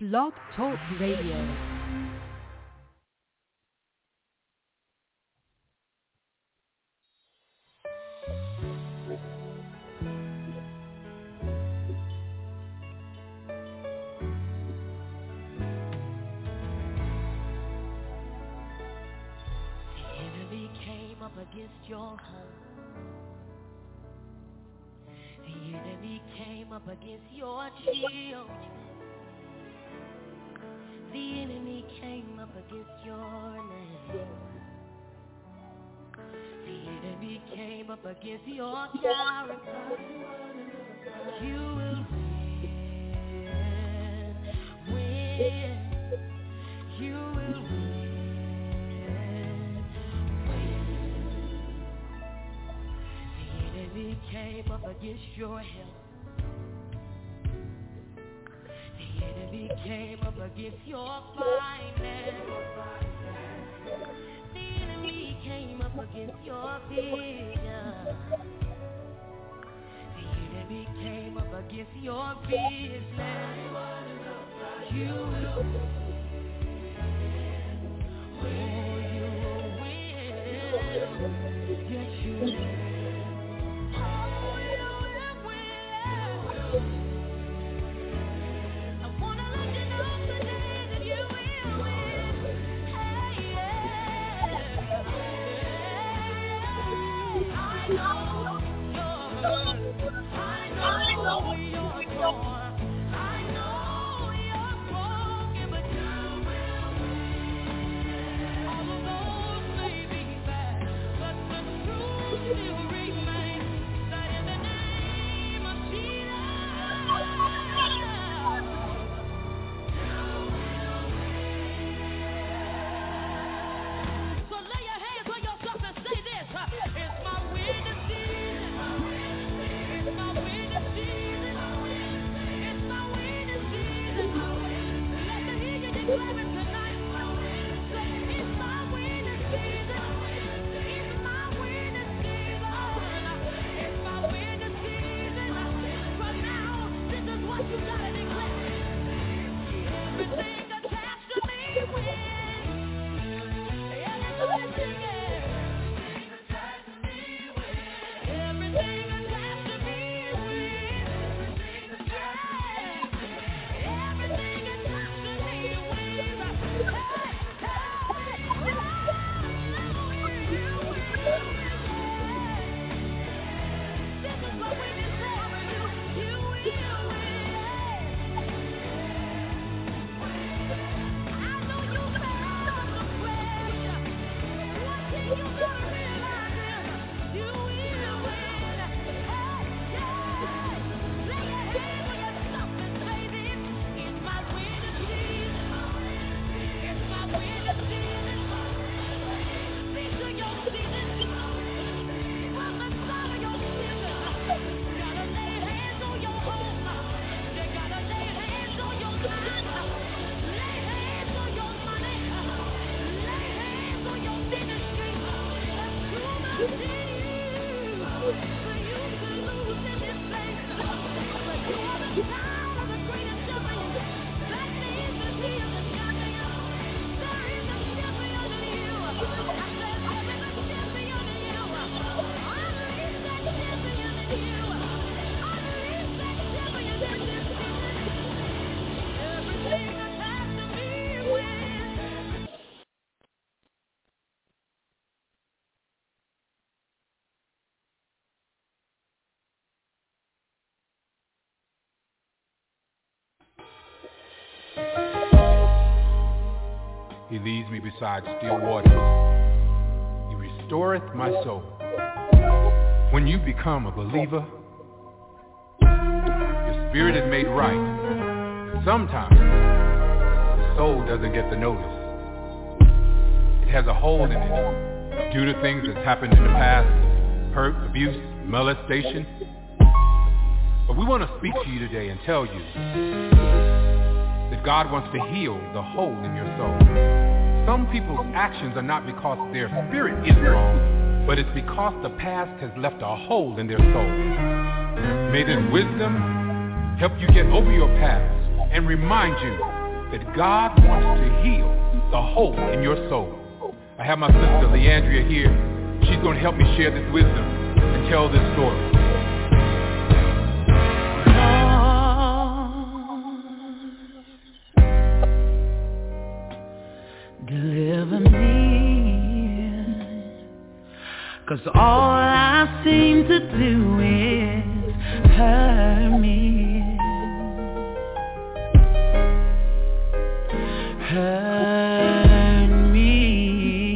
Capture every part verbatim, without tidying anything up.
Blog Talk Radio. Against your home. The enemy came up against your children. The enemy came up against your name. The enemy came up against your character. You will win, win. You will win. He came up against your health. The enemy came up against your finance. The enemy came up against your vision. The enemy came up against your business. You will win. Oh, you will win. Yes, you will. He leads me beside still waters. He restoreth my soul. When you become a believer, your spirit is made right. And sometimes the soul doesn't get the notice. It has a hole in it due to things that's happened in the past, hurt, abuse, molestation. But we want to speak to you today and tell you that God wants to heal the hole in your soul. Some people's actions are not because their spirit is wrong, but it's because the past has left a hole in their soul. May this wisdom help you get over your past and remind you that God wants to heal the hole in your soul. I have my sister Leandria here. She's going to help me share this wisdom and tell this story. Deliver me, 'cause all I seem to do is hurt me, hurt me.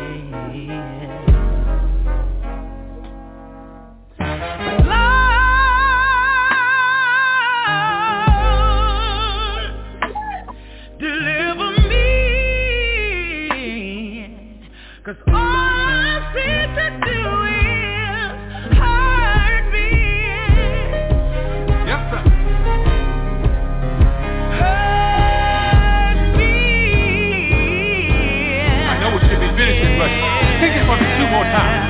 Lord, deliver me. 'Cause all I seem to do is hurt me. Yes, sir. Hurt me. I know it should be finishing, but take it for me two more times.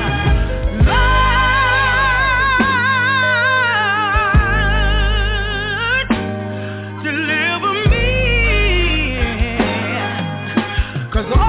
Lord, deliver me. 'Cause all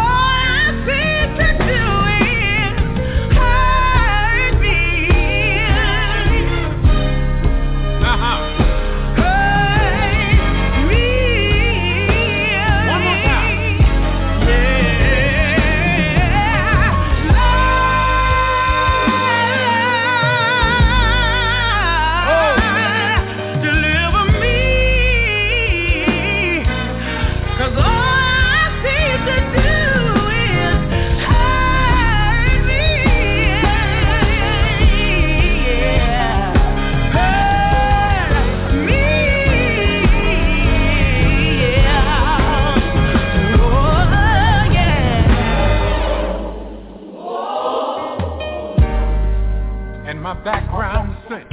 background sing.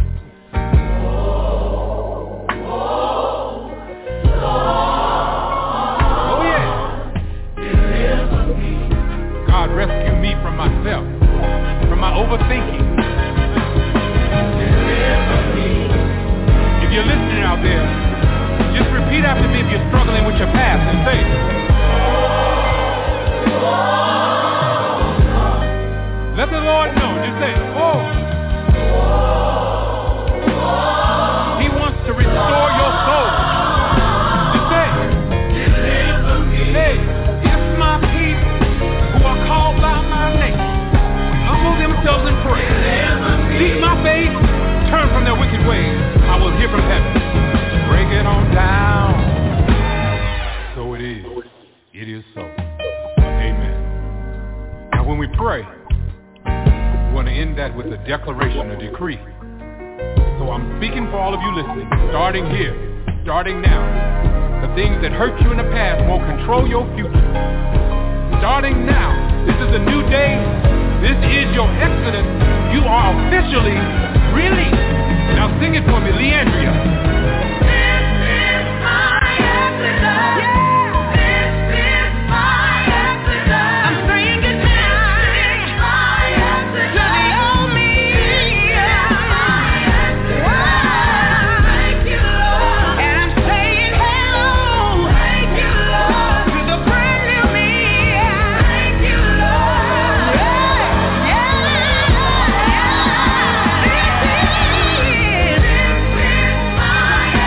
Oh yeah. God, rescue me from myself, from my overthinking. If you're listening out there, just repeat after me if you're struggling with your past and say, let the Lord know. Just say, oh. He wants to restore your soul. Just say, deliver me. Hey, if my people who are called by my name humble themselves and pray, seek my face, turn from their wicked ways, I will hear from heaven. Break it on down. So it is. It is so. Amen. Now when we pray, we want to end that with a declaration, a decree. So I'm speaking for all of you listening, starting here, starting now. The things that hurt you in the past won't control your future. Starting now, this is a new day. This is your exodus. You are officially released. Now sing it for me, Leandria. This is my exodus. Yeah. This is my exodus. I'm saying it now. This is my exodus. To the old me. This is my exodus. Thank you, Lord. And I'm saying hello. Thank you, Lord. To the brand new me. Thank you, Lord. Yeah. Yeah. This is, this is my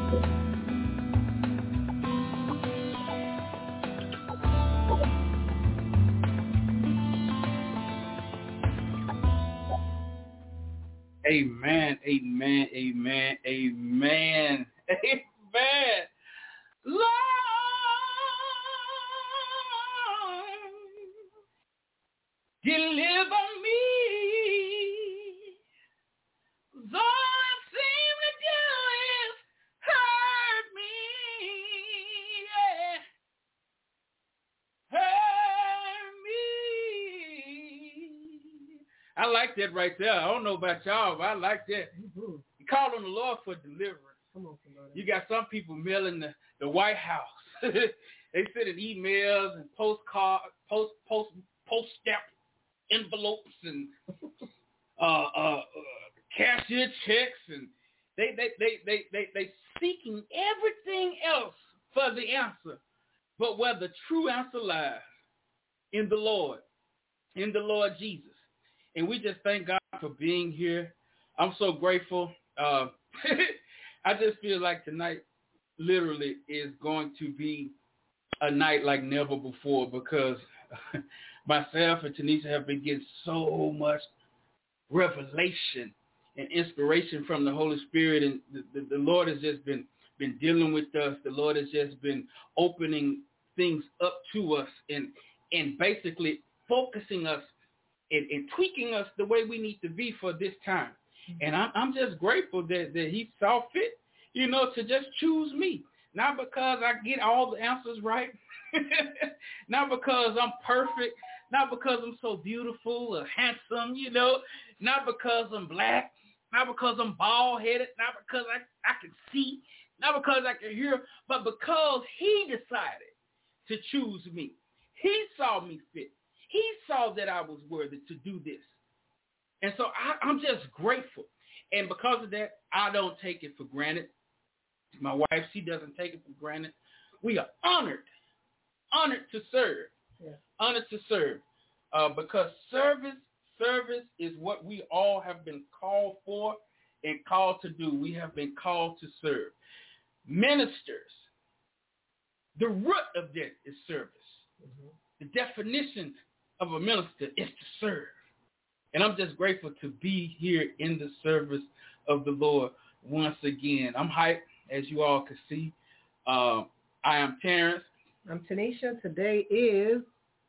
Amen, amen, amen, amen, amen. Lord, deliver me. All I seem to do is hurt me. Yeah. Hurt me. I like that right there. I don't know about y'all, but I like that. Mm-hmm. You call on the Lord for deliverance. Come on, somebody. You got some people mailing the, the White House. They sending emails and postcard, post, post, post stamp envelopes and uh, uh, uh, cashier checks, and they they they they they they seeking everything else for the answer, but where the true answer lies in the Lord, in the Lord Jesus. And we just thank God for being here. I'm so grateful. Uh, I just feel like tonight literally is going to be a night like never before, because myself and Tanisha have been getting so much revelation and inspiration from the Holy Spirit. And the, the, the Lord has just been, been dealing with us. The Lord has just been opening things up to us and, and basically focusing us And, and tweaking us the way we need to be for this time. And I'm, I'm just grateful that, that he saw fit, you know, to just choose me. Not because I get all the answers right, not because I'm perfect, not because I'm so beautiful or handsome, you know, not because I'm black, not because I'm bald-headed, not because I, I can see, not because I can hear, but because he decided to choose me. He saw me fit. He saw that I was worthy to do this. And so I, I'm just grateful. And because of that, I don't take it for granted. My wife, she doesn't take it for granted. We are honored, honored to serve, yeah. honored to serve. Uh, because service, service is what we all have been called for and called to do. We have been called to serve. Ministers, the root of this is service. Mm-hmm. The definition of a minister is to serve. And I'm just grateful to be here in the service of the Lord once again. I'm hyped, as you all can see. Uh, I am Terrence. I'm Tanisha. Today is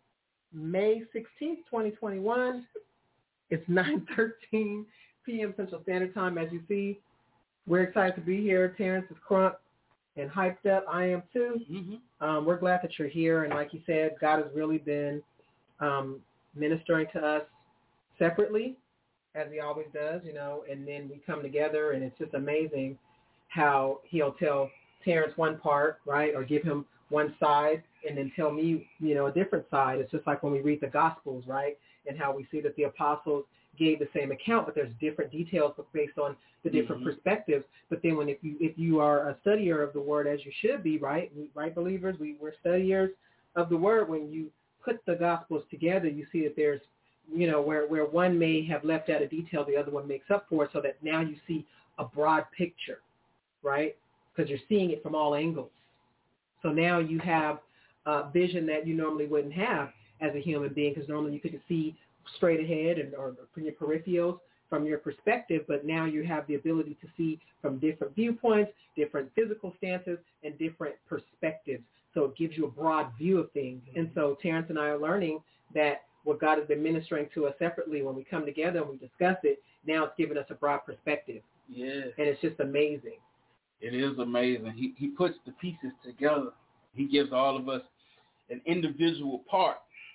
May sixteenth, twenty twenty-one. It's nine thirteen p.m. Central Standard Time. As you see, we're excited to be here. Terrence is crunk and hyped up. I am too. Mm-hmm. Um, we're glad that you're here. And like you said, God has really been um, ministering to us separately, as he always does, you know, and then we come together, and it's just amazing how he'll tell Terrence one part, right, or give him one side and then tell me, you know, a different side. It's just like when we read the Gospels, right, and how we see that the apostles gave the same account, but there's different details based on the different mm-hmm. perspectives. But then when if you if you are a studier of the Word, as you should be, right, we, right, believers, we, we're studiers of the Word. When you put the Gospels together, you see that there's, you know, where, where one may have left out a detail, the other one makes up for it, so that now you see a broad picture, right, because you're seeing it from all angles. So now you have a vision that you normally wouldn't have as a human being, because normally you could see straight ahead and or from your peripherals, from your perspective, but now you have the ability to see from different viewpoints, different physical stances, and different perspectives. So it gives you a broad view of things. Mm-hmm. And so Terrence and I are learning that what God has been ministering to us separately, when we come together and we discuss it, now it's giving us a broad perspective. Yes. And it's just amazing. It is amazing. He he puts the pieces together. He gives all of us an individual part,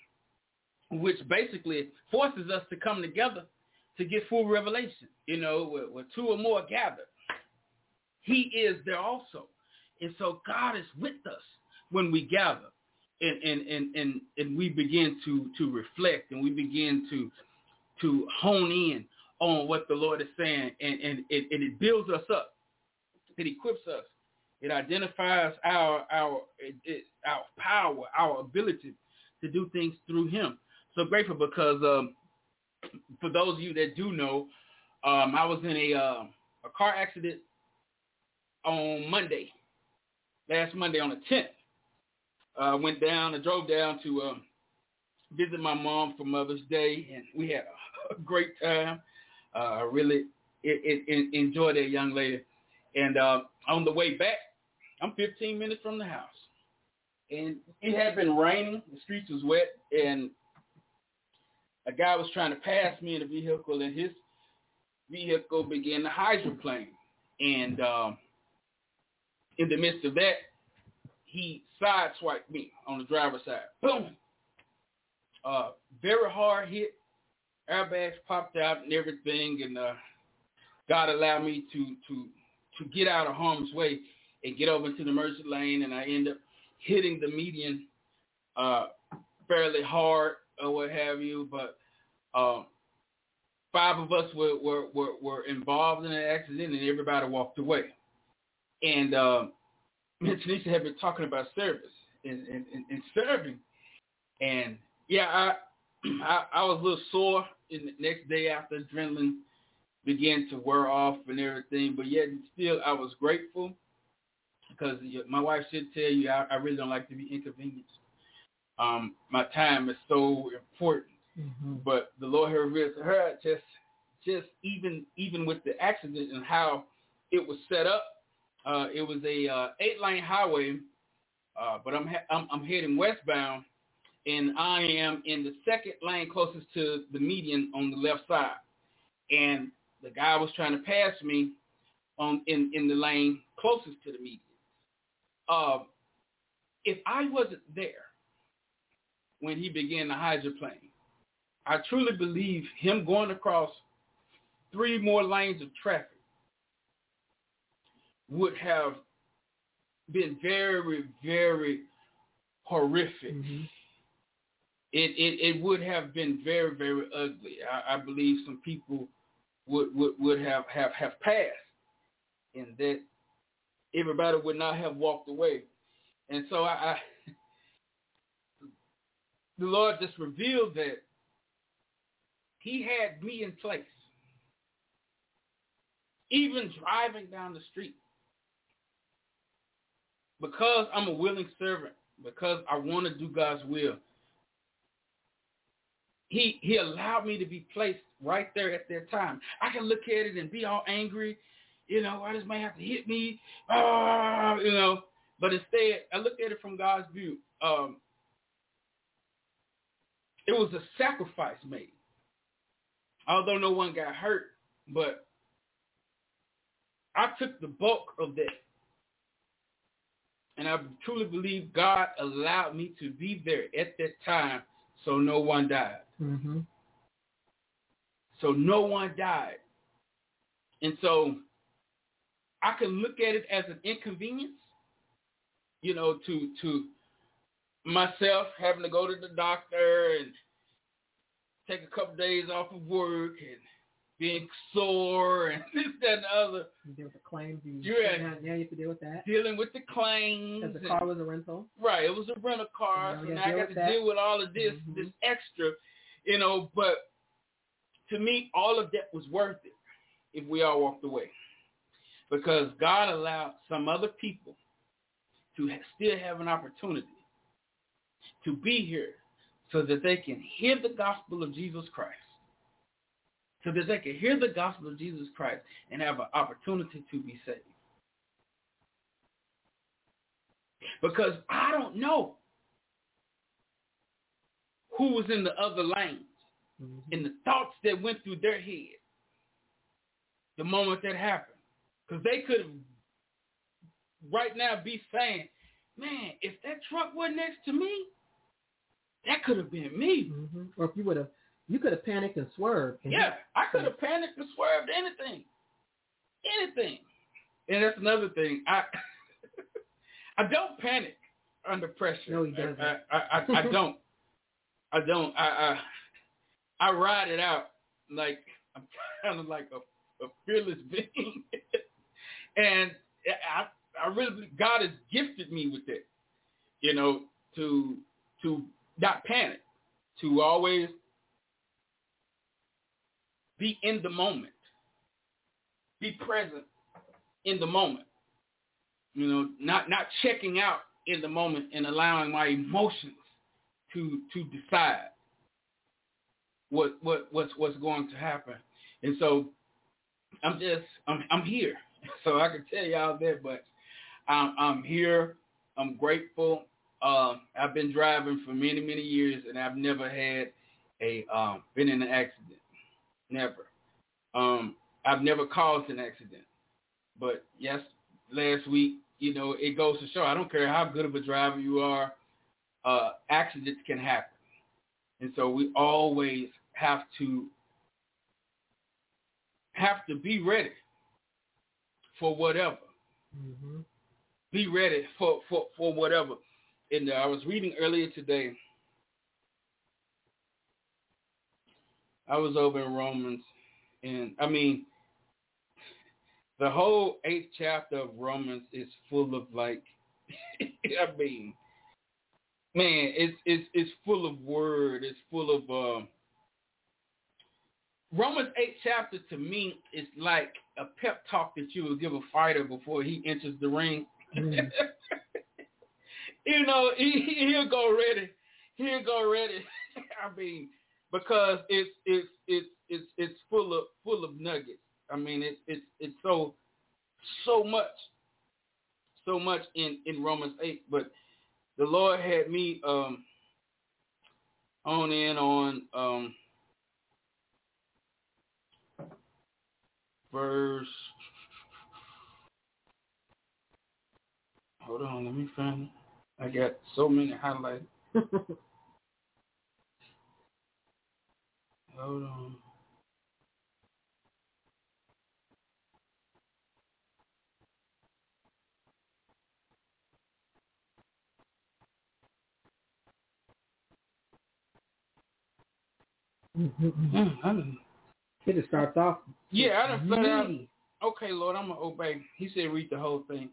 which basically forces us to come together to get full revelation. You know, where, where two or more gather, he is there also. And so God is with us when we gather. And and, and, and, and we begin to, to reflect, and we begin to to hone in on what the Lord is saying, and, and, it, and it builds us up. It equips us. It identifies our our it, it, our power, our ability to do things through him. So grateful because um, for those of you that do know, um, I was in a uh, a car accident on Monday, last Monday on the tenth. I uh, went down, I drove down to um, visit my mom for Mother's Day, and we had a, a great time. I uh, really it, it, it enjoyed that young lady. And uh, on the way back, I'm fifteen minutes from the house. And it had been raining, the streets was wet, and a guy was trying to pass me in a vehicle, and his vehicle began to hydroplane. And um, in the midst of that, he sideswiped me on the driver's side. Boom! Uh, very hard hit. Airbags popped out and everything, and uh, God allowed me to, to, to get out of harm's way and get over into the emergency lane, and I end up hitting the median uh, fairly hard or what have you, but um, five of us were, were, were, were involved in the accident, and everybody walked away. And uh, Tanisha had been talking about service and, and, and serving. And, yeah, I, I I was a little sore in the next day after adrenaline began to wear off and everything, but yet still I was grateful because my wife should tell you I, I really don't like to be inconvenienced. Um, my time is so important. Mm-hmm. But the Lord had revealed to her just just even even with the accident and how it was set up. Uh, it was a uh, eight-lane highway, uh, but I'm, ha- I'm I'm heading westbound, and I am in the second lane closest to the median on the left side. And the guy was trying to pass me on in, in the lane closest to the median. Uh, if I wasn't there when he began to hydroplane, I truly believe him going across three more lanes of traffic would have been very, very horrific. Mm-hmm. It, it it would have been very, very ugly. I, I believe some people would, would, would have, have, have passed, and that everybody would not have walked away. And so I, I the Lord just revealed that he had me in place. Even driving down the street. Because I'm a willing servant, because I want to do God's will, he he allowed me to be placed right there at that time. I can look at it and be all angry, you know, why this man have to hit me, ah, you know. But instead, I looked at it from God's view. Um, it was a sacrifice made. Although no one got hurt, but I took the bulk of that. And I truly believe God allowed me to be there at that time so no one died. Mm-hmm. So no one died. And so I can look at it as an inconvenience, you know, to to myself having to go to the doctor and take a couple days off of work and being sore and this, that, and the other. You deal with the claims. You, yeah. Now, now you have to deal with that. Dealing with the claims. Because the car and, was a rental. Right. It was a rental car. So, so now I got to that. deal with all of this, mm-hmm. this extra, you know. But to me, all of that was worth it if we all walked away. Because God allowed some other people to ha- still have an opportunity to be here so that they can hear the gospel of Jesus Christ. So that they can hear the gospel of Jesus Christ and have an opportunity to be saved. Because I don't know who was in the other lanes mm-hmm. and the thoughts that went through their head the moment that happened. Because they could right now be saying, man, if that truck wasn't next to me, that could have been me. Mm-hmm. Or if you would have You could have panicked and swerved. And yeah, I could have panicked and swerved anything. Anything. And that's another thing. I I don't panic under pressure. No, he doesn't. I, I, I, I don't. I don't. I, I I ride it out like I'm kind of like a, a fearless being. And I I really God has gifted me with it. You know, to to not panic, to always be in the moment. Be present in the moment. You know, not not checking out in the moment and allowing my emotions to to decide what what what's what's going to happen. And so I'm just I'm I'm here. So I can tell y'all that, but I'm I'm here. I'm grateful. Uh, I've been driving for many many years, and I've never had a um, been in an accident. Never. Um, I've never caused an accident. But yes, last week, you know, it goes to show, I don't care how good of a driver you are, uh, accidents can happen. And so we always have to have to be ready for whatever. Mm-hmm. Be ready for, for, for whatever. And uh, I was reading earlier today. I was over in Romans, and I mean, the whole eighth chapter of Romans is full of like, I mean, man, it's it's it's full of word. It's full of uh, Romans eighth chapter to me is like a pep talk that you would give a fighter before he enters the ring. Mm. You know, he, he'll go ready. He'll go ready. I mean, because it's it's it's it's it's full of full of nuggets. I mean, it's it's it's so so much, so much in, in Romans eight. But the Lord had me um, on in on um, verse. Hold on, let me find it. I got so many highlights. Hold on. Mm-hmm. Mm, it just starts off. Yeah, I done flat out. Okay, Lord, I'm gonna obey. He said, read the whole thing.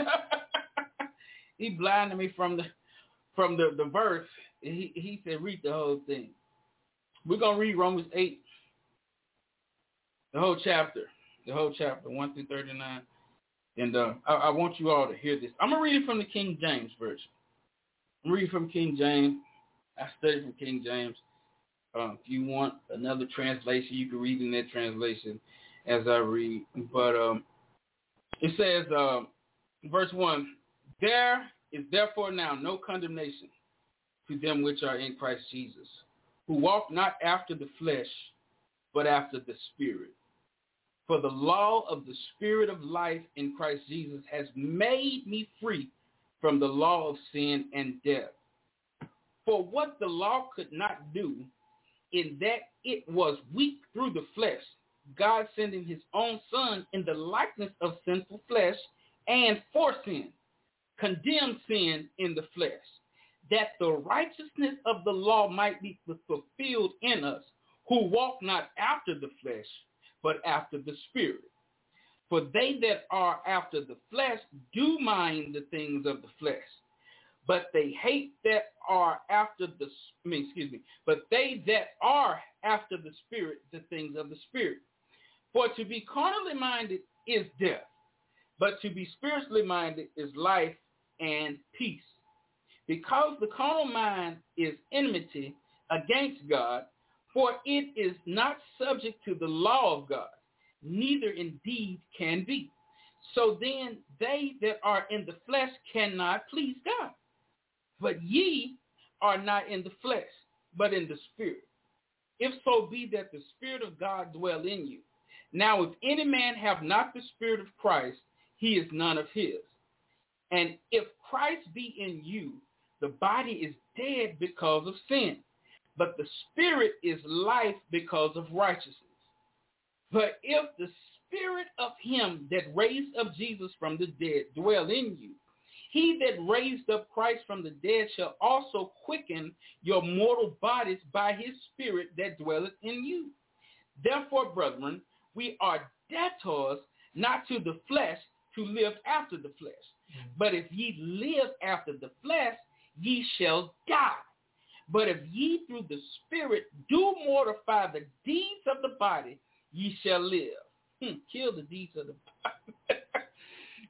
He blinded me from the from the, the verse. He he said, read the whole thing. We're gonna read Romans eight, the whole chapter, the whole chapter, one through thirty-nine. And uh, I, I want you all to hear this. I'm gonna read it from the King James version. I'm reading from King James. I studied from King James. Um, if you want another translation, you can read in that translation as I read. But um, it says, uh, verse one, there is therefore now no condemnation to them which are in Christ Jesus, who walk not after the flesh, but after the Spirit. For the law of the Spirit of life in Christ Jesus has made me free from the law of sin and death. For what the law could not do, in that it was weak through the flesh, God sending his own Son in the likeness of sinful flesh, and for sin, condemned sin in the flesh, that the righteousness of the law might be fulfilled in us, who walk not after the flesh, but after the Spirit. For they that are after the flesh do mind the things of the flesh, but they hate that are after the, I mean, excuse me, but they that are after the Spirit, the things of the Spirit. For to be carnally minded is death, but to be spiritually minded is life and peace. Because the carnal mind is enmity against God, for it is not subject to the law of God, neither indeed can be. So then they that are in the flesh cannot please God. But ye are not in the flesh, but in the Spirit. If so be that the Spirit of God dwell in you. Now if any man have not the Spirit of Christ, he is none of his. And if Christ be in you, the body is dead because of sin, but the Spirit is life because of righteousness. But if the Spirit of him that raised up Jesus from the dead dwell in you, he that raised up Christ from the dead shall also quicken your mortal bodies by his Spirit that dwelleth in you. Therefore, brethren, we are debtors not to the flesh to live after the flesh. But if ye live after the flesh, ye shall die. But if ye through the Spirit do mortify the deeds of the body, ye shall live. Hmm, kill the deeds of the body.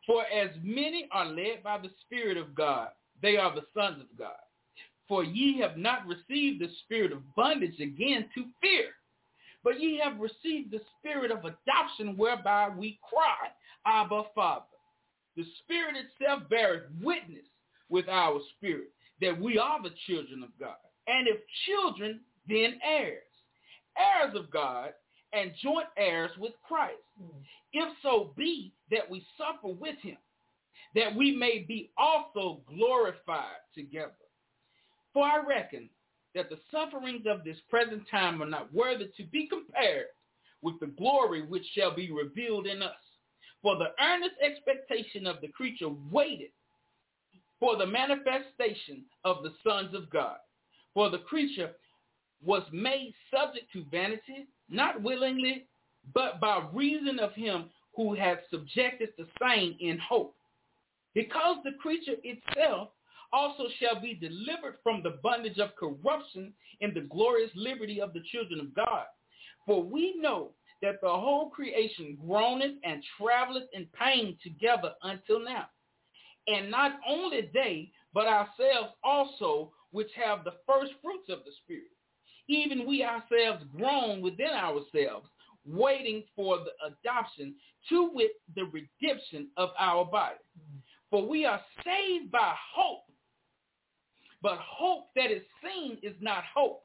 For as many are led by the Spirit of God, they are the sons of God. For ye have not received the spirit of bondage again to fear, but ye have received the spirit of adoption, whereby we cry, Abba, Father. The Spirit itself beareth witness with our spirit that we are the children of God. And if children, then heirs, heirs of God, and joint heirs with Christ. Mm. If so be that we suffer with him, that we may be also glorified together. For I reckon that the sufferings of this present time are not worthy to be compared with the glory which shall be revealed in us. For the earnest expectation of the creature waited for the manifestation of the sons of God. For the creature was made subject to vanity, not willingly, but by reason of him who hath subjected the same in hope. Because the creature itself also shall be delivered from the bondage of corruption in the glorious liberty of the children of God. For we know that the whole creation groaneth and travelleth in pain together until now. And not only they, but ourselves also, which have the first fruits of the Spirit, even we ourselves groan within ourselves, waiting for the adoption, to wit, the redemption of our body. For we are saved by hope. But hope that is seen is not hope.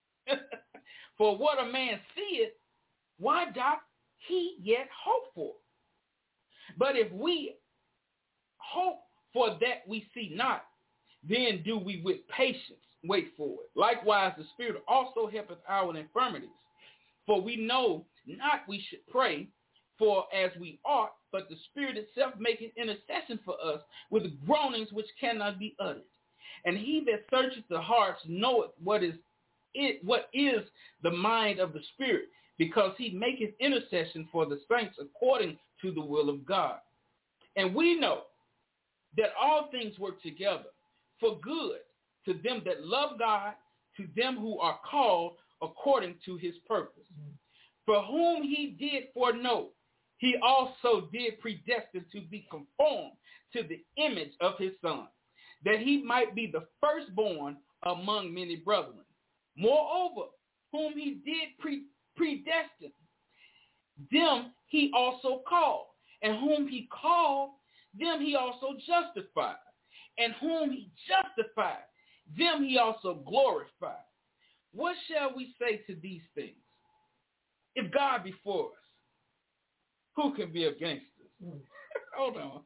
For what a man seeth, why doth he yet hope for? But if we hope for that we see not, then do we with patience wait for it. Likewise, the Spirit also helpeth our infirmities. For we know not we should pray for as we ought, but the Spirit itself maketh intercession for us with groanings which cannot be uttered. And he that searcheth the hearts knoweth what is it, what is the mind of the Spirit, because he maketh intercession for the saints according to the will of God. And we know that all things work together for good to them that love God, to them who are called according to his purpose. Mm-hmm. For whom he did foreknow, he also did predestine to be conformed to the image of his Son, that he might be the firstborn among many brethren. Moreover, whom he did pre- predestine, them he also called. And whom he called, them he also justified. And whom he justified, them he also glorified. What shall we say to these things? If God be for us, who can be against us? Mm. Hold on.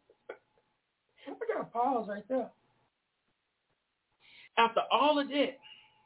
I got to pause right there. After all of that,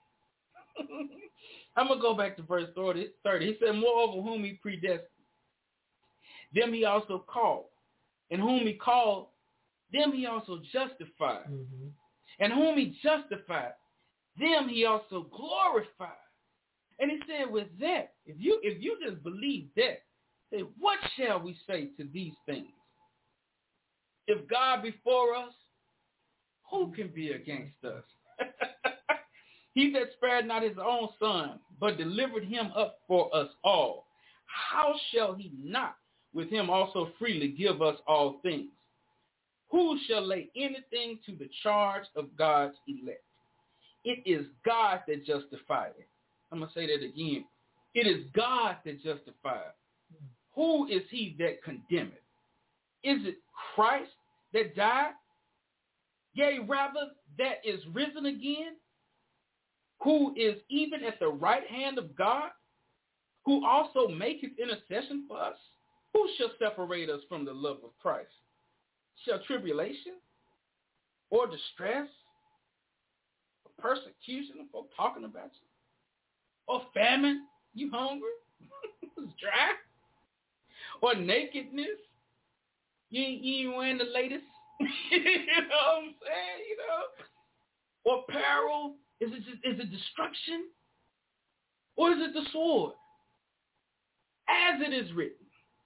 I'm going to go back to verse thirty. He said, moreover, whom he predestined, them he also called. And whom he called, them he also justified. Mm-hmm. And whom he justified, them he also glorified. And he said, with that, if you if you just believe that, say, what shall we say to these things? If God be for us, who can be against us? He that spared not his own Son, but delivered him up for us all, how shall he not with him also freely give us all things? Who shall lay anything to the charge of God's elect? It is God that justified it. I'm going to say that again. It is God that justified. Who is he that condemneth? Is it Christ that died? Yea, rather, that is risen again, who is even at the right hand of God, who also maketh intercession for us? Who shall separate us from the love of Christ? Shall tribulation or distress or persecution for talking about you? Or famine, you hungry? It's dry? Or nakedness? You ain't, you ain't wearing the latest? You know what I'm saying? You know? Or peril? Is it, just, is it destruction? Or is it the sword? As it is written.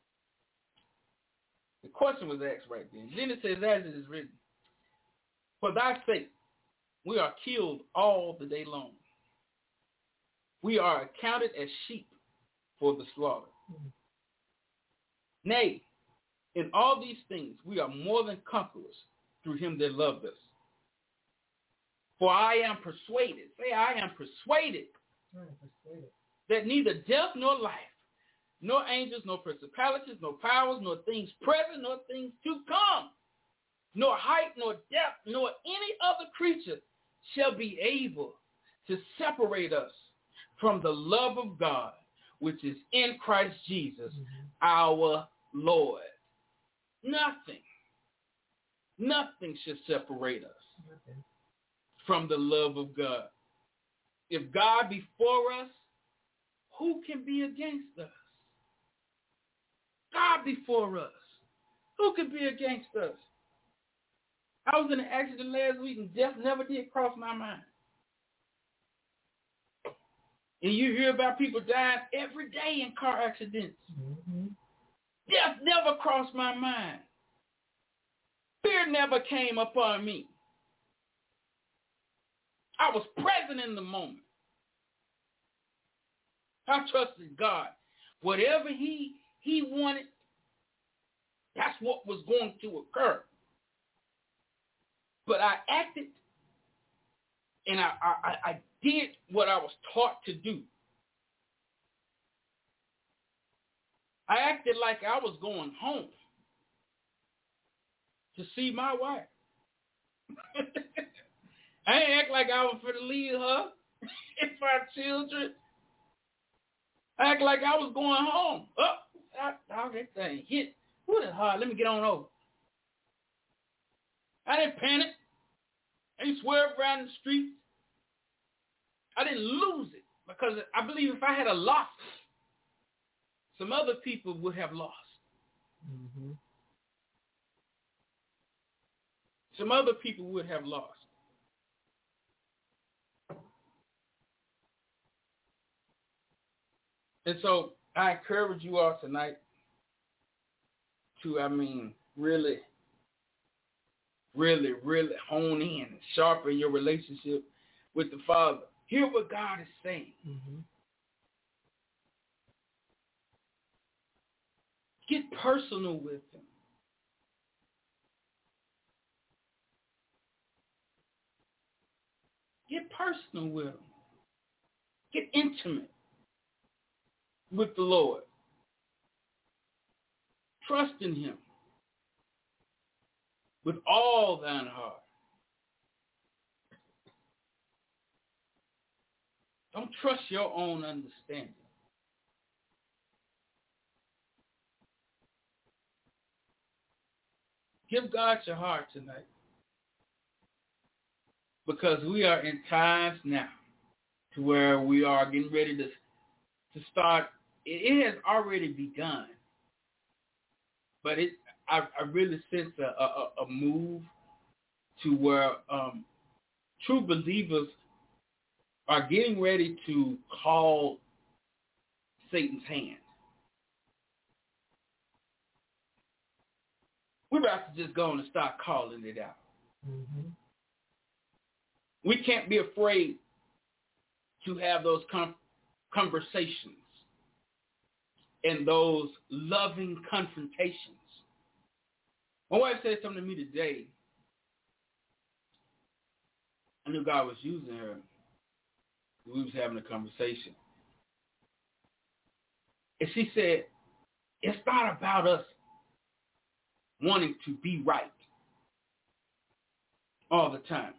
The question was asked right then. Then it says, as it is written, for thy sake we are killed all the day long. We are accounted as sheep for the slaughter. Mm-hmm. Nay, In all these things, we are more than conquerors through him that loved us. For I am persuaded, say I am persuaded, I am persuaded. that neither death nor life, nor angels, nor principalities, nor powers, nor things present, nor things to come, nor height, nor depth, nor any other creature shall be able to separate us from the love of God, which is in Christ Jesus, mm-hmm. our Lord. Nothing, nothing should separate us okay. from the love of God. If God be for us, who can be against us? God be for us. Who can be against us? I was in an accident last week and death never did cross my mind. And you hear about people dying every day in car accidents. Mm-hmm. Death never crossed my mind. Fear never came upon me. I was present in the moment. I trusted God. Whatever he, he wanted, that's what was going to occur. But I acted, and I, I, I did what I was taught to do. I acted like I was going home to see my wife. I ain't act like I was for to leave her and my children. I act like I was going home. Oh, how that thing hit. What is hard? Let me get on over. I didn't panic. I didn't swerve around the street. I didn't lose it because I believe if I had a lost it, some other people would have lost. Mm-hmm. Some other people would have lost. And so I encourage you all tonight to, I mean, really, really, really hone in and sharpen your relationship with the Father. Hear what God is saying. Mm-hmm. Get personal with him. Get personal with him. Get intimate with the Lord. Trust in him with all thine heart. Don't trust your own understanding. Give God your heart tonight. Because we are in times now to where we are getting ready to, to start. It, it has already begun. But it, I, I really sense a, a, a move to where um, true believers are getting ready to call Satan's hand. We're about to just go on and start calling it out. Mm-hmm. We can't be afraid to have those com- conversations and those loving confrontations. My wife said something to me today. I knew God was using her. We was having a conversation. And she said, it's not about us wanting to be right all the time.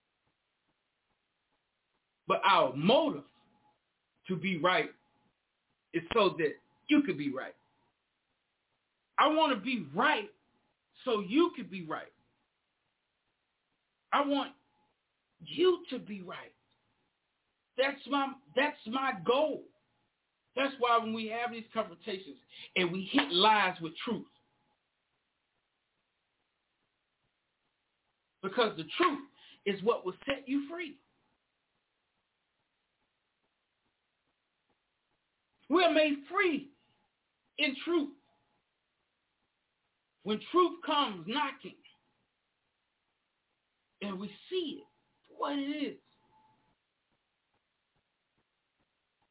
But our motive to be right is so that you could be right. I want to be right so you could be right. I want you to be right. That's my that's my goal. That's why when we have these confrontations and we hit lies with truth. Because the truth is what will set you free. We are made free in truth. When truth comes knocking and we see it for what it is.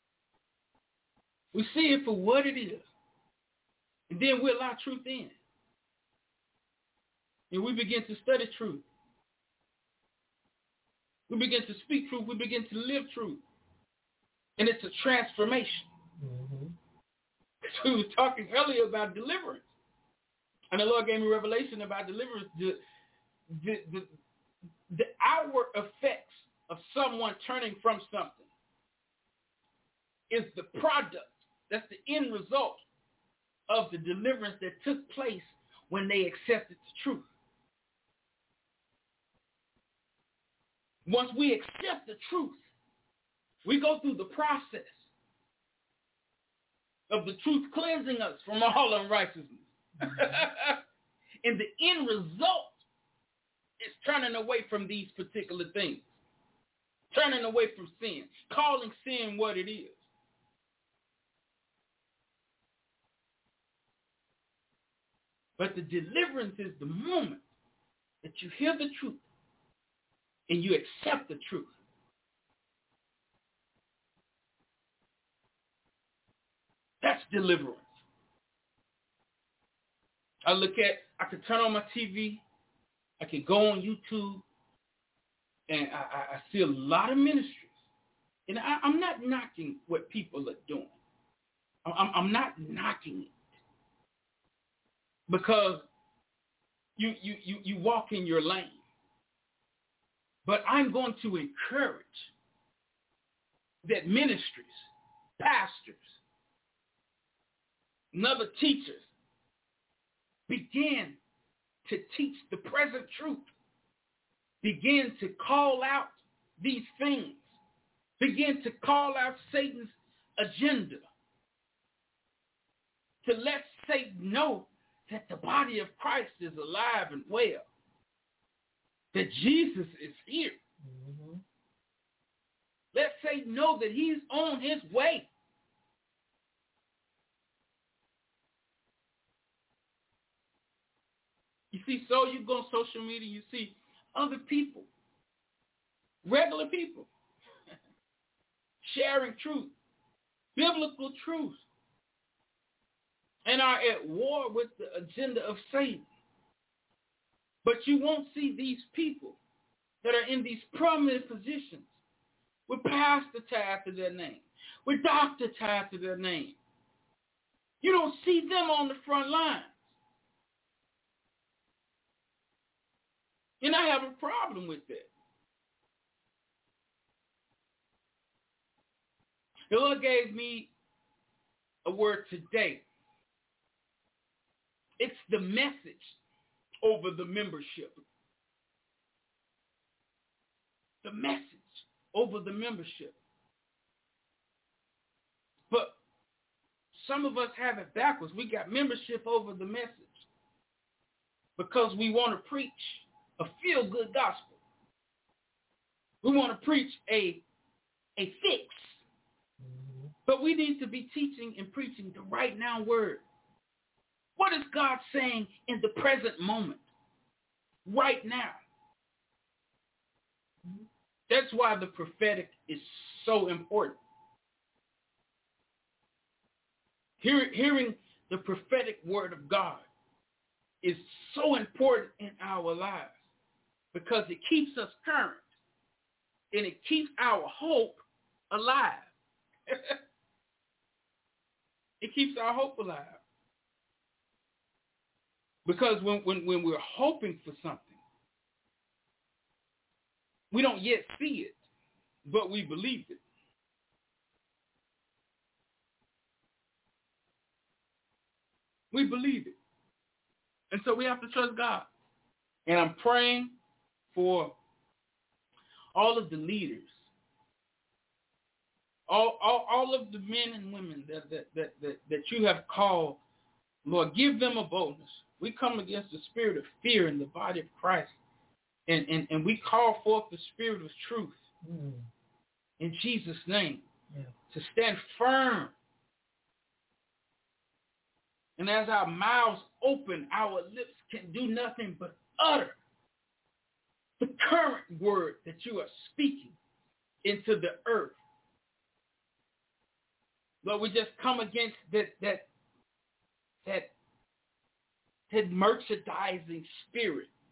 We see it for what it is. And then we allow truth in. and we begin to study truth. We begin to speak truth. We begin to live truth. And it's a transformation. Mm-hmm. We were talking earlier about deliverance. And the Lord gave me revelation about deliverance. The, the, the, the outward effects of someone turning from something is the product, that's the end result of the deliverance that took place when they accepted the truth. Once we accept the truth, we go through the process of the truth cleansing us from all unrighteousness. And the end result is turning away from these particular things. Turning away from sin. Calling sin what it is. But the deliverance is the moment that you hear the truth and you accept the truth. That's deliverance. I look at, I can turn on my T V, I can go on YouTube, and I, I, I see a lot of ministries. And I, I'm not knocking what people are doing. I'm, I'm not knocking it. Because you, you, you, you walk in your lane. But I'm going to encourage that ministries, pastors, and other teachers begin to teach the present truth. Begin to call out these things. Begin to call out Satan's agenda. To let Satan know that the body of Christ is alive and well. That Jesus is here. Mm-hmm. Let Satan know that he's on his way. You see, so you go on social media, you see other people, regular people, sharing truth, biblical truth, and are at war with the agenda of Satan. But you won't see these people that are in these prominent positions with pastor tied to their name, with doctor tied to their name. You don't see them on the front lines. And I have a problem with that. The Lord gave me a word today. It's the message over the membership. The message over the membership. But some of us have it backwards. We got membership over the message because we want to preach a feel-good gospel. We want to preach a, a fix. Mm-hmm. But we need to be teaching and preaching the right now word. What is God saying in the present moment? Right now. Mm-hmm. That's why the prophetic is so important. Hear, hearing the prophetic word of God is so important in our lives. Because it keeps us current. And it keeps our hope alive. It keeps our hope alive. Because when, when, when we're hoping for something, we don't yet see it, but we believe it. We believe it. And so we have to trust God. And I'm praying for all of the leaders, all, all, all of the men and women that, that, that, that, that you have called, Lord, give them a boldness. We come against the spirit of fear in the body of Christ, and, and, and we call forth the spirit of truth mm. in Jesus' name yeah. to stand firm. And as our mouths open, our lips can do nothing but utter the current word that you are speaking into the earth. Lord, we just come against that that that, that merchandising spirit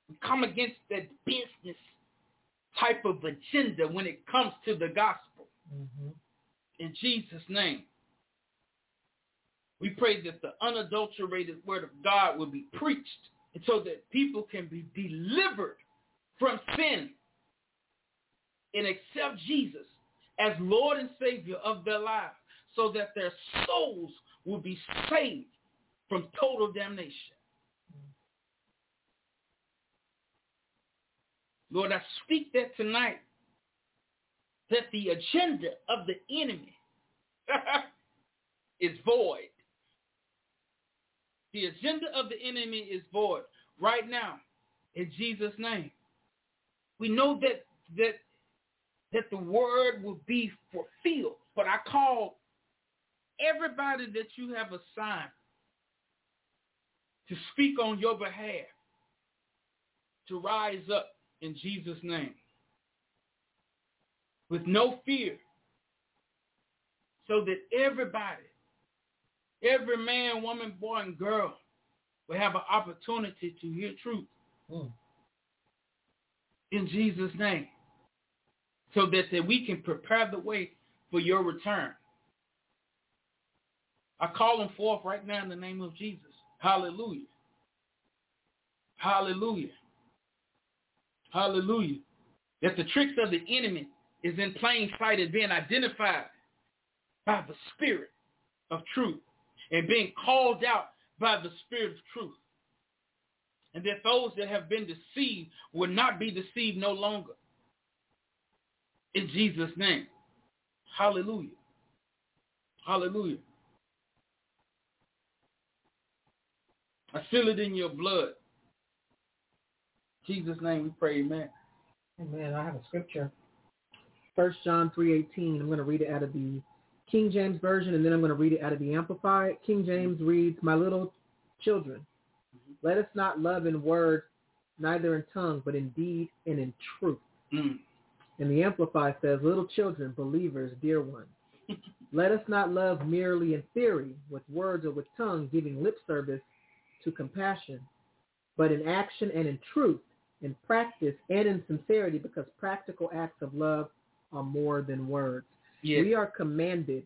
We come against that business type of agenda when it comes to the gospel. Mm-hmm. In Jesus' name. We pray that the unadulterated word of God will be preached and so that people can be delivered from sin and accept Jesus as Lord and Savior of their lives so that their souls will be saved from total damnation. Lord, I speak that tonight, that the agenda of the enemy is void. The agenda of the enemy is void right now in Jesus' name. We know that that that the word will be fulfilled, but I call everybody that you have assigned to speak on your behalf to rise up in Jesus' name with no fear, so that everybody, every man, woman, boy, and girl will have an opportunity to hear truth. Mm. In Jesus' name. So that, that we can prepare the way for your return. I call them forth right now in the name of Jesus. Hallelujah. Hallelujah. Hallelujah. That the tricks of the enemy is in plain sight and being identified by the Spirit of truth and being called out by the Spirit of truth. And that those that have been deceived will not be deceived no longer. In Jesus' name. Hallelujah. Hallelujah. I seal it in your blood. In Jesus' name we pray, amen. Amen. I have a scripture. First John three eighteen. I'm going to read it out of the King James Version, and then I'm going to read it out of the Amplified. King James reads, "My little children, mm-hmm. let us not love in word, neither in tongue, but in deed and in truth." Mm. And the Amplified says, "Little children, believers, dear ones, let us not love merely in theory, with words or with tongue, giving lip service to compassion, but in action and in truth, in practice and in sincerity, because practical acts of love are more than words." Yes. We are commanded,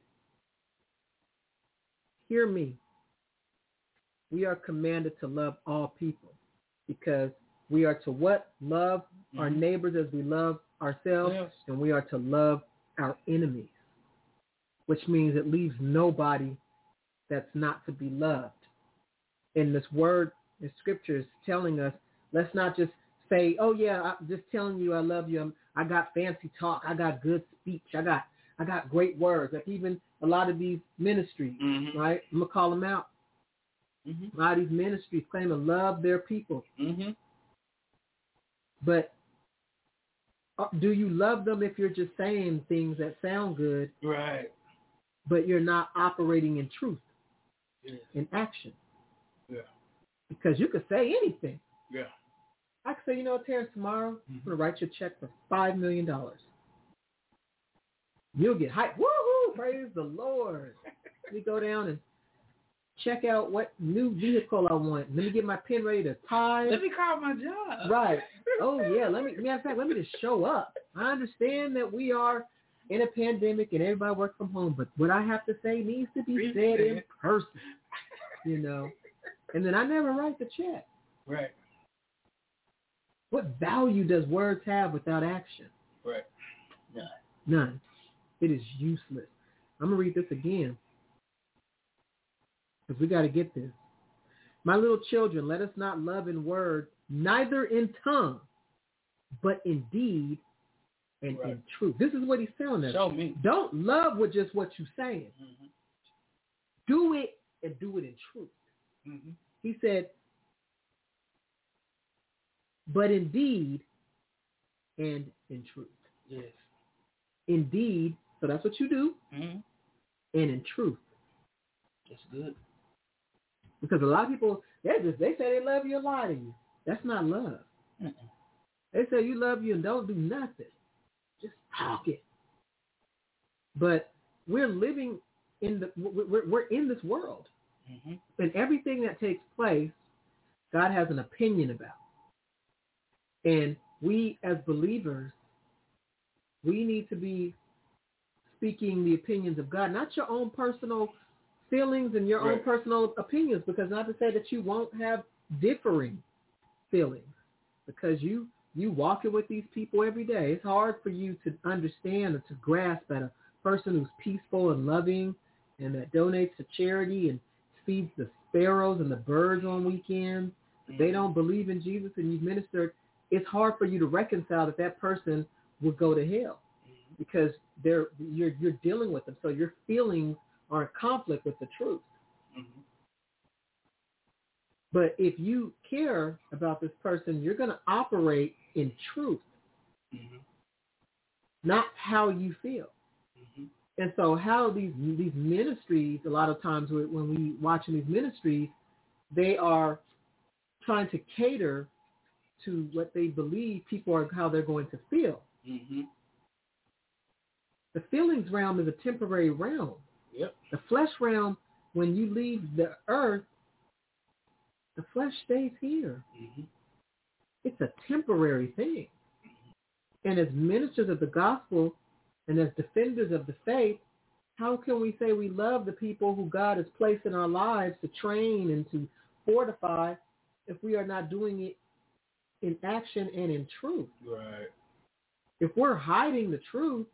hear me, we are commanded to love all people, because we are to what? Love mm-hmm. our neighbors as we love ourselves, yes. and we are to love our enemies, which means it leaves nobody that's not to be loved. And this word in Scripture is telling us, let's not just say, oh yeah, I'm just telling you I love you. I'm, I got fancy talk. I got good speech. I got I got great words. Like even a lot of these ministries, mm-hmm. right? I'm going to call them out. Mm-hmm. A lot of these ministries claim to love their people. Mm-hmm. But do you love them if you're just saying things that sound good, right? But you're not operating in truth, yes. in action? Yeah. Because you could say anything. Yeah. I could say, you know, Terrence, tomorrow mm-hmm. I'm going to write you a check for five million dollars. You'll get hyped. Woohoo! Praise the Lord. Let me go down and check out what new vehicle I want. Let me get my pen ready to tie. Let me call my job. Right. Oh, yeah. Let me, matter of fact, let me just show up. I understand that we are in a pandemic and everybody works from home, but what I have to say needs to be said in person, you know. And then I never write the check. Right. What value does words have without action? Right. None. None. It is useless. I'm going to read this again, because we got to get this. "My little children, let us not love in word, neither in tongue, but in deed and right. in truth." This is what he's telling us. Show me. Don't love with just what you're saying. Mm-hmm. Do it and do it in truth. Mm-hmm. He said, but in deed and in truth. Yes. Indeed, so that's what you do, mm-hmm. and in truth. That's good. Because a lot of people, they just they say they love you and lie to you. That's not love. Mm-mm. They say you love you and don't do nothing. Just talk it. But we're living in the we're we're in this world, mm-hmm. and everything that takes place, God has an opinion about. And we as believers, we need to be speaking the opinions of God, not your own personal feelings and your Right. own personal opinions, because not to say that you won't have differing feelings, because you you walking with these people every day. It's hard for you to understand or to grasp that a person who's peaceful and loving and that donates to charity and feeds the sparrows and the birds on weekends, mm-hmm. they don't believe in Jesus and you've ministered, it's hard for you to reconcile that that person would go to hell, mm-hmm. because they're you're you're dealing with them. So your feelings are in conflict with the truth. Mm-hmm. But if you care about this person, you're going to operate in truth, mm-hmm. not how you feel. Mm-hmm. And so how these these ministries, a lot of times when we watching these ministries, they are trying to cater to what they believe people are, how they're going to feel. Mm-hmm. The feelings realm is a temporary realm. Yep. The flesh realm, when you leave the earth, the flesh stays here. Mm-hmm. It's a temporary thing. And as ministers of the gospel and as defenders of the faith, how can we say we love the people who God has placed in our lives to train and to fortify if we are not doing it in action and in truth? Right. If we're hiding the truth,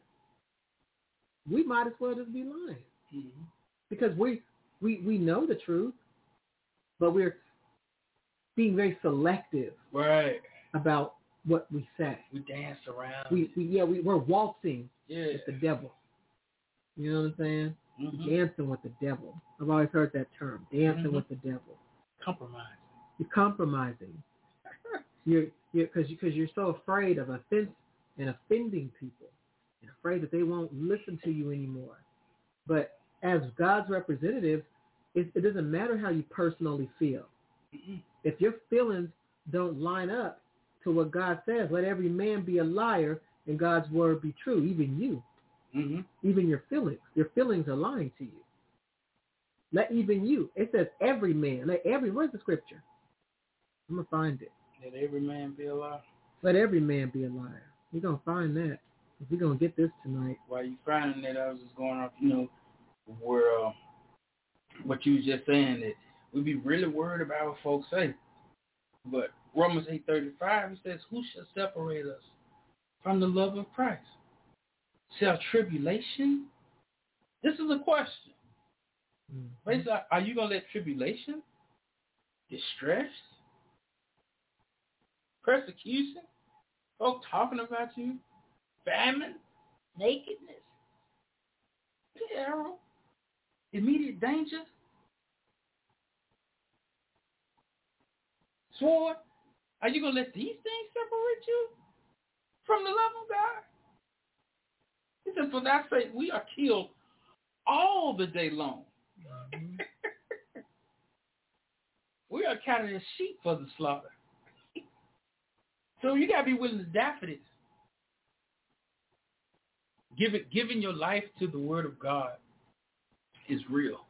we might as well just be lying. Mm-hmm. Because we, we we know the truth, but we're being very selective, right, about what we say. We dance around. We, we yeah, we, we're waltzing yeah. with the devil. You know what I'm saying? Mm-hmm. Dancing with the devil. I've always heard that term, dancing mm-hmm. with the devil. Compromising. You're compromising. you're you're because you, because you're so afraid of offense and offending people, and afraid that they won't listen to you anymore. But as God's representatives, it, it doesn't matter how you personally feel. Mm-hmm. If your feelings don't line up to what God says, let every man be a liar and God's word be true, even you. Mm-hmm. Even your feelings. Your feelings are lying to you. Let even you. It says every man. Let every, where's the scripture? I'm going to find it. Let every man be a liar. Let every man be a liar. We're going to find that. We're going to get this tonight. While you finding that, I was just going off, you know, where uh, what you was just saying, that we be really worried about what folks say. But Romans eight thirty-five, it says, who shall separate us from the love of Christ? Shall tribulation? This is a question. Mm-hmm. Basically, are you going to let tribulation, distress, persecution, folks talking about you, famine, nakedness, peril, immediate danger, sword? Are you going to let these things separate you from the love of God? He said, for that sake, we are killed all the day long. Mm-hmm. We are counted as sheep for the slaughter. So you got to be willing to die for this. Give it, giving your life to the word of God is real.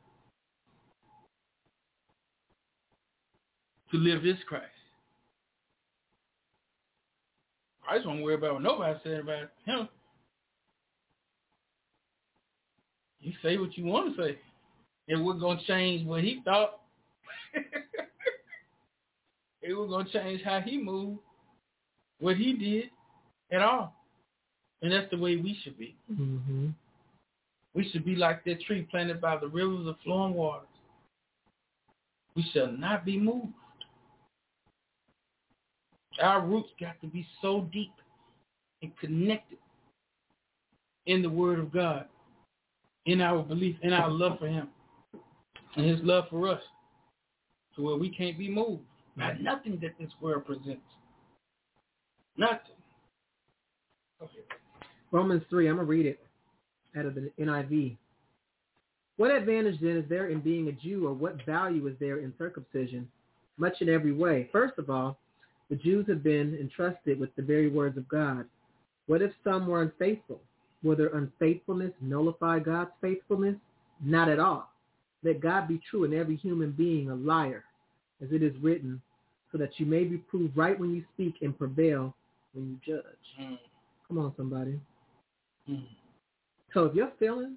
To live is Christ. Christ won't worry about what nobody said about him. You say what you want to say. And we're going to change what he thought. It was going to change how he moved, what he did at all. And that's the way we should be. Mm-hmm. We should be like that tree planted by the rivers of flowing waters. We shall not be moved. Our roots got to be so deep and connected in the word of God, in our belief, in our love for him, and his love for us, to where we can't be moved by nothing that this world presents. Nothing. Okay. Romans three, I'm going to read it out of the N I V. What advantage then is there in being a Jew, or what value is there in circumcision? Much in every way. First of all, the Jews have been entrusted with the very words of God. What if some were unfaithful? Will their unfaithfulness nullify God's faithfulness? Not at all. Let God be true and every human being a liar. As it is written, so that you may be proved right when you speak and prevail when you judge. Mm. Come on, somebody. Mm. So if your feelings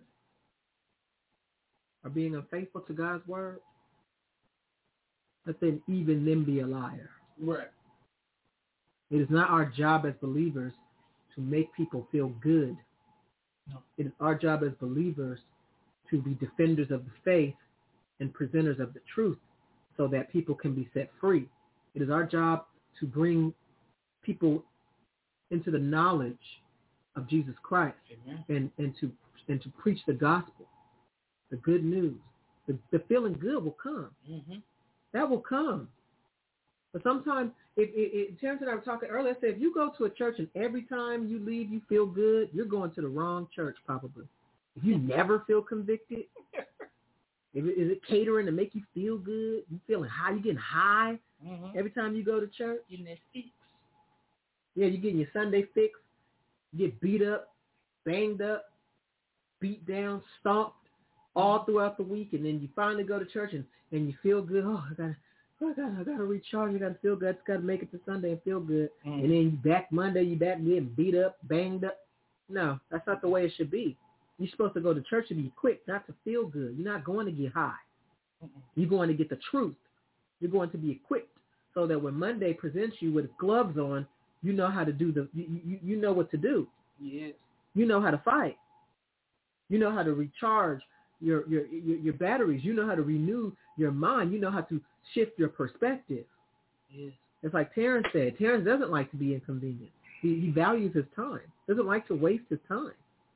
are being unfaithful to God's word, let them even them be a liar. Right. It is not our job as believers to make people feel good. No. It is our job as believers to be defenders of the faith and presenters of the truth so that people can be set free. It is our job to bring people into the knowledge of Jesus Christ. Amen. and, and to and to preach the gospel, the good news. The, the feeling good will come. Mm-hmm. That will come. But sometimes, if, if, if Terrence and I were talking earlier, I said, if you go to a church and every time you leave you feel good, you're going to the wrong church probably. If you never feel convicted, if it, is it catering to make you feel good? You feeling high? You getting high Mm-hmm. every time you go to church? Getting that fix. Yeah, you getting your Sunday fix. You get beat up, banged up, beat down, stomped all throughout the week, and then you finally go to church and, and you feel good. Oh, I gotta, oh, I gotta, I gotta recharge. I gotta feel good. I just gotta make it to Sunday and feel good. Mm. And then you back Monday, you back getting beat up, banged up. No, that's not the way it should be. You're supposed to go to church to be equipped, not to feel good. You're not going to get high. Mm-mm. You're going to get the truth. You're going to be equipped so that when Monday presents you with gloves on, you know how to do the. You, you, you know what to do. Yes. You know how to fight. You know how to recharge your, your your your batteries. You know how to renew your mind. You know how to shift your perspective. Yes. It's like Terrence said. Terrence doesn't like to be inconvenienced. He, he values his time. Doesn't like to waste his time.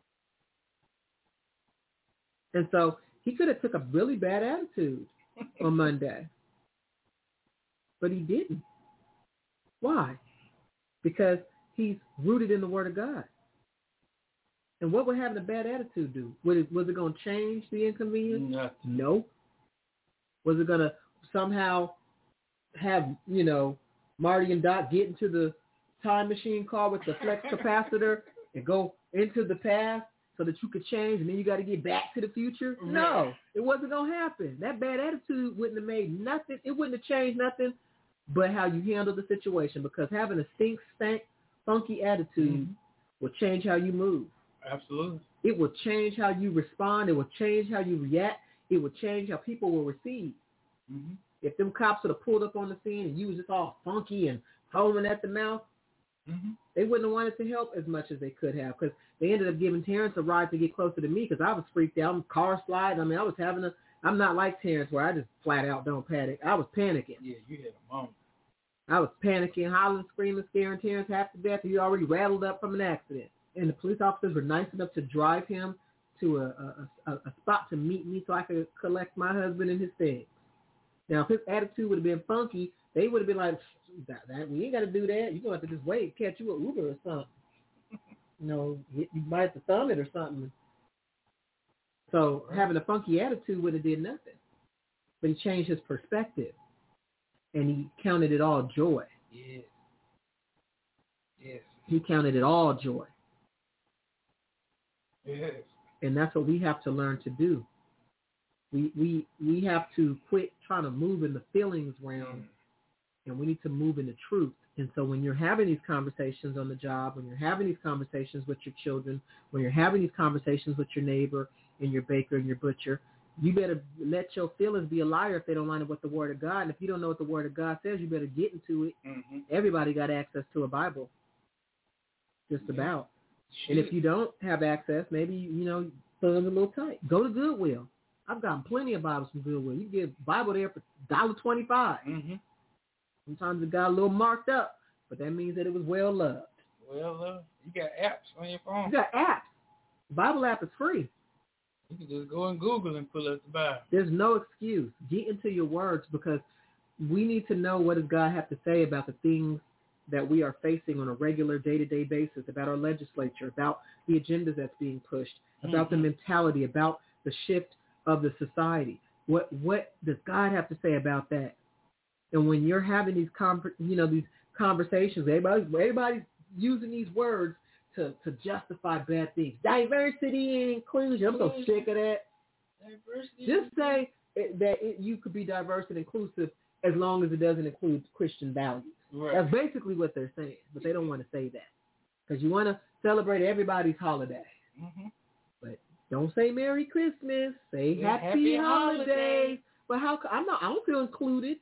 And so he could have took a really bad attitude on Monday. But he didn't. Why? Because he's rooted in the Word of God. And what would having a bad attitude do? Was it, was it going to change the inconvenience? Nothing. No. Was it going to somehow have, you know, Marty and Doc get into the time machine car with the flex capacitor and go into the past so that you could change and then you got to get back to the future? No, it wasn't going to happen. That bad attitude wouldn't have made nothing. It wouldn't have changed nothing but how you handle the situation, because having a stink, stank, funky attitude mm-hmm. will change how you move. Absolutely. It will change how you respond. It will change how you react. It will change how people will receive. Mm-hmm. If them cops would have pulled up on the scene and you was just all funky and foaming at the mouth, mm-hmm. they wouldn't have wanted to help as much as they could have, because they ended up giving Terrence a ride to get closer to me because I was freaked out. I'm car sliding. I mean, I was having a – I'm not like Terrence where I just flat out don't panic. I was panicking. Yeah, you had a moment. I was panicking, hollering, screaming, scaring Terrence half to death. He already rattled up from an accident. And the police officers were nice enough to drive him to a, a, a, a spot to meet me so I could collect my husband and his things. Now, if his attitude would have been funky, they would have been like, that, that, we ain't got to do that. You're going to have to just wait, catch you an Uber or something. You know, you might have to thumb it or something. So right. having a funky attitude would have did nothing. But he changed his perspective. And he counted it all joy. Yes. Yes. He counted it all joy. Yes. And that's what we have to learn to do. We we we have to quit trying to move in the feelings realm, mm. and we need to move in the truth. And so when you're having these conversations on the job, when you're having these conversations with your children, when you're having these conversations with your neighbor and your baker and your butcher, you better let your feelings be a liar if they don't line up with the Word of God. And if you don't know what the Word of God says, you better get into it. Mm-hmm. Everybody got access to a Bible, just yeah. about. Shit. And if you don't have access, maybe, you know, thumb a little tight. Go to Goodwill. I've gotten plenty of Bibles from Goodwill. You can get a Bible there for one dollar twenty-five. Mm-hmm. Sometimes it got a little marked up, but that means that it was well loved. Well loved. You got apps on your phone. You got apps. The Bible app is free. You can just go on Google and pull up the Bible. There's no excuse. Get into your words, because we need to know what does God have to say about the things that we are facing on a regular day-to-day basis, about our legislature, about the agendas that's being pushed, about mm-hmm. the mentality, about the shift of the society. What what does God have to say about that? And when you're having these con- you know these conversations, everybody everybody's using these words to, to justify bad things. Diversity and inclusion. I'm so sick of that. Diversity. Just say it, that it, you could be diverse and inclusive as long as it doesn't include Christian values. Right. That's basically what they're saying, but they don't want to say that because you want to celebrate everybody's holiday. Mm-hmm. But don't say Merry Christmas. Say Yeah, Happy, happy Holidays. holidays. But how? I'm not. I don't feel included.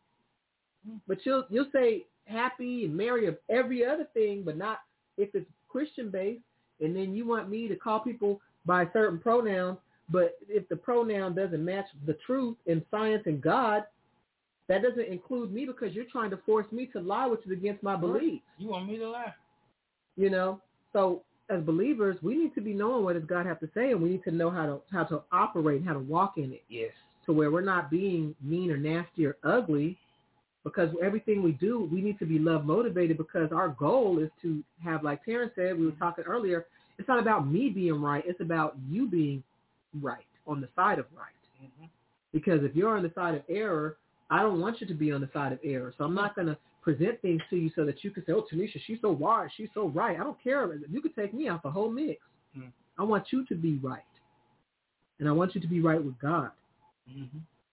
But you'll you'll say Happy and Merry of every other thing, but not if it's Christian based. And then you want me to call people by certain pronouns, but if the pronoun doesn't match the truth and science and God, that doesn't include me because you're trying to force me to lie, which is against my beliefs. You want me to lie? You know, so as believers, we need to be knowing what does God have to say, and we need to know how to how to operate, how to walk in it. Yes. To where we're not being mean or nasty or ugly, because everything we do, we need to be love motivated because our goal is to have, like Terrence said, we were talking earlier, it's not about me being right. It's about you being right, on the side of right. Mm-hmm. Because if you're on the side of error, I don't want you to be on the side of error. So I'm not going to present things to you so that you can say, oh, Tanisha, she's so wise, she's so right. I don't care. You could take me out the whole mix. Mm-hmm. I want you to be right. And I want you to be right with God. Mm-hmm.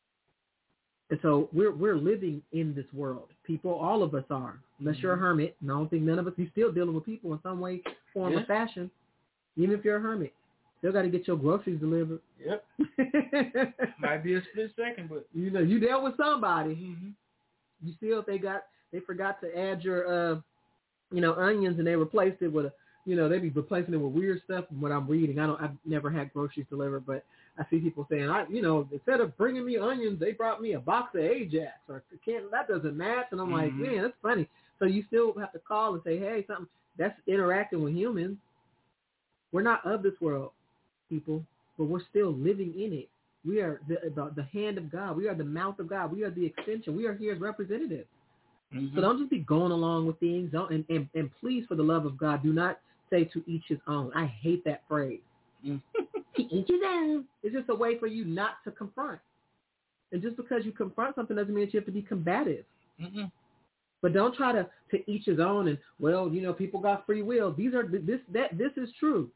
And so we're we're living in this world. People, all of us are. Unless mm-hmm. you're a hermit, and I don't think none of us, you're still dealing with people in some way, form, yeah. or fashion. Even if you're a hermit, still got to get your groceries delivered. Yep. Might be a split second, but you know you dealt with somebody. Mm-hmm. You still they got they forgot to add your uh you know onions and they replaced it with a you know they be replacing it with weird stuff. From what I'm reading, I don't I've never had groceries delivered, but I see people saying, I, you know, instead of bringing me onions, they brought me a box of Ajax or can't, that doesn't match. And I'm like, mm-hmm. man, that's funny. So you still have to call and say, hey, something that's interacting with humans. We're not of this world, people, but we're still living in it. We are the, the, the hand of God. We are the mouth of God. We are the extension. We are here as representatives. Mm-hmm. So don't just be going along with things. Don't, and, and, and please, for the love of God, do not say to each his own. I hate that phrase. Mm. To each his own. It's just a way for you not to confront. And just because you confront something doesn't mean that you have to be combative. Mm-mm. But don't try to, to each his own and, well, you know, people got free will. These are this that this is true.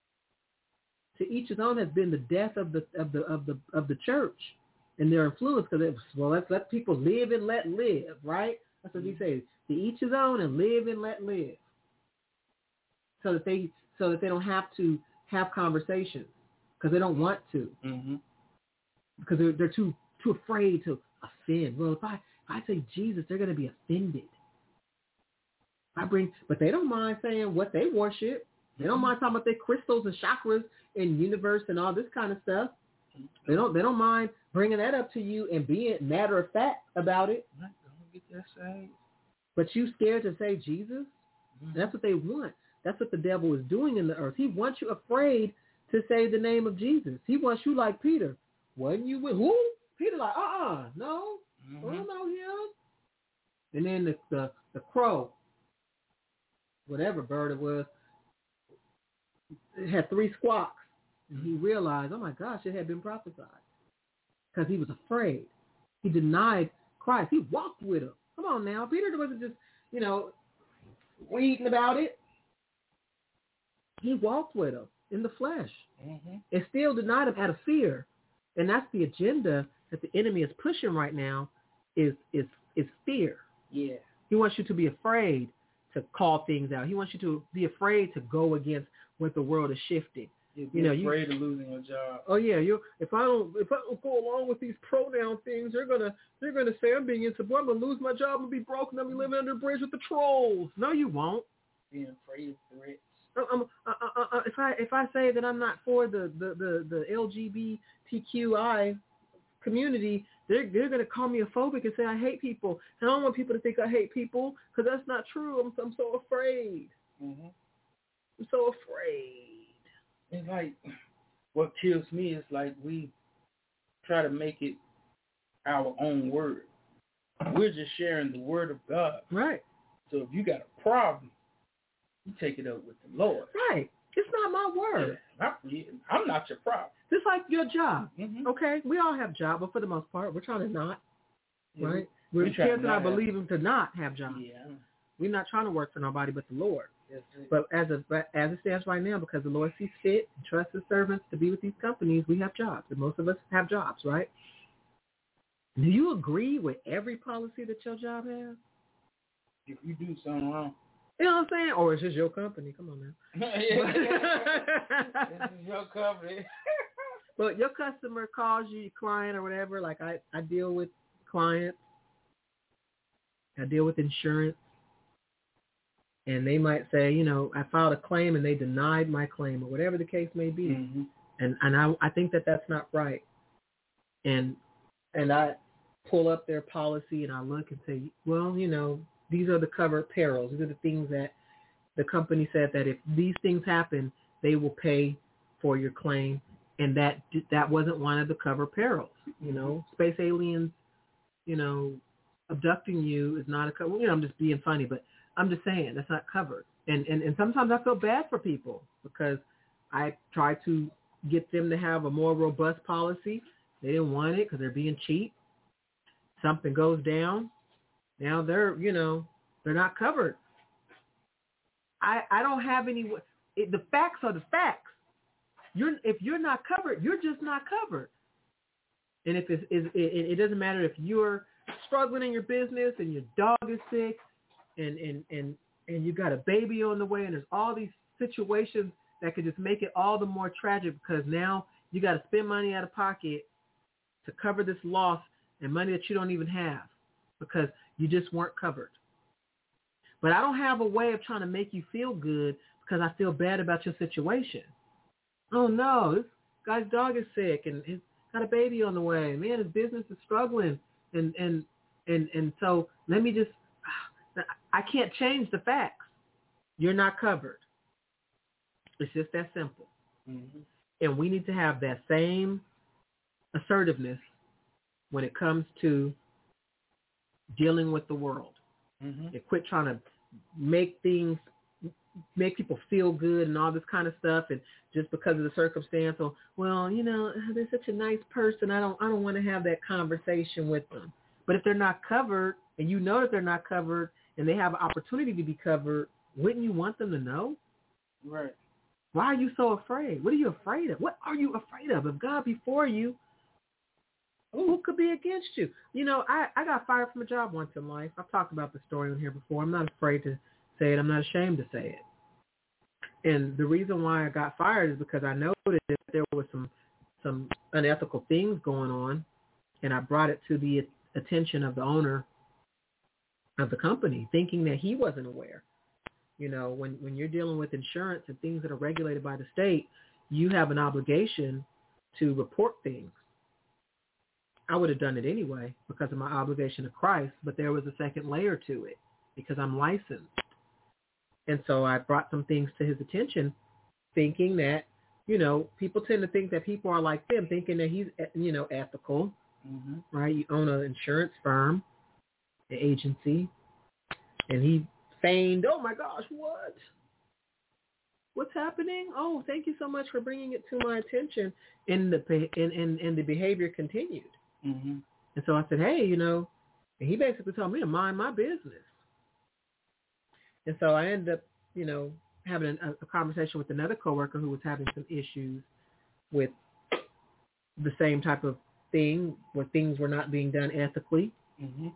To each his own has been the death of the of the of the of the church and their influence because it was, well, let's let people live and let live, right? That's what he says. To each his own and live and let live. So that they so that they don't have to have conversations because they don't want to. Mm-hmm. Because they're they're too too afraid to offend. Well, if I if I say Jesus, they're going to be offended. I bring, but they don't mind saying what they worship. They don't mind talking about their crystals and chakras and universe and all this kind of stuff. They don't they don't mind bringing that up to you and being matter of fact about it. Don't get that side. But you scared to say Jesus? Mm-hmm. That's what they want. That's what the devil is doing in the earth. He wants you afraid to say the name of Jesus. He wants you like Peter. Wasn't you with who? Peter like, uh-uh, no, mm-hmm. I don't know him. And then the, the, the crow, whatever bird it was, it had three squawks. And he realized, oh my gosh, it had been prophesied. Because he was afraid. He denied Christ. He walked with him. Come on now. Peter wasn't just, you know, reading about it. He walked with him in the flesh. Mm-hmm. And still denied him out of fear. And that's the agenda that the enemy is pushing right now is is is fear. Yeah. He wants you to be afraid to call things out. He wants you to be afraid to go against what the world is shifting. You're you know, afraid you, of losing your job. Oh yeah, you. If I don't, if I don't go along with these pronoun things, they're gonna, they're gonna say I'm being insubordinate. I'm gonna lose my job. I'm gonna be broke, and I'm gonna be living under a bridge with the trolls. No, you won't. Being afraid of threats. Um, uh, uh, uh, if I if I say that I'm not for the the, the, the L G B T Q I community, they're they're gonna call me a phobic and say I hate people. And I don't want people to think I hate people because that's not true. I'm I'm so afraid. Mm-hmm. I'm so afraid. It's like what kills me is like we try to make it our own word. We're just sharing the word of God. Right. So if you got a problem, you take it up with the Lord. Right. It's not my word. Yeah, I'm not your problem. Just like your job. Mm-hmm. Okay? We all have jobs, but for the most part, we're trying to not. Yeah, right? We, we're trying to believe him to not have jobs. Yeah. We're not trying to work for nobody but the Lord. Yes, but as a, but as it stands right now, because the Lord sees fit and trusts his servants to be with these companies, we have jobs. And most of us have jobs, right? Do you agree with every policy that your job has? If you do something wrong. You know what I'm saying? Or it's just your company. Come on now. This is your company. But your customer calls you, your client or whatever. Like I, I deal with clients. I deal with insurance. And they might say, you know, I filed a claim and they denied my claim or whatever the case may be. Mm-hmm. And and I, I think that that's not right. And and I pull up their policy and I look and say, well, you know, these are the covered perils. These are the things that the company said that if these things happen, they will pay for your claim. And that that wasn't one of the covered perils. You know, space aliens, you know, abducting you is not a cover. You know, I'm just being funny, but I'm just saying that's not covered. And, and, and sometimes I feel bad for people because I try to get them to have a more robust policy. They didn't want it because they're being cheap. Something goes down. Now they're, you know, they're not covered. I I don't have any. It, the facts are the facts. You're if you're not covered, you're just not covered. And if it's, it, it, it doesn't matter if you're struggling in your business and your dog is sick, and and and and you got a baby on the way, and there's all these situations that could just make it all the more tragic because now you got to spend money out of pocket to cover this loss and money that you don't even have because you just weren't covered. But I don't have a way of trying to make you feel good because I feel bad about your situation. Oh, no, this guy's dog is sick and he's got a baby on the way. Man, his business is struggling. And, and, and, and so let me just, I can't change the facts. You're not covered. It's just that simple. Mm-hmm. And we need to have that same assertiveness when it comes to dealing with the world. Mm-hmm. And quit trying to make things, make people feel good and all this kind of stuff. And just because of the circumstance, or, well, you know, they're such a nice person. I don't, I don't want to have that conversation with them. But if they're not covered and you know that they're not covered and they have an opportunity to be covered, wouldn't you want them to know? Right. Why are you so afraid? What are you afraid of? What are you afraid of? If God be for you, who could be against you? You know, I, I got fired from a job once in life. I've talked about the story on here before. I'm not afraid to say it. I'm not ashamed to say it. And the reason why I got fired is because I noticed that there was some some unethical things going on, and I brought it to the attention of the owner of the company, thinking that he wasn't aware. You know, when, when you're dealing with insurance and things that are regulated by the state, you have an obligation to report things. I would have done it anyway because of my obligation to Christ, but there was a second layer to it because I'm licensed. And so I brought some things to his attention thinking that, you know, people tend to think that people are like them, thinking that he's, you know, ethical, mm-hmm. right? You own an insurance firm, an agency, and he feigned, oh my gosh, what? What's happening? Oh, thank you so much for bringing it to my attention. And the, and, and, and the behavior continued. Mm-hmm. And so I said, hey, you know, and he basically told me to mind my business. And so I ended up, you know, having a, a conversation with another coworker who was having some issues with the same type of thing where things were not being done ethically. Mm-hmm.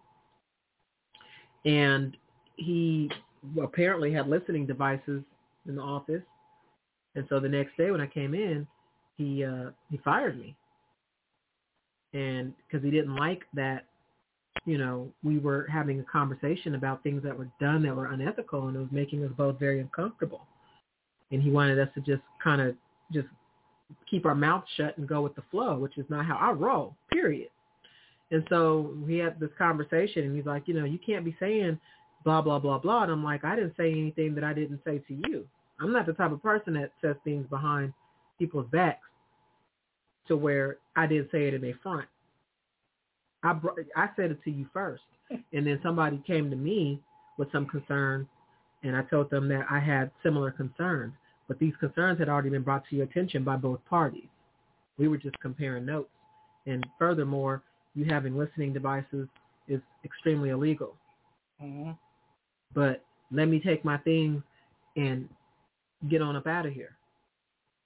And he apparently had listening devices in the office. And so the next day when I came in, he uh, he fired me. And because he didn't like that, you know, we were having a conversation about things that were done that were unethical, and it was making us both very uncomfortable. And he wanted us to just kind of just keep our mouth shut and go with the flow, which is not how I roll, period. And so we had this conversation, and he's like, you know, you can't be saying blah, blah, blah, blah. And I'm like, I didn't say anything that I didn't say to you. I'm not the type of person that says things behind people's backs to where I didn't say it in their front. I brought, I said it to you first, and then somebody came to me with some concerns, and I told them that I had similar concerns, but these concerns had already been brought to your attention by both parties. We were just comparing notes, and furthermore, you having listening devices is extremely illegal. Mm-hmm. But let me take my things and get on up out of here.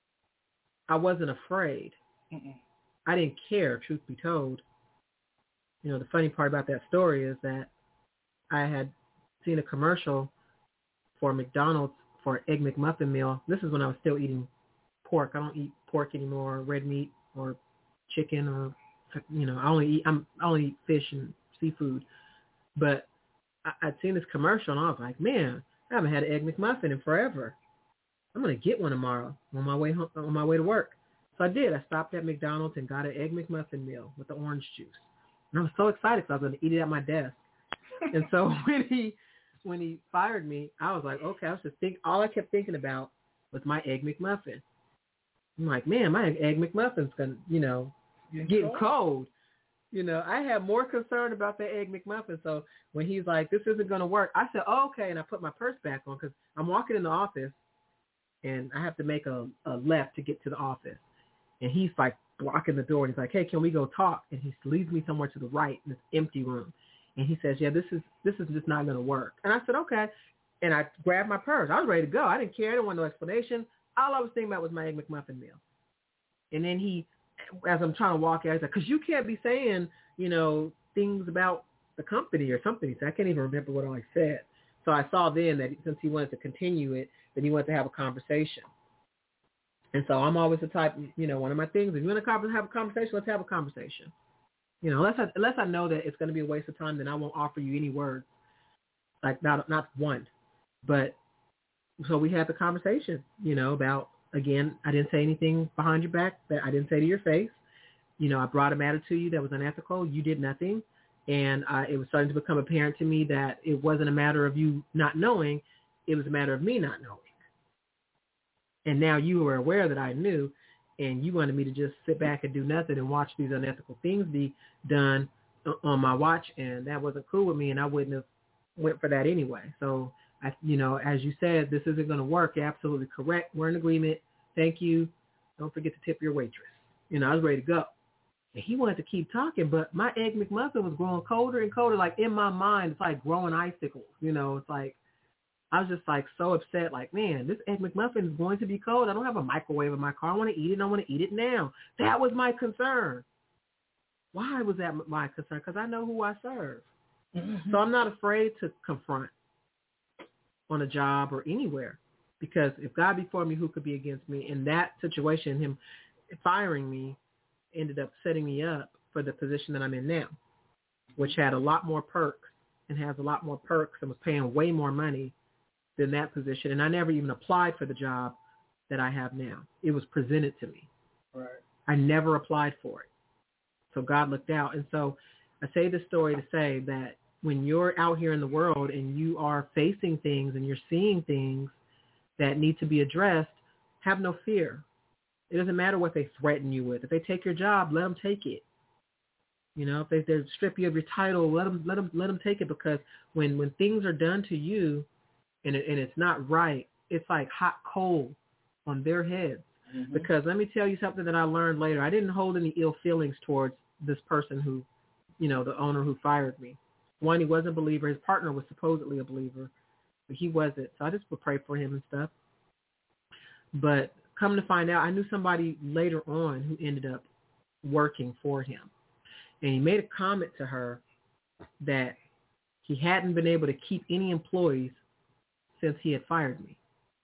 I wasn't afraid. Mm-mm. I didn't care, truth be told. you know, the funny part about that story is that I had seen a commercial for McDonald's for Egg McMuffin meal. This is when I was still eating pork. I don't eat pork anymore, red meat or chicken, or, you know, I only eat, I'm, I only eat fish and seafood. But I, I'd seen this commercial and I was like, man, I haven't had an Egg McMuffin in forever. I'm going to get one tomorrow on my way home, on my way to work. So I did. I stopped at McDonald's and got an Egg McMuffin meal with the orange juice. And I was so excited because I was going to eat it at my desk. And so when he when he fired me, I was like, okay, I was just think all I kept thinking about was my Egg McMuffin. I'm like, man, my Egg McMuffin's gonna, you know, getting, getting cold. cold. You know, I had more concern about that Egg McMuffin. So when he's like, this isn't gonna work, I said, oh, okay, and I put my purse back on because I'm walking in the office and I have to make a, a left to get to the office. And he's like blocking the door and he's like, hey, can we go talk? And he leads me somewhere to the right in this empty room. And he says, yeah, this is this is just not going to work. And I said, okay. And I grabbed my purse. I was ready to go. I didn't care. I didn't want no explanation. All I was thinking about was my Egg McMuffin meal. And then he, as I'm trying to walk out, he's like, because you can't be saying, you know, things about the company or something. So I can't even remember what all I said. So I saw then that since he wanted to continue it, that he wanted to have a conversation. And so I'm always the type, you know, one of my things, if you want to have a conversation, let's have a conversation. You know, unless I, unless I know that it's going to be a waste of time, then I won't offer you any words, like not not one. But so we had the conversation, you know, about, again, I didn't say anything behind your back that I didn't say to your face. You know, I brought a matter to you that was unethical. You did nothing. And uh, it was starting to become apparent to me that it wasn't a matter of you not knowing. It was a matter of me not knowing. And now you were aware that I knew, and you wanted me to just sit back and do nothing and watch these unethical things be done on my watch, and that wasn't cool with me, and I wouldn't have went for that anyway. So, I, you know, as you said, this isn't going to work. You're absolutely correct. We're in agreement. Thank you. Don't forget to tip your waitress. You know, I was ready to go. And he wanted to keep talking, but my Egg McMuffin was growing colder and colder. Like, in my mind, it's like growing icicles. You know, it's like, I was just like so upset, like, man, this Egg McMuffin is going to be cold. I don't have a microwave in my car. I want to eat it, and I want to eat it now. That was my concern. Why was that my concern? Because I know who I serve. Mm-hmm. So I'm not afraid to confront on a job or anywhere, because if God be for me, who could be against me? In that situation, him firing me ended up setting me up for the position that I'm in now, which had a lot more perks and has a lot more perks and was paying way more money than that position. And I never even applied for the job that I have now. It was presented to me. Right. I never applied for it. So God looked out. And so I say this story to say that when you're out here in the world and you are facing things and you're seeing things that need to be addressed, have no fear. It doesn't matter what they threaten you with. If they take your job, let them take it. You know, if they, they strip you of your title, let them, let them, let them take it, because when, when things are done to you, And, it, and it's not right, it's like hot coal on their heads. Mm-hmm. Because let me tell you something that I learned later. I didn't hold any ill feelings towards this person who, you know, the owner who fired me. One, he wasn't a believer. His partner was supposedly a believer, but he wasn't. So I just would pray for him and stuff. But come to find out, I knew somebody later on who ended up working for him. And he made a comment to her that he hadn't been able to keep any employees since he had fired me,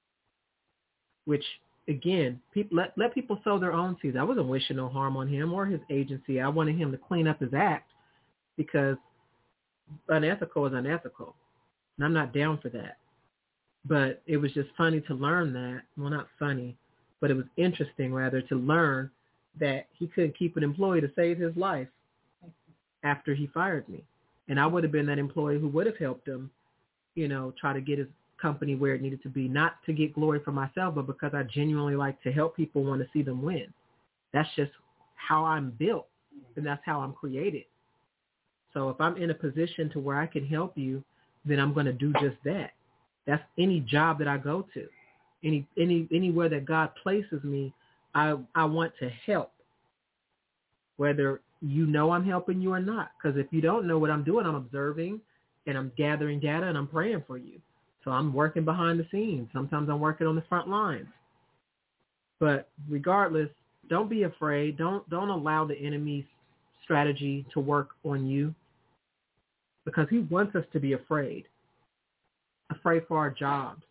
which, again, people, let, let people sow their own seeds. I wasn't wishing no harm on him or his agency. I wanted him to clean up his act, because unethical is unethical, and I'm not down for that. But it was just funny to learn that. Well, not funny, but it was interesting, rather, to learn that he couldn't keep an employee to save his life after he fired me. And I would have been that employee who would have helped him, you know, try to get his company where it needed to be, not to get glory for myself, but because I genuinely like to help people, want to see them win. That's just how I'm built, and that's how I'm created. So if I'm in a position to where I can help you, then I'm going to do just that. That's any job that I go to, any any anywhere that God places me. I I want to help, whether you know I'm helping you or not. Because if you don't know what I'm doing, I'm observing and I'm gathering data and I'm praying for you. So I'm working behind the scenes. Sometimes I'm working on the front lines. But regardless, don't be afraid. Don't don't allow the enemy's strategy to work on you because he wants us to be afraid, afraid for our jobs,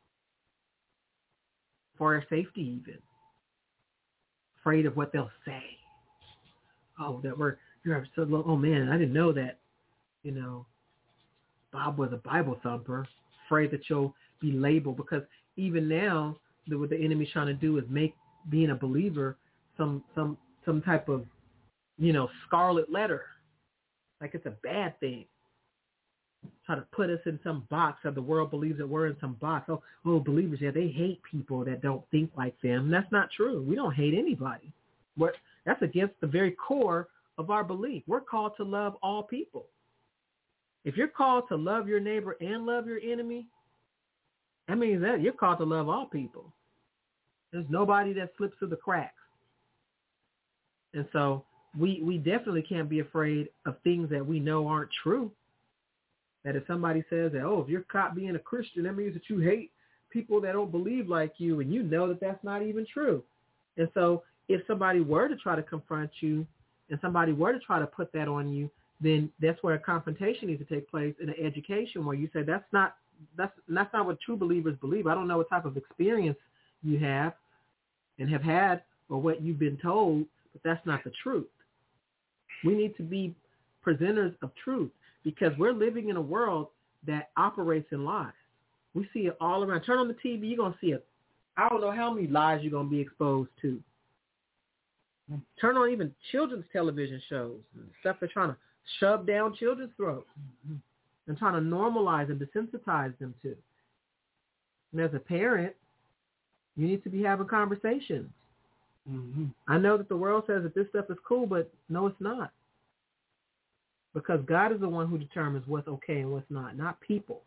for our safety even, afraid of what they'll say. Oh, that we're, you're so, oh man, I didn't know that, you know, Bob was a Bible thumper, afraid that you'll be labeled because even now, the, what the enemy's trying to do is make being a believer some some some type of, you know, scarlet letter, like it's a bad thing. Try to put us in some box that the world believes that we're in some box. Oh, oh, believers, yeah, they hate people that don't think like them. And that's not true. We don't hate anybody. We're, that's against the very core of our belief. We're called to love all people. If you're called to love your neighbor and love your enemy, that means that you're called to love all people. There's nobody that slips through the cracks. And so we we definitely can't be afraid of things that we know aren't true. That if somebody says that, oh, if you're caught being a Christian, that means that you hate people that don't believe like you, and you know that that's not even true. And so if somebody were to try to confront you and somebody were to try to put that on you, then that's where a confrontation needs to take place in an education where you say that's not that's that's not what true believers believe. I don't know what type of experience you have and have had or what you've been told, but that's not the truth. We need to be presenters of truth because we're living in a world that operates in lies. We see it all around. Turn on the T V, you're going to see it. I don't know how many lies you're going to be exposed to. Turn on even children's television shows and stuff they're trying to shove down children's throats mm-hmm. and trying to normalize and desensitize them to. And as a parent, you need to be having conversations. Mm-hmm. I know that the world says that this stuff is cool, but no, it's not. Because God is the one who determines what's okay and what's not, not people.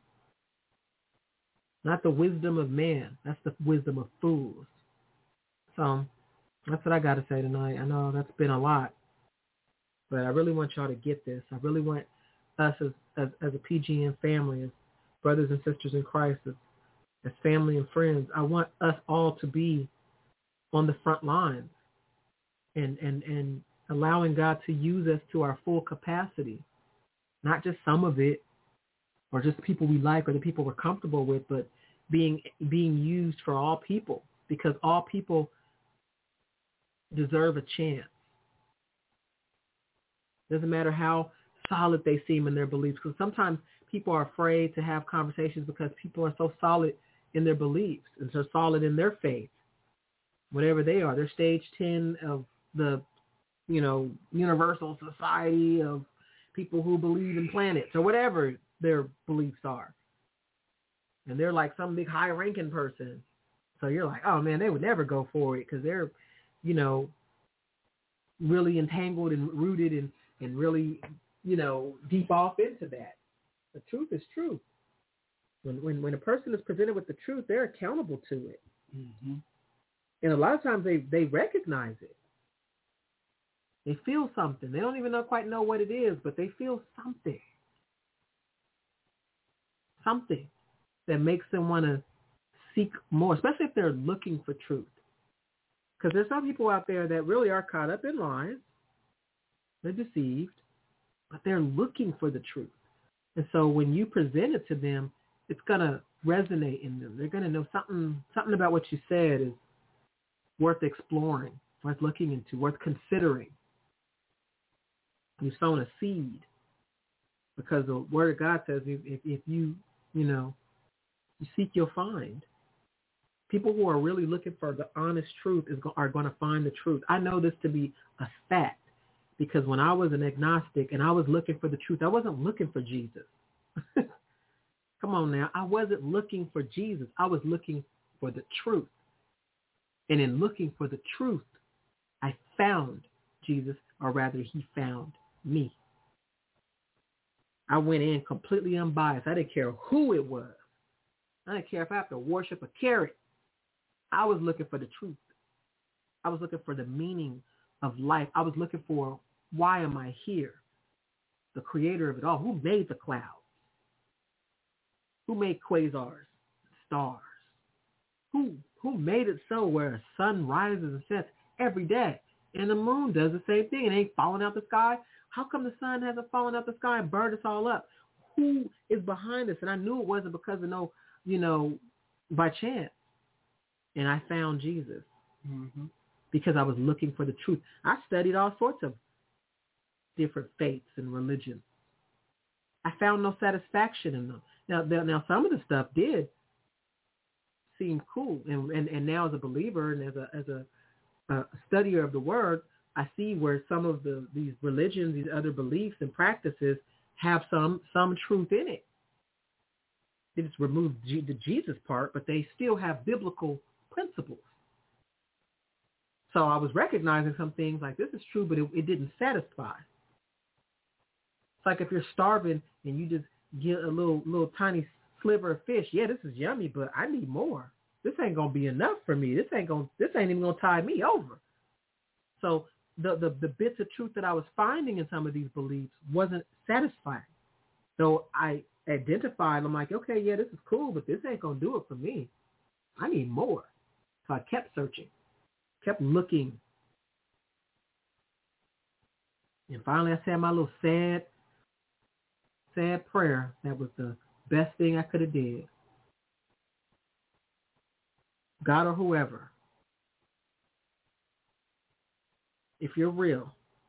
Not the wisdom of man. That's the wisdom of fools. So that's what I got to say tonight. I know that's been a lot, but I really want y'all to get this. I really want us as, as, as a P G N family, as brothers and sisters in Christ, as, as family and friends, I want us all to be on the front lines and, and, and allowing God to use us to our full capacity, not just some of it or just people we like or the people we're comfortable with, but being being used for all people because all people deserve a chance. Doesn't matter how solid they seem in their beliefs, because sometimes people are afraid to have conversations because people are so solid in their beliefs and so solid in their faith, whatever they are. They're stage ten of the, you know, universal society of people who believe in planets or whatever their beliefs are. And they're like some big high-ranking person. So you're like, oh, man, they would never go for it because they're, you know, really entangled and rooted and, and really, you know, deep off into that. The truth is true. When when, when a person is presented with the truth, they're accountable to it. Mm-hmm. And a lot of times they, they recognize it. They feel something. They don't even know, quite know what it is, but they feel something. Something that makes them want to seek more, especially if they're looking for truth. Because there's some people out there that really are caught up in lies. They're deceived, but they're looking for the truth. And so when you present it to them, it's going to resonate in them. They're going to know something, something about what you said is worth exploring, worth looking into, worth considering. You've sown a seed because the Word of God says if, if, if you, you know, you seek, you'll find. People who are really looking for the honest truth is, are going to find the truth. I know this to be a fact because when I was an agnostic and I was looking for the truth, I wasn't looking for Jesus. Come on now. I wasn't looking for Jesus. I was looking for the truth. And in looking for the truth, I found Jesus, or rather he found me. I went in completely unbiased. I didn't care who it was. I didn't care if I have to worship a carrot. I was looking for the truth. I was looking for the meaning of life. I was looking for, why am I here? The creator of it all. Who made the clouds? Who made quasars, stars? Who who made it so where a sun rises and sets every day? And the moon does the same thing. It ain't falling out the sky. How come the sun hasn't fallen out the sky and burned us all up? Who is behind us? And I knew it wasn't because of no, you know, by chance. And I found Jesus mm-hmm. because I was looking for the truth. I studied all sorts of different faiths and religions. I found no satisfaction in them. Now, now some of the stuff did seem cool. And, and, and now as a believer and as a, as a, a studier of the word, I see where some of the these religions, these other beliefs and practices have some some truth in it. They just removed G- the Jesus part, but they still have biblical principles. So I was recognizing some things like this is true, but it, it didn't satisfy. It's like if you're starving and you just get a little little tiny sliver of fish. Yeah, this is yummy, but I need more. This ain't gonna be enough for me. This ain't gonna. This ain't even gonna tide me over. So the, the the bits of truth that I was finding in some of these beliefs wasn't satisfying. So I identified. I'm like, okay, yeah, this is cool, but this ain't gonna do it for me. I need more. So I kept searching, kept looking, and finally I said my little sad, sad prayer. That was the best thing I could have did. God or whoever, if you're real,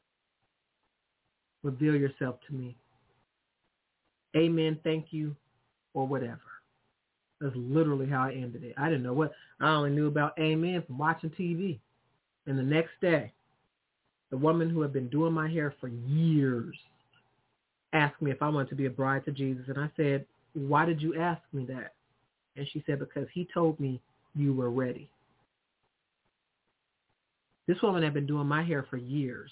reveal yourself to me. Amen, thank you, or whatever. That's literally how I ended it. I didn't know what. I only knew about amen from watching T V. And the next day, the woman who had been doing my hair for years asked me if I wanted to be a bride to Jesus. And I said, why did you ask me that? And she said, because he told me you were ready. This woman had been doing my hair for years.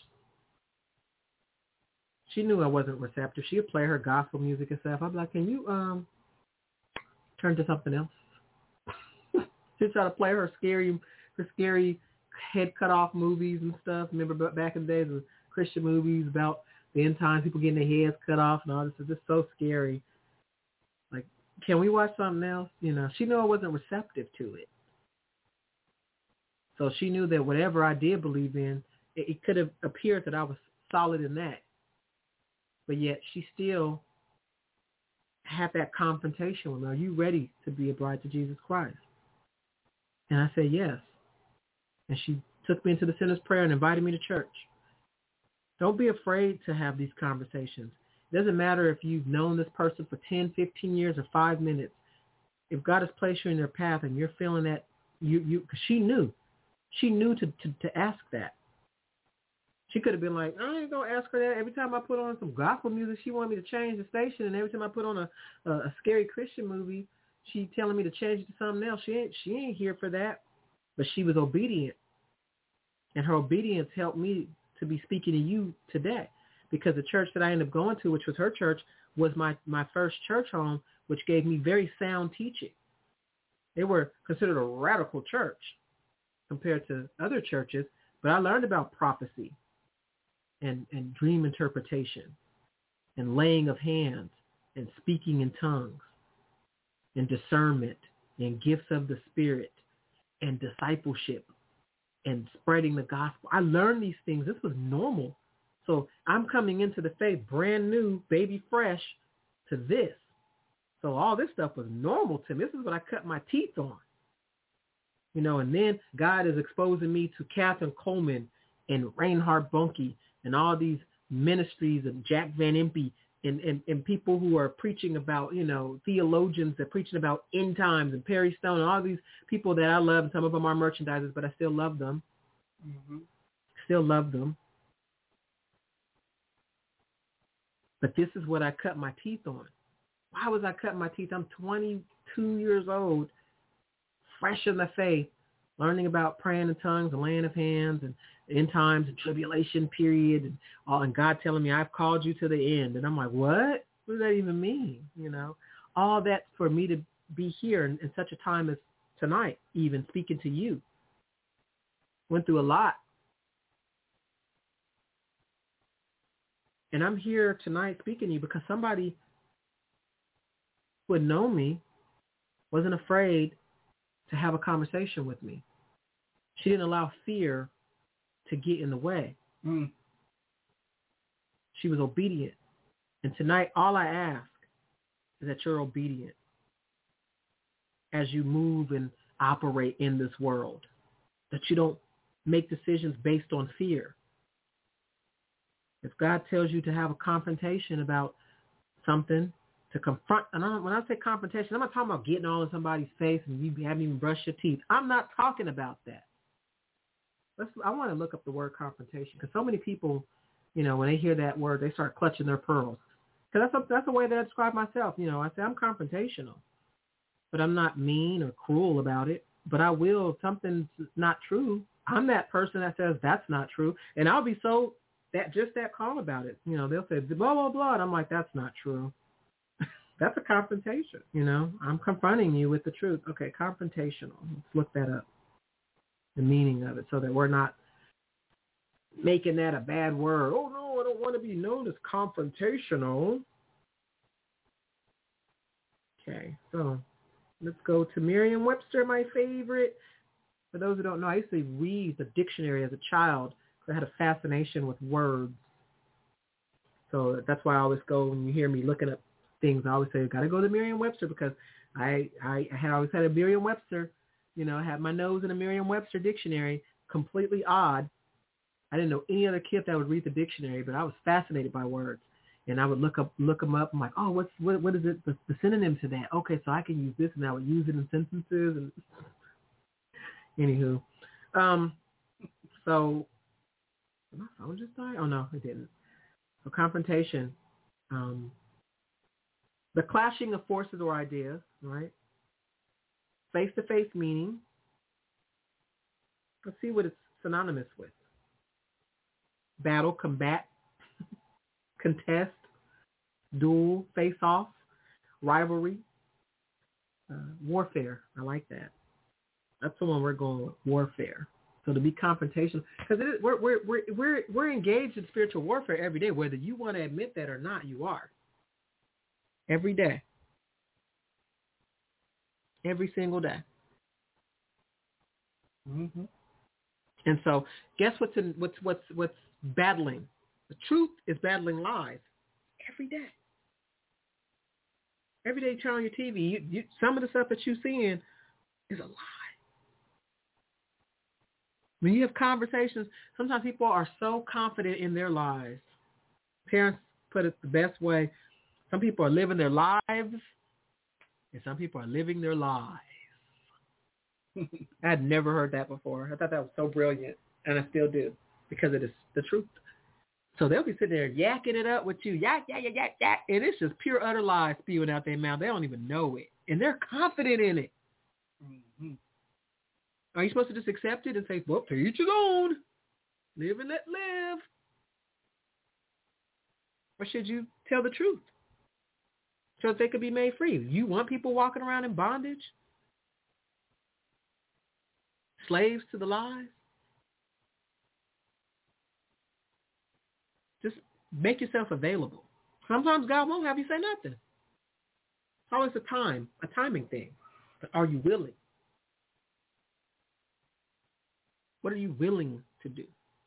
She knew I wasn't receptive. She would play her gospel music and stuff. I'd be like, can you um turn to something else? She'd try to play her scary, her scary head cut off movies and stuff. Remember back in the days of Christian movies about the end times, people getting their heads cut off and all this. It's just so scary. Like, can we watch something else? You know, she knew I wasn't receptive to it. So she knew that whatever I did believe in, it, it could have appeared that I was solid in that. But yet she still had that confrontation with me. Are you ready to be a bride to Jesus Christ? And I said, yes. And she took me into the sinner's prayer and invited me to church. Don't be afraid to have these conversations. It doesn't matter if you've known this person for ten, fifteen years or five minutes. If God has placed you in their path and you're feeling that, you, you, cause she knew. She knew to, to, to ask that. She could have been like, I ain't going to ask her that. Every time I put on some gospel music, she wanted me to change the station. And every time I put on a, a, a scary Christian movie, she telling me to change it to something else. She ain't, she ain't here for that. But she was obedient. And her obedience helped me to be speaking to you today. Because the church that I ended up going to, which was her church, was my, my first church home, which gave me very sound teaching. They were considered a radical church compared to other churches. But I learned about prophecy. And, and dream interpretation and laying of hands and speaking in tongues and discernment and gifts of the Spirit and discipleship and spreading the gospel. I learned these things. This was normal. So I'm coming into the faith brand new, baby fresh to this. So all this stuff was normal to me. This is what I cut my teeth on. You know, and then God is exposing me to Catherine Coleman and Reinhard Bonnke and all these ministries of Jack Van Impe and, and, and people who are preaching about, you know, theologians that are preaching about end times and Perry Stone and all these people that I love. And some of them are merchandisers, but I still love them. Mm-hmm. Still love them. But this is what I cut my teeth on. Why was I cutting my teeth? I'm twenty-two years old, fresh in the faith, learning about praying in tongues and laying of hands and end times and tribulation period and all, and God telling me I've called you to the end. And I'm like, what? What does that even mean? You know, all that for me to be here in, in such a time as tonight, even speaking to you. Went through a lot. And I'm here tonight speaking to you because somebody who had known me wasn't afraid to have a conversation with me. She didn't allow fear to get in the way. Mm. She was obedient. And tonight, all I ask is that you're obedient as you move and operate in this world, that you don't make decisions based on fear. If God tells you to have a confrontation about something, to confront, and I, when I say confrontation, I'm not talking about getting all in somebody's face and you haven't even brushed your teeth. I'm not talking about that. Let's, I want to look up the word confrontation because so many people, you know, when they hear that word, they start clutching their pearls. Because that's, that's the way that I describe myself. You know, I say I'm confrontational, but I'm not mean or cruel about it. But I will, if something's not true, I'm that person that says that's not true. And I'll be so, that just that calm about it. You know, they'll say, blah, blah, blah. And I'm like, that's not true. That's a confrontation. You know, I'm confronting you with the truth. Okay, confrontational. Let's look that up, the meaning of it, so that we're not making that a bad word. Oh, no, I don't want to be known as confrontational. Okay, so let's go to Merriam-Webster, my favorite. For those who don't know, I used to read the dictionary as a child. I had a fascination with words. So that's why I always go, when you hear me looking up things, I always say, got to go to Merriam-Webster because I, I, I had always had a Merriam-Webster, you know, I had my nose in a Merriam-Webster dictionary, completely odd. I didn't know any other kid that would read the dictionary, but I was fascinated by words. And I would look up, look them up. I'm like, oh, what's what, what is it? The, the synonym to that? Okay, so I can use this, and I would use it in sentences. And anywho, um, so did my phone just die? Oh no, it didn't. So confrontation, um, the clashing of forces or ideas, right? Face-to-face meaning. Let's see what it's synonymous with. Battle, combat, contest, duel, face-off, rivalry, uh, warfare. I like that. That's the one we're going with, warfare. So to be confrontational, because we're, we're, we're, we're, we're engaged in spiritual warfare every day, whether you want to admit that or not, you are. Every day. Every single day. Mm-hmm. And so guess what's, in, what's, what's, what's battling? The truth is battling lies every day. Every day you turn on your T V, you, you, some of the stuff that you're seeing is a lie. When you have conversations, sometimes people are so confident in their lies. Parents put it the best way. Some people are living their lives, and some people are living their lies. I had never heard that before. I thought that was so brilliant, and I still do, because it is the truth. So they'll be sitting there yakking it up with you, yak, yak, yak, yak, yak, and it's just pure utter lies spewing out their mouth. They don't even know it, and they're confident in it. Mm-hmm. Are you supposed to just accept it and say, well, to each his own, live and let live? Or should you tell the truth so that they could be made free? You want people walking around in bondage? Slaves to the lies? Just make yourself available. Sometimes God won't have you say nothing. It's always a time, a timing thing. But are you willing? What are you willing to do?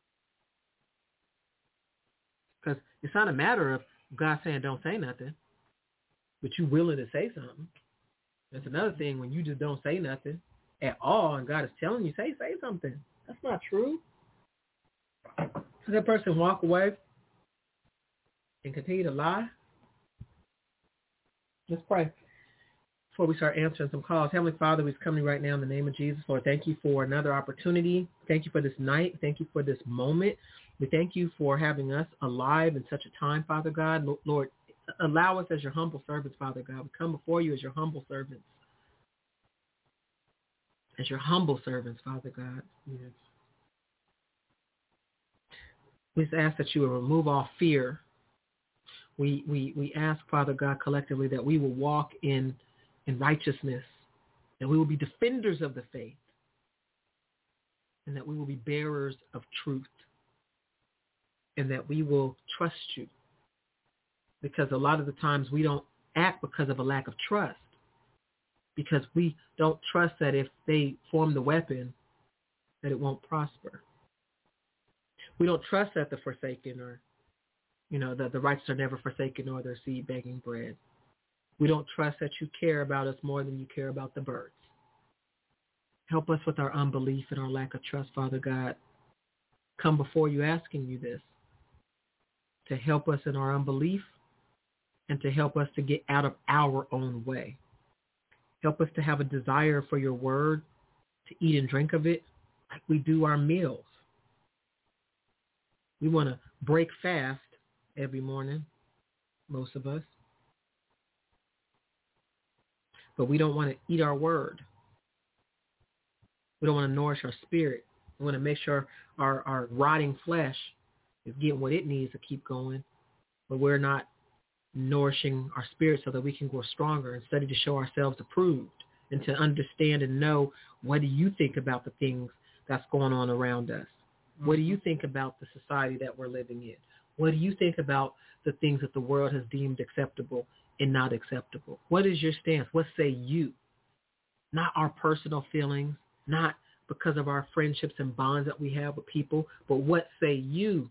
Because it's not a matter of God saying don't say nothing, but you willing to say something. That's another thing when you just don't say nothing at all and God is telling you, say, say something. That's not true. Does that person walk away and continue to lie? Let's pray before we start answering some calls. Heavenly Father, we're coming right now in the name of Jesus. Lord, thank you for another opportunity. Thank you for this night. Thank you for this moment. We thank you for having us alive in such a time, Father God. Lord, allow us as your humble servants, Father God. We come before you as your humble servants. As your humble servants, Father God. Yes. We just ask that you will remove all fear. We, we, we ask, Father God, collectively that we will walk in in righteousness, and we will be defenders of the faith, and that we will be bearers of truth, and that we will trust you. Because a lot of the times we don't act because of a lack of trust, because we don't trust that if they form the weapon, that it won't prosper. We don't trust that the forsaken or, you know, that the righteous are never forsaken or their seed begging bread. We don't trust that you care about us more than you care about the birds. Help us with our unbelief and our lack of trust, Father God. Come before you asking you this, to help us in our unbelief and to help us to get out of our own way. Help us to have a desire for your word, to eat and drink of it like we do our meals. We want to break fast every morning, most of us. But we don't want to eat our word. We don't want to nourish our spirit. We want to make sure our, our rotting flesh is getting what it needs to keep going, but we're not nourishing our spirit so that we can grow stronger and study to show ourselves approved and to understand and know, what do you think about the things that's going on around us? Mm-hmm. What do you think about the society that we're living in? What do you think about the things that the world has deemed acceptable and not acceptable? What is your stance? What say you? Not our personal feelings, not because of our friendships and bonds that we have with people, but what say you?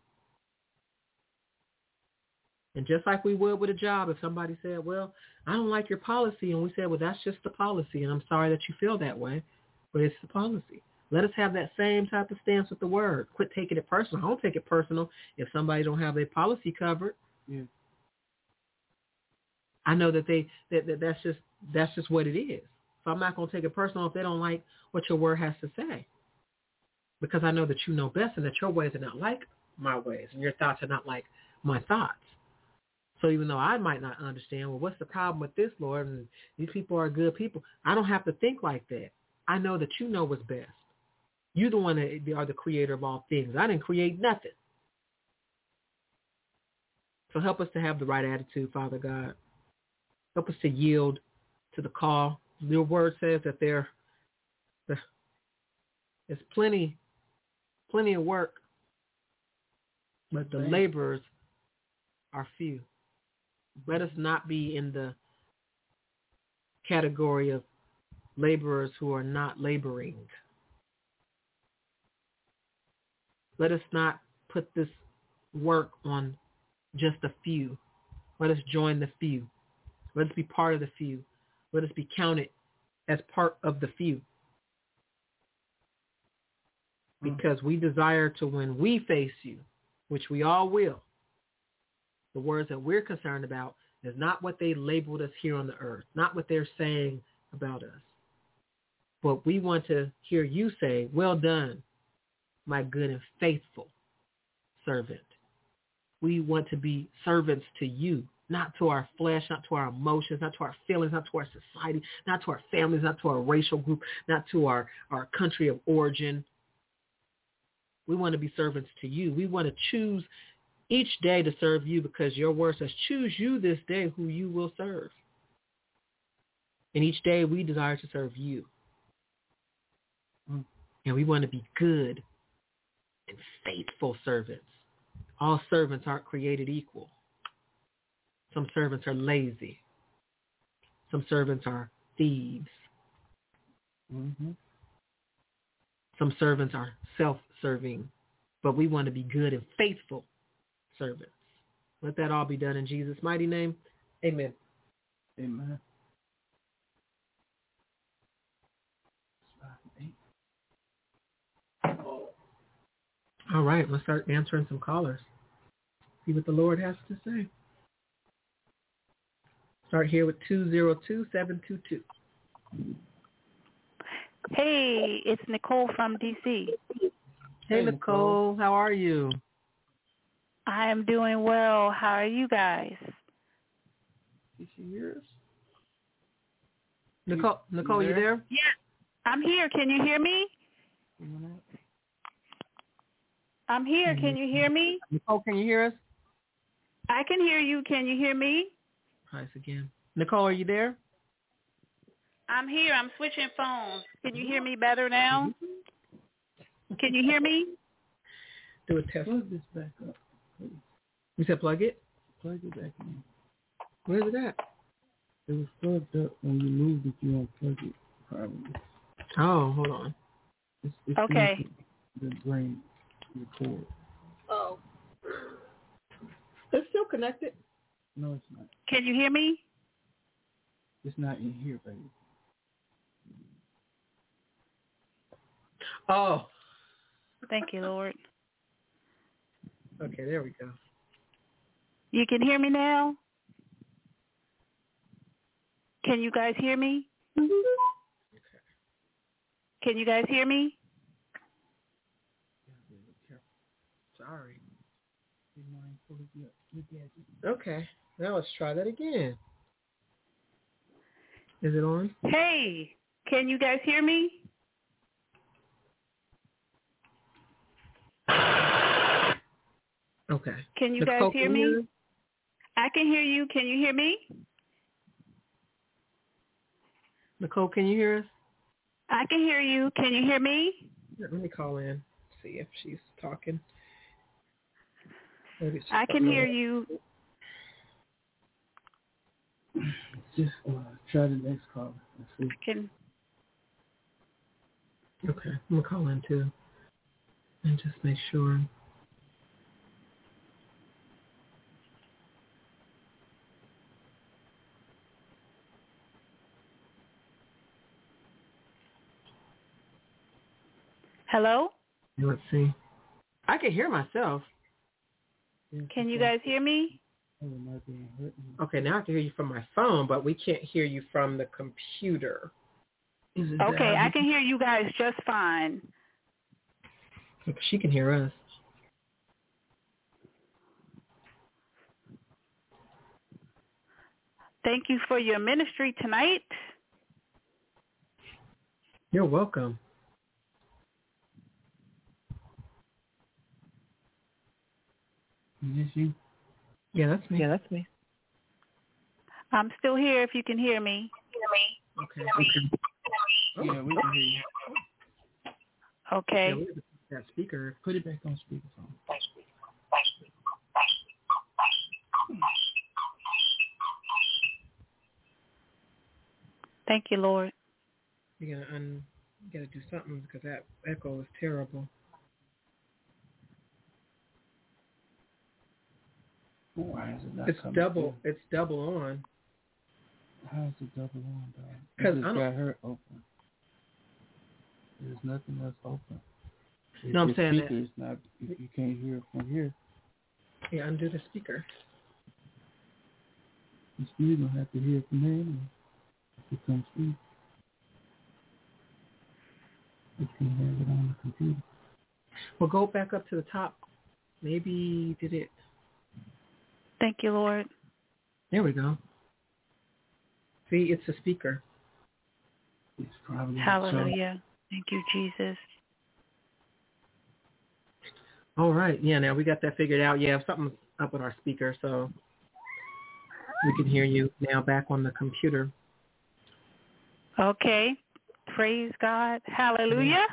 And just like we would with a job, if somebody said, well, I don't like your policy, and we said, well, that's just the policy, and I'm sorry that you feel that way, but it's the policy. Let us have that same type of stance with the word. Quit taking it personal. I don't take it personal if somebody don't have their policy covered. Yeah. I know that they that, that that's just that's just what it is. So I'm not going to take it personal if they don't like what your word has to say, because I know that you know best and that your ways are not like my ways and your thoughts are not like my thoughts. So even though I might not understand, well, what's the problem with this, Lord? And these people are good people. I don't have to think like that. I know that you know what's best. You're the one that are the creator of all things. I didn't create nothing. So help us to have the right attitude, Father God. Help us to yield to the call. Your word says that there is plenty, plenty of work, but the laborers are few. Let us not be in the category of laborers who are not laboring. Let us not put this work on just a few. Let us join the few. Let us be part of the few. Let us be counted as part of the few. Because we desire to, when we face you, which we all will, the words that we're concerned about is not what they labeled us here on the earth, not what they're saying about us. But we want to hear you say, well done, my good and faithful servant. We want to be servants to you, not to our flesh, not to our emotions, not to our feelings, not to our society, not to our families, not to our racial group, not to our, our country of origin. We want to be servants to you. We want to choose each day to serve you, because your word says, choose you this day who you will serve. And each day we desire to serve you. And we want to be good and faithful servants. All servants aren't created equal. Some servants are lazy. Some servants are thieves. Mm-hmm. Some servants are self-serving. But we want to be good and faithful servants. Let that all be done in Jesus' mighty name. Amen. Amen. All right, let's start answering some callers. See what the Lord has to say. Start here with two zero two, seven two two. Hey, it's Nicole from D C. Hey, hey Nicole. Nicole, how are you? I am doing well. How are you guys? Did she hear us? Nicole, Nicole, you there? You there? Yeah, I'm here. Can you hear me? I'm here. Can you hear me? Nicole, can you hear us? I can hear you. Can you hear me? Try this again. Nicole, are you there? I'm here. I'm switching phones. Can you hear me better now? Can you hear me? Do a test. Plug this back up, please. You said plug it? Plug it back in. Where's it at? It was plugged up when you moved it. You unplugged it, probably. Oh, hold on. It's, it's okay. The brain record. It's still connected. No, it's not. Can you hear me? It's not in here, baby. Oh. Thank you, Lord. Okay, there we go. You can hear me now? Can you guys hear me? Can you guys hear me? Sorry. Okay, now let's try that again. Is it on? Hey, can you guys hear me? Okay. Can you Nicole, guys hear can me? you- I can hear you. Can you hear me? Nicole, can you hear us? I can hear you. Can you hear me? Let me call in, see if she's talking. Maybe she's I can talking hear over- you. Just uh, try the next call. Let's see. I can. Okay, I'm going to call in too. And just make sure. Hello? Let's see. I can hear myself. Can you guys hear me? Okay, now I can hear you from my phone, but we can't hear you from the computer. Is it Okay, that? I can hear you guys just fine. She can hear us. Thank you for your ministry tonight. You're welcome. Is this you? Yeah, that's me. Yeah, that's me. I'm still here if you can hear me. Okay. okay. Yeah, we can hear you. Okay. Yeah, we have that speaker. Put it back on speakerphone. Thank you, Lord. You gotta un, you gotta do something because that echo is terrible. Why is it not It's coming double. through? It's double on. How is it double on, dog? Because I just I don't- got her open. There's nothing else open. If No, I'm your saying that- speaker is not. If you can't hear it from here, Yeah, undo the speaker. you still gonna have to hear it from there anyway. If it comes through, you can have it on the computer. Well, go back up to the top. Maybe did it? Thank you, Lord. There we go. See, it's a speaker. It's probably Hallelujah. Thank you, Jesus. All right. Yeah, now we got that figured out. Yeah, something's up with our speaker, so we can hear you now back on the computer. Okay. Praise God. Hallelujah.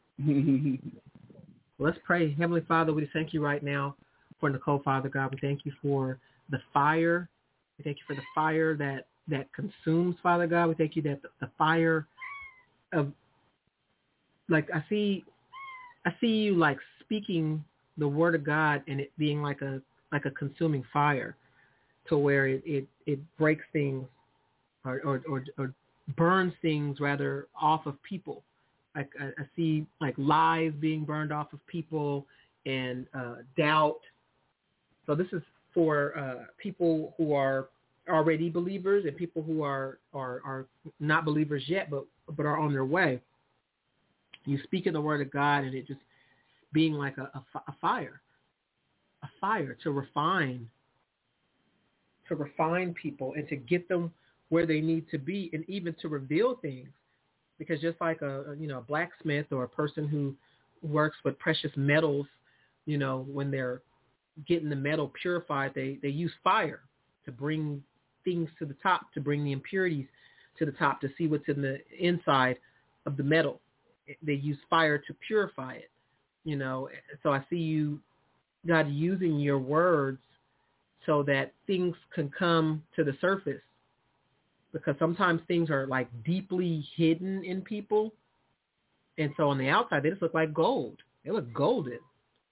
Let's pray. Heavenly Father, we thank you right now for Nicole, Father God. We thank you for the fire. We thank you for the fire that, that consumes, Father God. We thank you that the, the fire of, like, I see, I see you like speaking the word of God and it being like a, like a consuming fire to where it, it, it breaks things or, or, or, or burns things rather off of people. Like I, I see like lies being burned off of people and uh, doubt. So this is for uh, people who are already believers and people who are, are, are not believers yet, but, but are on their way. You speak in the word of God and it just being like a, a, a fire, a fire to refine, to refine people and to get them where they need to be and even to reveal things. Because just like a, you know, a blacksmith or a person who works with precious metals, you know, when they're getting the metal purified, they, they use fire to bring things to the top, to bring the impurities to the top, to see what's in the inside of the metal. They use fire to purify it, you know. So I see you, God, using your words so that things can come to the surface. Because sometimes things are like deeply hidden in people. And so on the outside, they just look like gold. They look golden.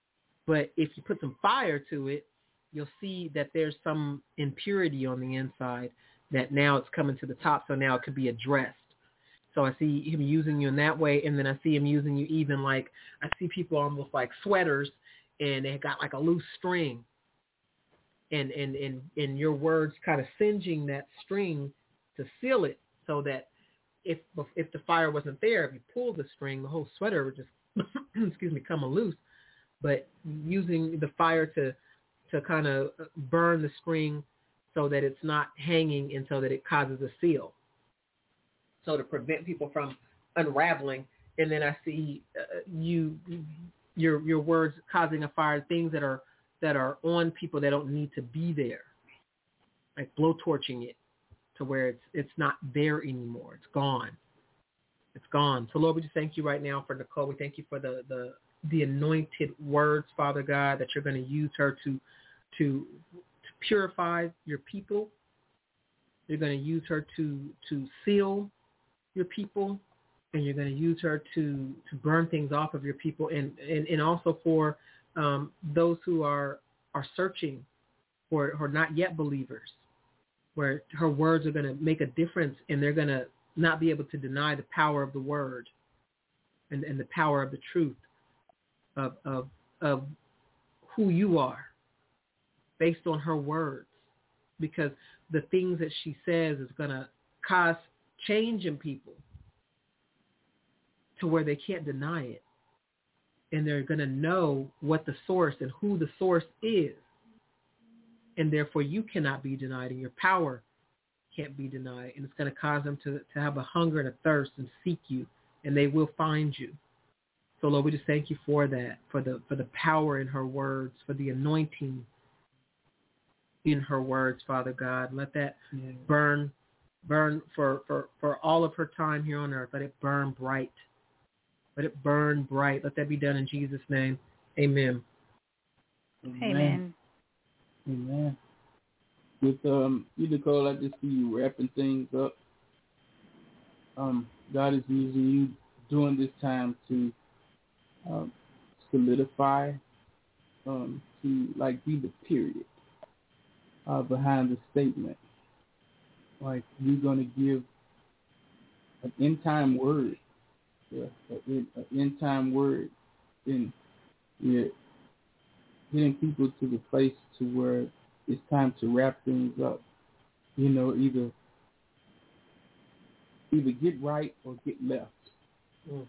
But if you put some fire to it, you'll see that there's some impurity on the inside that now it's coming to the top, so now it could be addressed. So I see him using you in that way, and then I see him using you even like, I see people almost like sweaters, and they got like a loose string, and, and, and, and your words kind of singeing that string to seal it, so that if if the fire wasn't there, if you pulled the string, the whole sweater would just, excuse me, come loose. But using the fire to to kind of burn the string so that it's not hanging and so that it causes a seal. So to prevent people from unraveling. And then I see uh, you, your your words causing a fire, things that are that are on people that don't need to be there, like blowtorching it to where it's it's not there anymore. It's gone. It's gone. So Lord, we just thank you right now for Nicole. We thank you for the the, the anointed words, Father God, that you're going to use her to to to purify your people. You're going to use her to to seal your people, and you're going to use her to, to burn things off of your people, and, and, and also for um, those who are are searching or who are not yet believers, where her words are going to make a difference, and they're going to not be able to deny the power of the word and, and the power of the truth of, of of who you are based on her words, because the things that she says is going to cause change in people to where they can't deny it. And they're going to know what the source and who the source is. And therefore you cannot be denied, and your power can't be denied. And it's going to cause them to, to have a hunger and a thirst and seek you, and they will find you. So Lord, we just thank you for that, for the for the power in her words, for the anointing in her words, Father God. Let that yeah. burn Burn for, for, for all of her time here on earth. Let it burn bright. Let it burn bright. Let that be done in Jesus' name. Amen. Amen. Amen. With um, you, Nicole, I just see you wrapping things up. Um, God is using you during this time to um, solidify, um, to like be the period uh, behind the statement. Like you're going to give an end-time word, yeah, an end-time word, and you're getting people to the place to where it's time to wrap things up. You know, either either get right or get left. Mm.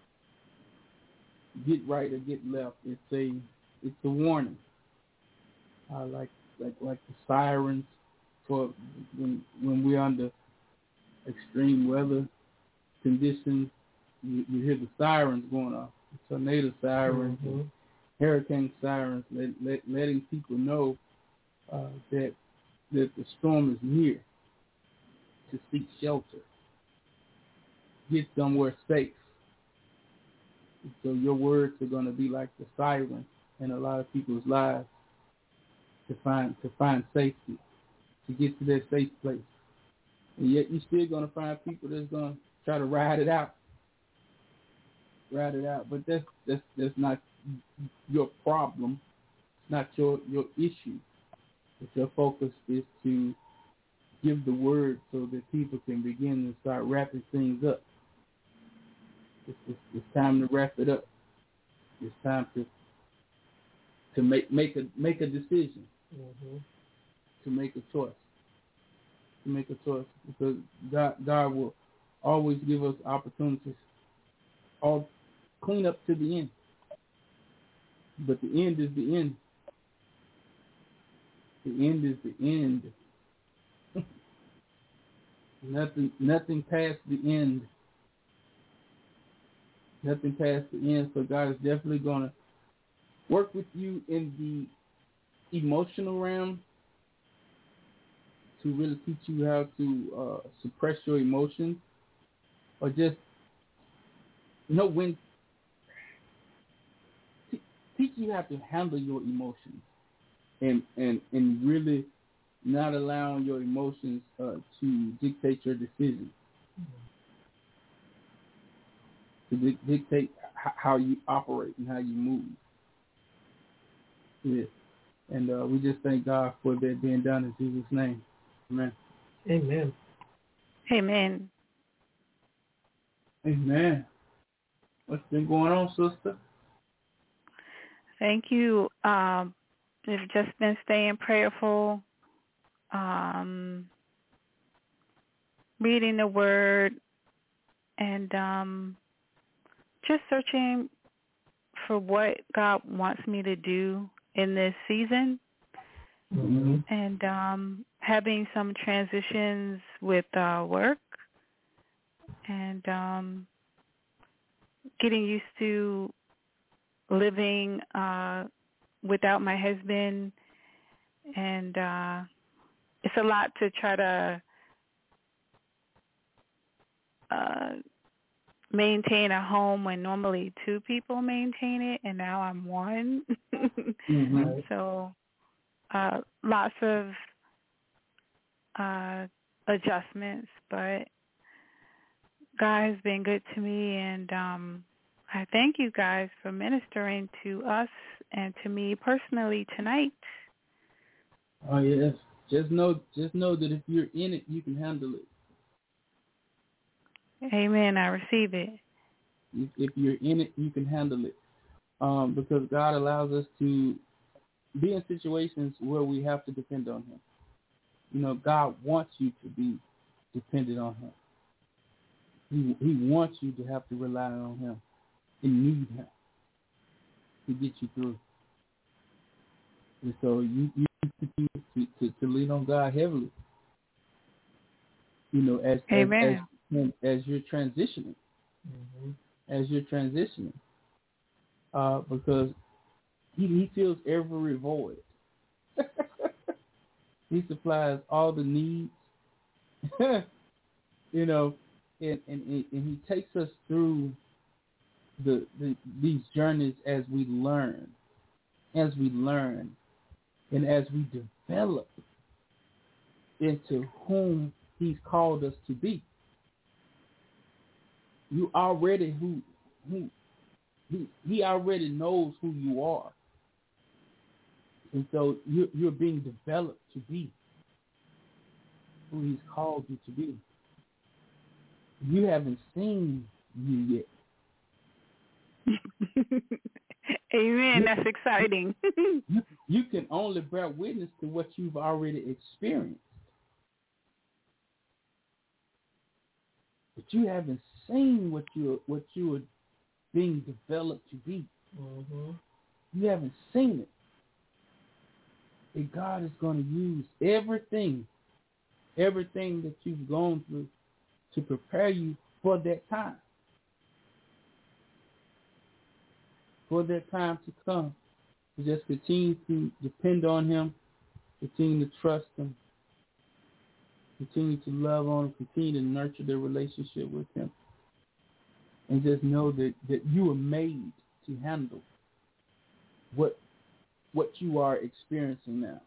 Get right or get left. It's a it's a warning. Uh, like like like the sirens. For when, when we're under extreme weather conditions, you, you hear the sirens going off, tornado sirens, mm-hmm. and hurricane sirens, let, let, letting people know uh, that that the storm is near, to seek shelter, get somewhere safe. So your words are going to be like the siren in a lot of people's lives to find to find safety, to get to that safe place. And yet you're still going to find people that's going to try to ride it out. Ride it out. But that's that's that's not your problem. It's not your, your issue. But your focus is to give the word so that people can begin to start wrapping things up. It's, it's, it's time to wrap it up. It's time to to make make a make a decision. Mm-hmm. To make a choice, to make a choice, because God, God will always give us opportunities. All clean up to the end, but the end is the end. The end is the end. nothing, nothing past the end. Nothing past the end. So God is definitely going to work with you in the emotional realm, to really teach you how to uh, suppress your emotions, or just know when, t- teach you how to handle your emotions, and, and, and really not allowing your emotions uh, to dictate your decisions, to di- dictate h- how you operate and how you move. Yeah. And uh, we just thank God for that being done in Jesus' name. Amen. Amen. Amen. Amen. What's been going on, sister? Thank you. Um, we've just been staying prayerful, um, reading the Word, and um, just searching for what God wants me to do in this season, Mm-hmm. and um, having some transitions with uh, work, and um, getting used to living uh, without my husband, and uh, it's a lot to try to uh, maintain a home when normally two people maintain it, and now I'm one. Mm-hmm. So uh, lots of uh, adjustments, but God has been good to me, and um, I thank you guys for ministering to us and to me personally tonight. Oh yes. Just know, just know that if you're in it, you can handle it. Amen. I receive it. If, if you're in it, you can handle it. Um, because God allows us to be in situations where we have to depend on Him. You know, God wants you to be dependent on Him. He He wants you to have to rely on Him and need Him to get you through. And so you you continue to, to, to lean on God heavily. You know, as Amen. as, as, as you're transitioning, Mm-hmm. as you're transitioning, uh, because He He fills every void. He supplies all the needs. You know, and, and and He takes us through the, the these journeys as we learn, as we learn, and as we develop into whom He's called us to be. You already who who he, he already knows who you are, and so you're, you're being developed to be who He's called you to be. You haven't seen you yet. Amen. That's exciting. you, you can only bear witness to what you've already experienced. But you haven't seen what you what you are being developed to be. Mm-hmm. You haven't seen it. And God is going to use everything, everything that you've gone through to prepare you for that time. For that time to come. To just continue to depend on Him, continue to trust Him, continue to love on Him, continue to nurture their relationship with Him. And just know that, that you are made to handle what what you are experiencing now.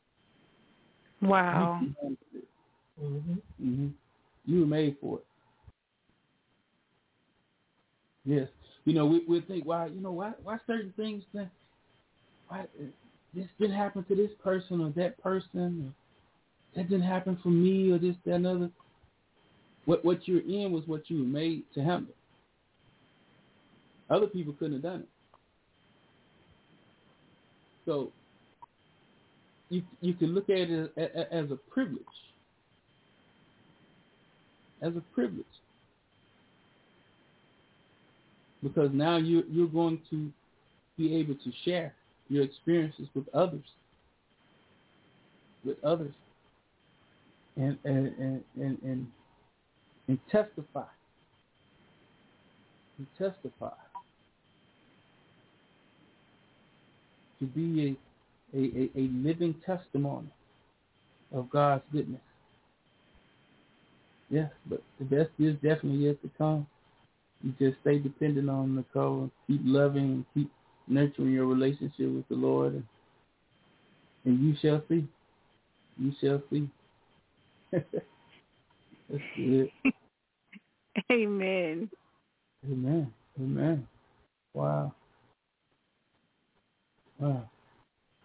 Wow. You can handle it. Mm-hmm. Mm-hmm. You were made for it. Yes. You know, we we think, why, you know, why why certain things, that, why this didn't happen to this person or that person, or that didn't happen for me or this, that, and other. What what you're in was what you were made to handle. Other people couldn't have done it. So you you can look at it as, as a privilege. As a privilege. Because now you you're going to be able to share your experiences with others. With others. And and and and, and, and testify. And testify. To be a, a, a, a living testimony of God's goodness. Yes, but the best is definitely yet to come. You just stay dependent on Nicole and keep loving and keep nurturing your relationship with the Lord, and, and you shall see. You shall see. That's good. Amen. Amen. Amen. Wow. Wow.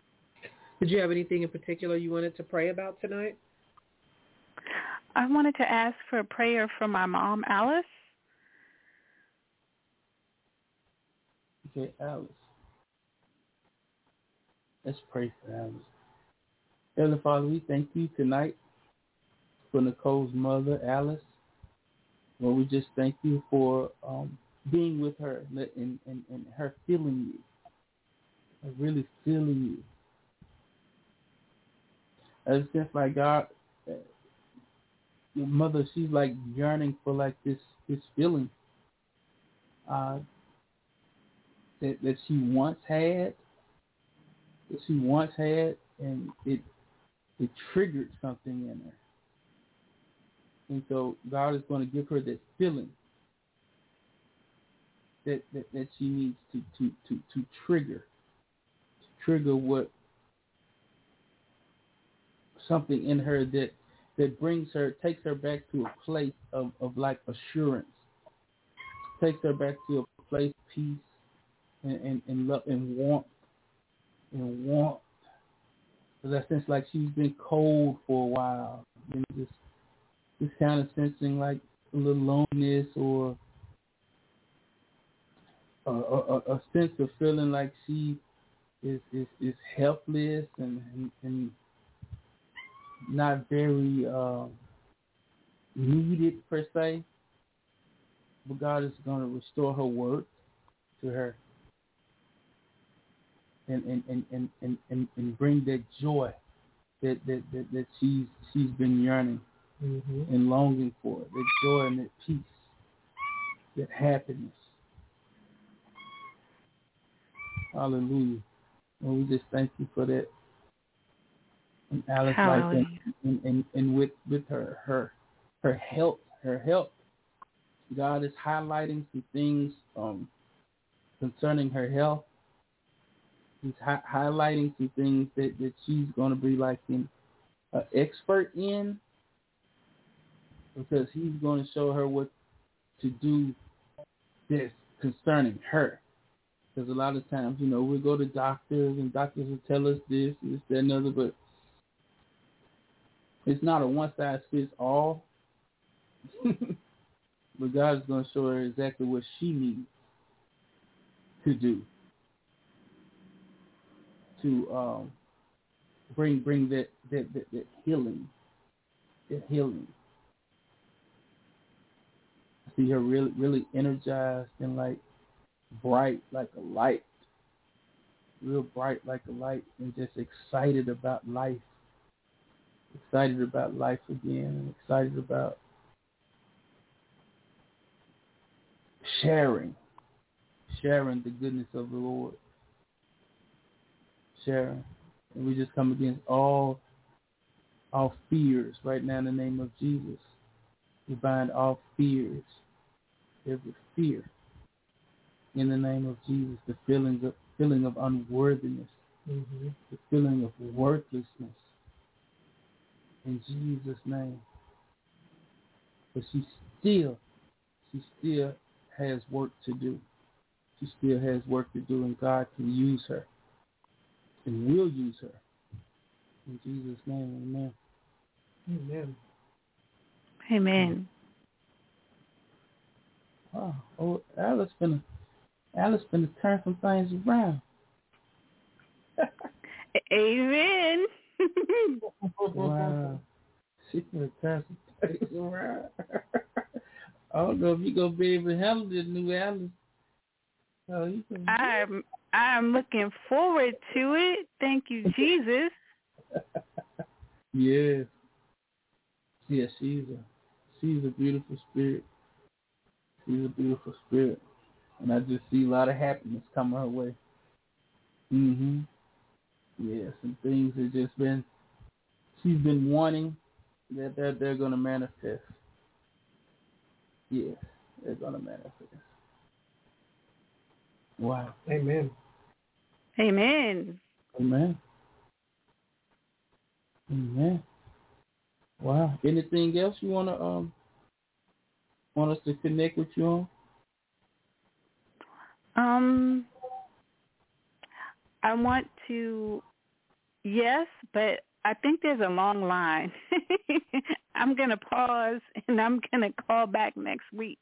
Did you have anything in particular you wanted to pray about tonight? I wanted to ask for a prayer for my mom, Alice. Okay, Alice. Let's pray for Alice. Heavenly Father, we thank you tonight for Nicole's mother, Alice. Lord, we just thank you for um, being with her and, and, and her feeling you, her really feeling you. It's just like God, uh, your mother, she's like yearning for like this this feeling uh, that that she once had, that she once had, and it it triggered something in her. And so God is going to give her that feeling that that, that she needs to, to, to, to trigger, to trigger what something in her that that brings her, takes her back to a place of, of like assurance, takes her back to a place of peace and, and, and love and warmth and warmth. Because I sense like she's been cold for a while, and just just kind of sensing like a little loneliness or a, a, a sense of feeling like she is is, is helpless and, and, and not very uh, needed per se, but God is going to restore her worth to her and and, and, and, and, and, and bring that joy that that, that, that she's she's been yearning mm-hmm. and longing for, that joy and that peace, that happiness. Hallelujah. And we just thank you for that. In Alice's life and, and, and, and with, with her, her her health, her health. God is highlighting some things um, concerning her health. He's hi- highlighting some things that, that she's going to be like an uh, expert in, because he's going to show her what to do this concerning her. Because a lot of times, you know, we go to doctors and doctors will tell us this, this, that, and other, but it's not a one-size-fits-all, but God is going to show her exactly what she needs to do to um, bring bring that, that, that, that healing, that healing. I see her really really energized and like bright like a light, real bright like a light, and just excited about life. Excited about life again, and excited about sharing, sharing the goodness of the Lord, sharing. And we just come against all, all fears right now in the name of Jesus. We bind all fears, every fear, in the name of Jesus. The feelings of feeling of unworthiness, mm-hmm. the feeling of worthlessness. In Jesus' name. But she still, she still has work to do. She still has work to do, and God can use her and will use her. In Jesus' name, amen. Amen. Amen. Oh, oh Alice finna, Alice finna turn some things around. Amen. Wow. She's going to turn some things around. I don't know if you're going to be able to handle this new Alice. Oh, you can I'm, I'm looking forward to it. Thank you, Jesus. Yes. Yeah, she's a, she's a beautiful spirit. She's a beautiful spirit. And I just see a lot of happiness coming her way. Mm-hmm. Yeah, some things have just been, she's been wanting, that they're, they're going to manifest. Yes, they're going to manifest. Wow. Amen. Amen. Amen. Amen. Wow. Anything else you want to um want us to connect with you on? Um, I want to yes, but I think there's a long line. I'm going to pause, and I'm going to call back next week.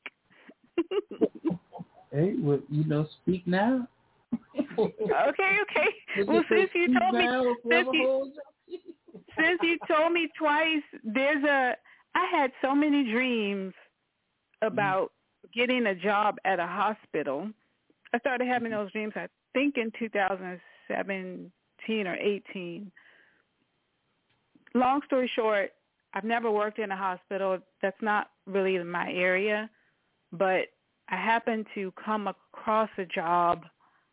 Hey, well, you know, speak now. Okay, okay. Well, since you told me, since you, since you told me twice, there's a. I had so many dreams about mm-hmm. getting a job at a hospital. I started having those dreams, I think, in two thousand seventeen or eighteen. Long story short, I've never worked in a hospital. That's not really my area, but I happened to come across a job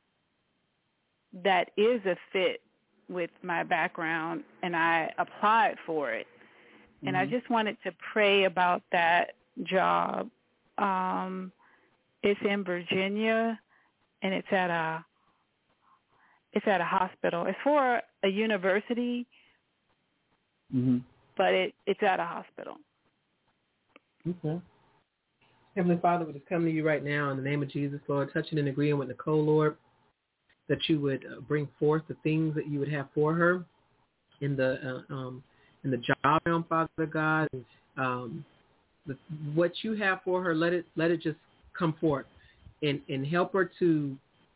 that is a fit with my background, and I applied for it. And mm-hmm. I just wanted to pray about that job. Um, it's in Virginia, and it's at a it's at a hospital. It's for a university, mm-hmm. but it, it's at a hospital. Okay. Heavenly Father, we just come to you right now in the name of Jesus, Lord, touching and agreeing with Nicole, Lord, that you would uh, bring forth the things that you would have for her in the uh, um, in the job realm, Father God. Um, the, what you have for her, let it let it just come forth, and, and help her to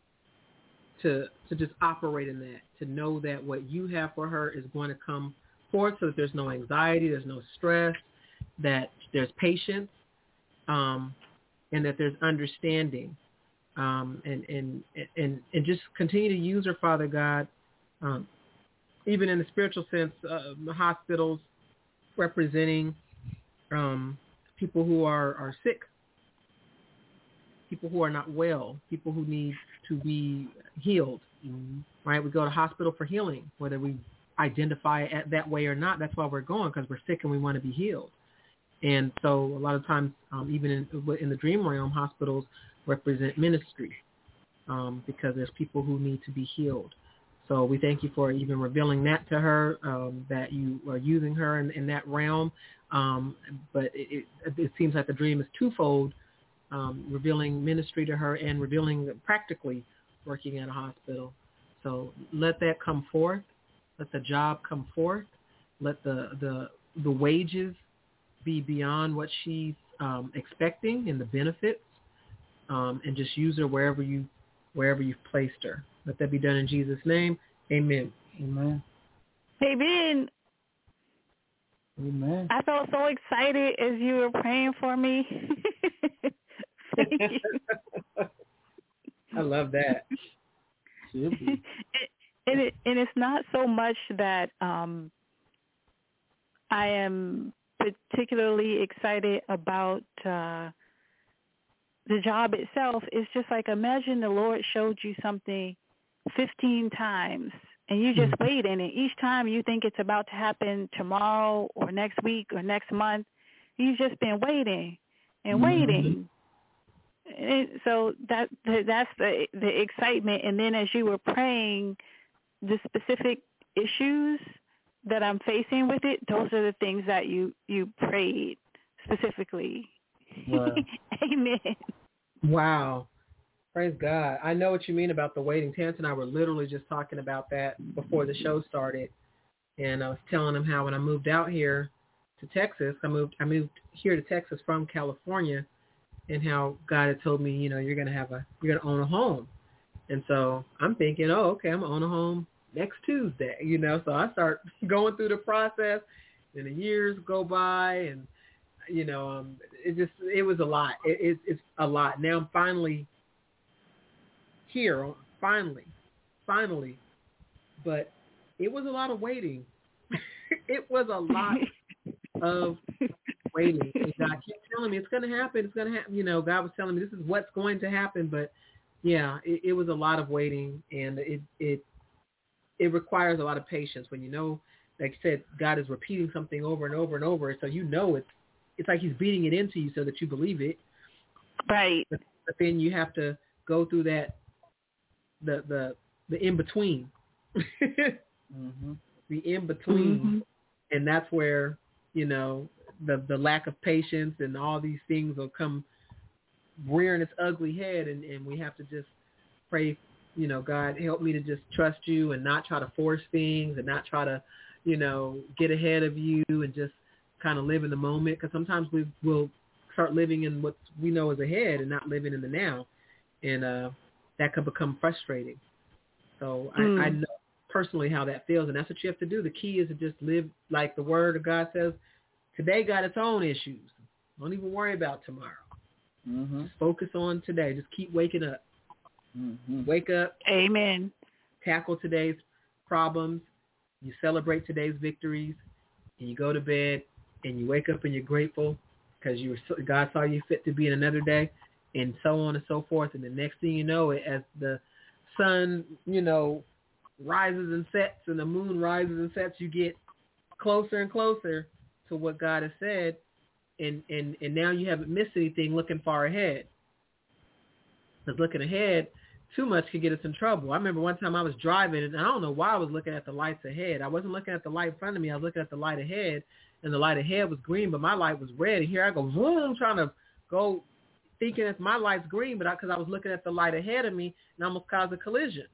to to just operate in that, to know that what you have for her is going to come forth, so that there's no anxiety, there's no stress, that there's patience, um, and that there's understanding. Um, and, and, and, and just continue to use her, Father God, um, even in the spiritual sense, uh, hospitals representing um, people who are, are sick, people who are not well, people who need to be healed, mm-hmm. right? We go to hospital for healing, whether we identify it that way or not. That's why we're going, because we're sick and we want to be healed. And so a lot of times, um, even in, in the dream realm, hospitals represent ministry um, because there's people who need to be healed. So we thank you for even revealing that to her, um, that you are using her in, in that realm. Um, but it, it, it seems like the dream is twofold, um, revealing ministry to her and revealing practically working at a hospital. So let that come forth. Let the job come forth. Let the, the, the wages be beyond what she's um, expecting and the benefits. Um, and just use her wherever you, wherever you've placed her. Let that be done in Jesus' name. Amen. Amen. Amen. Amen. I felt so excited as you were praying for me. Thank you. I love that. Should be. And, it, and it's not so much that um, I am particularly excited about uh, the job itself. Is just like, imagine the Lord showed you something fifteen times and you just mm-hmm. wait in it. Each time you think it's about to happen tomorrow or next week or next month, you've just been waiting and mm-hmm. waiting. And so that that's the the excitement. And then as you were praying, the specific issues that I'm facing with it, those are the things that you, you prayed specifically. Wow. Amen. Wow. Praise God. I know what you mean about the waiting. Terrence and I were literally just talking about that before the show started. And I was telling him how when I moved out here to Texas, I moved I moved here to Texas from California, and how God had told me, you know, you're gonna have a you're gonna own a home. And so I'm thinking, oh, okay, I'm gonna own a home next Tuesday, you know. So I start going through the process, and the years go by, and you know, um, it just it was a lot. It, it, it's a lot. Now I'm finally here, finally, finally, but it was a lot of waiting. It was a lot of waiting. And God kept telling me it's going to happen. It's going to happen. You know, God was telling me this is what's going to happen. But yeah, it, it was a lot of waiting, and it it it requires a lot of patience when you know, like I said, God is repeating something over and over and over. So you know it's it's like He's beating it into you so that you believe it. Right. But, but then you have to go through that the the the in between. mm-hmm. The in between, mm-hmm. and that's where you know the the lack of patience and all these things will come rearing its ugly head, and, and we have to just pray you know, God, help me to just trust you and not try to force things and not try to, you know, get ahead of you and just kind of live in the moment. Because sometimes we will start living in what we know is ahead and not living in the now. And uh, that could become frustrating. So mm. I, I know personally how that feels, and that's what you have to do. The key is to just live like the word of God says. Today got its own issues. Don't even worry about tomorrow. Mm-hmm. Just focus on today. Just keep waking up. Mm-hmm. Wake up. Amen. Tackle today's problems. You celebrate today's victories, and you go to bed, and you wake up and you're grateful because you were God saw you fit to be in another day, and so on and so forth. And the next thing you know, as the sun, you know, rises and sets, and the moon rises and sets, you get closer and closer to what God has said, and and and now you haven't missed anything looking far ahead. Because looking ahead too much could get us in trouble. I remember one time I was driving, and I don't know why I was looking at the lights ahead. I wasn't looking at the light in front of me. I was looking at the light ahead, and the light ahead was green, but my light was red. And here I go, boom, trying to go, thinking that my light's green, but because I, I was looking at the light ahead of me, and almost caused a collision.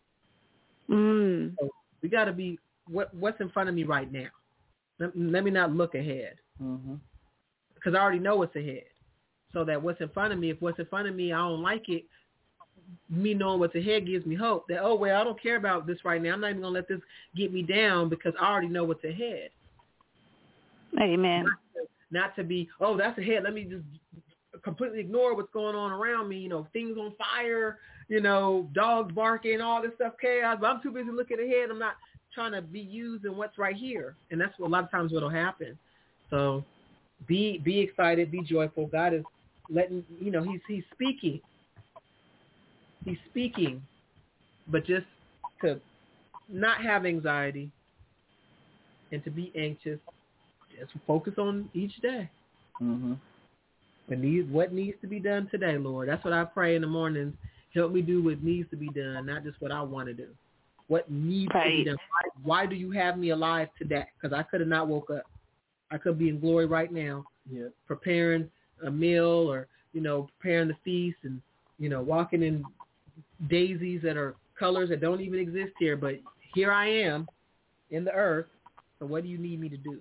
Mm. So we got to be, what what's in front of me right now? Let, let me not look ahead, because Mm-hmm. I already know what's ahead. So that what's in front of me, if what's in front of me, I don't like it, me knowing what's ahead gives me hope that, oh, well, I don't care about this right now. I'm not even going to let this get me down because I already know what's ahead. Amen. Not to, not to be, oh, that's ahead. Let me just completely ignore what's going on around me. You know, things on fire, you know, dogs barking, all this stuff, chaos. But I'm too busy looking ahead. I'm not trying to be used in what's right here. And that's what a lot of times what will happen. So be be excited, be joyful. God is letting, you know, he's he's speaking. He's speaking, but just to not have anxiety and to be anxious, just focus on each day. Mm-hmm. What needs, what needs to be done today, Lord? That's what I pray in the mornings. Help me do what needs to be done, not just what I want to do. What needs right. to be done? Why, why do you have me alive today? Because I could have not woke up. I could be in glory right now, yeah. preparing a meal or, you know, preparing the feast and, you know, walking in daisies that are colors that don't even exist here, but here I am in the earth. So what do you need me to do?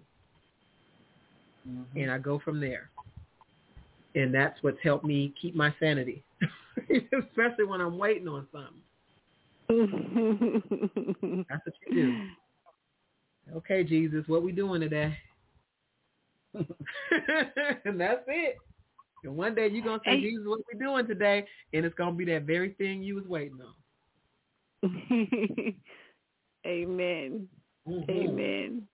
Mm-hmm. And I go from there. And that's what's helped me keep my sanity, especially when I'm waiting on something. That's what you do. Okay, Jesus, what we doing today? And that's it. And one day you're going to say, hey, Jesus, what we doing today? And it's going to be that very thing you was waiting on. Amen. Mm-hmm. Amen.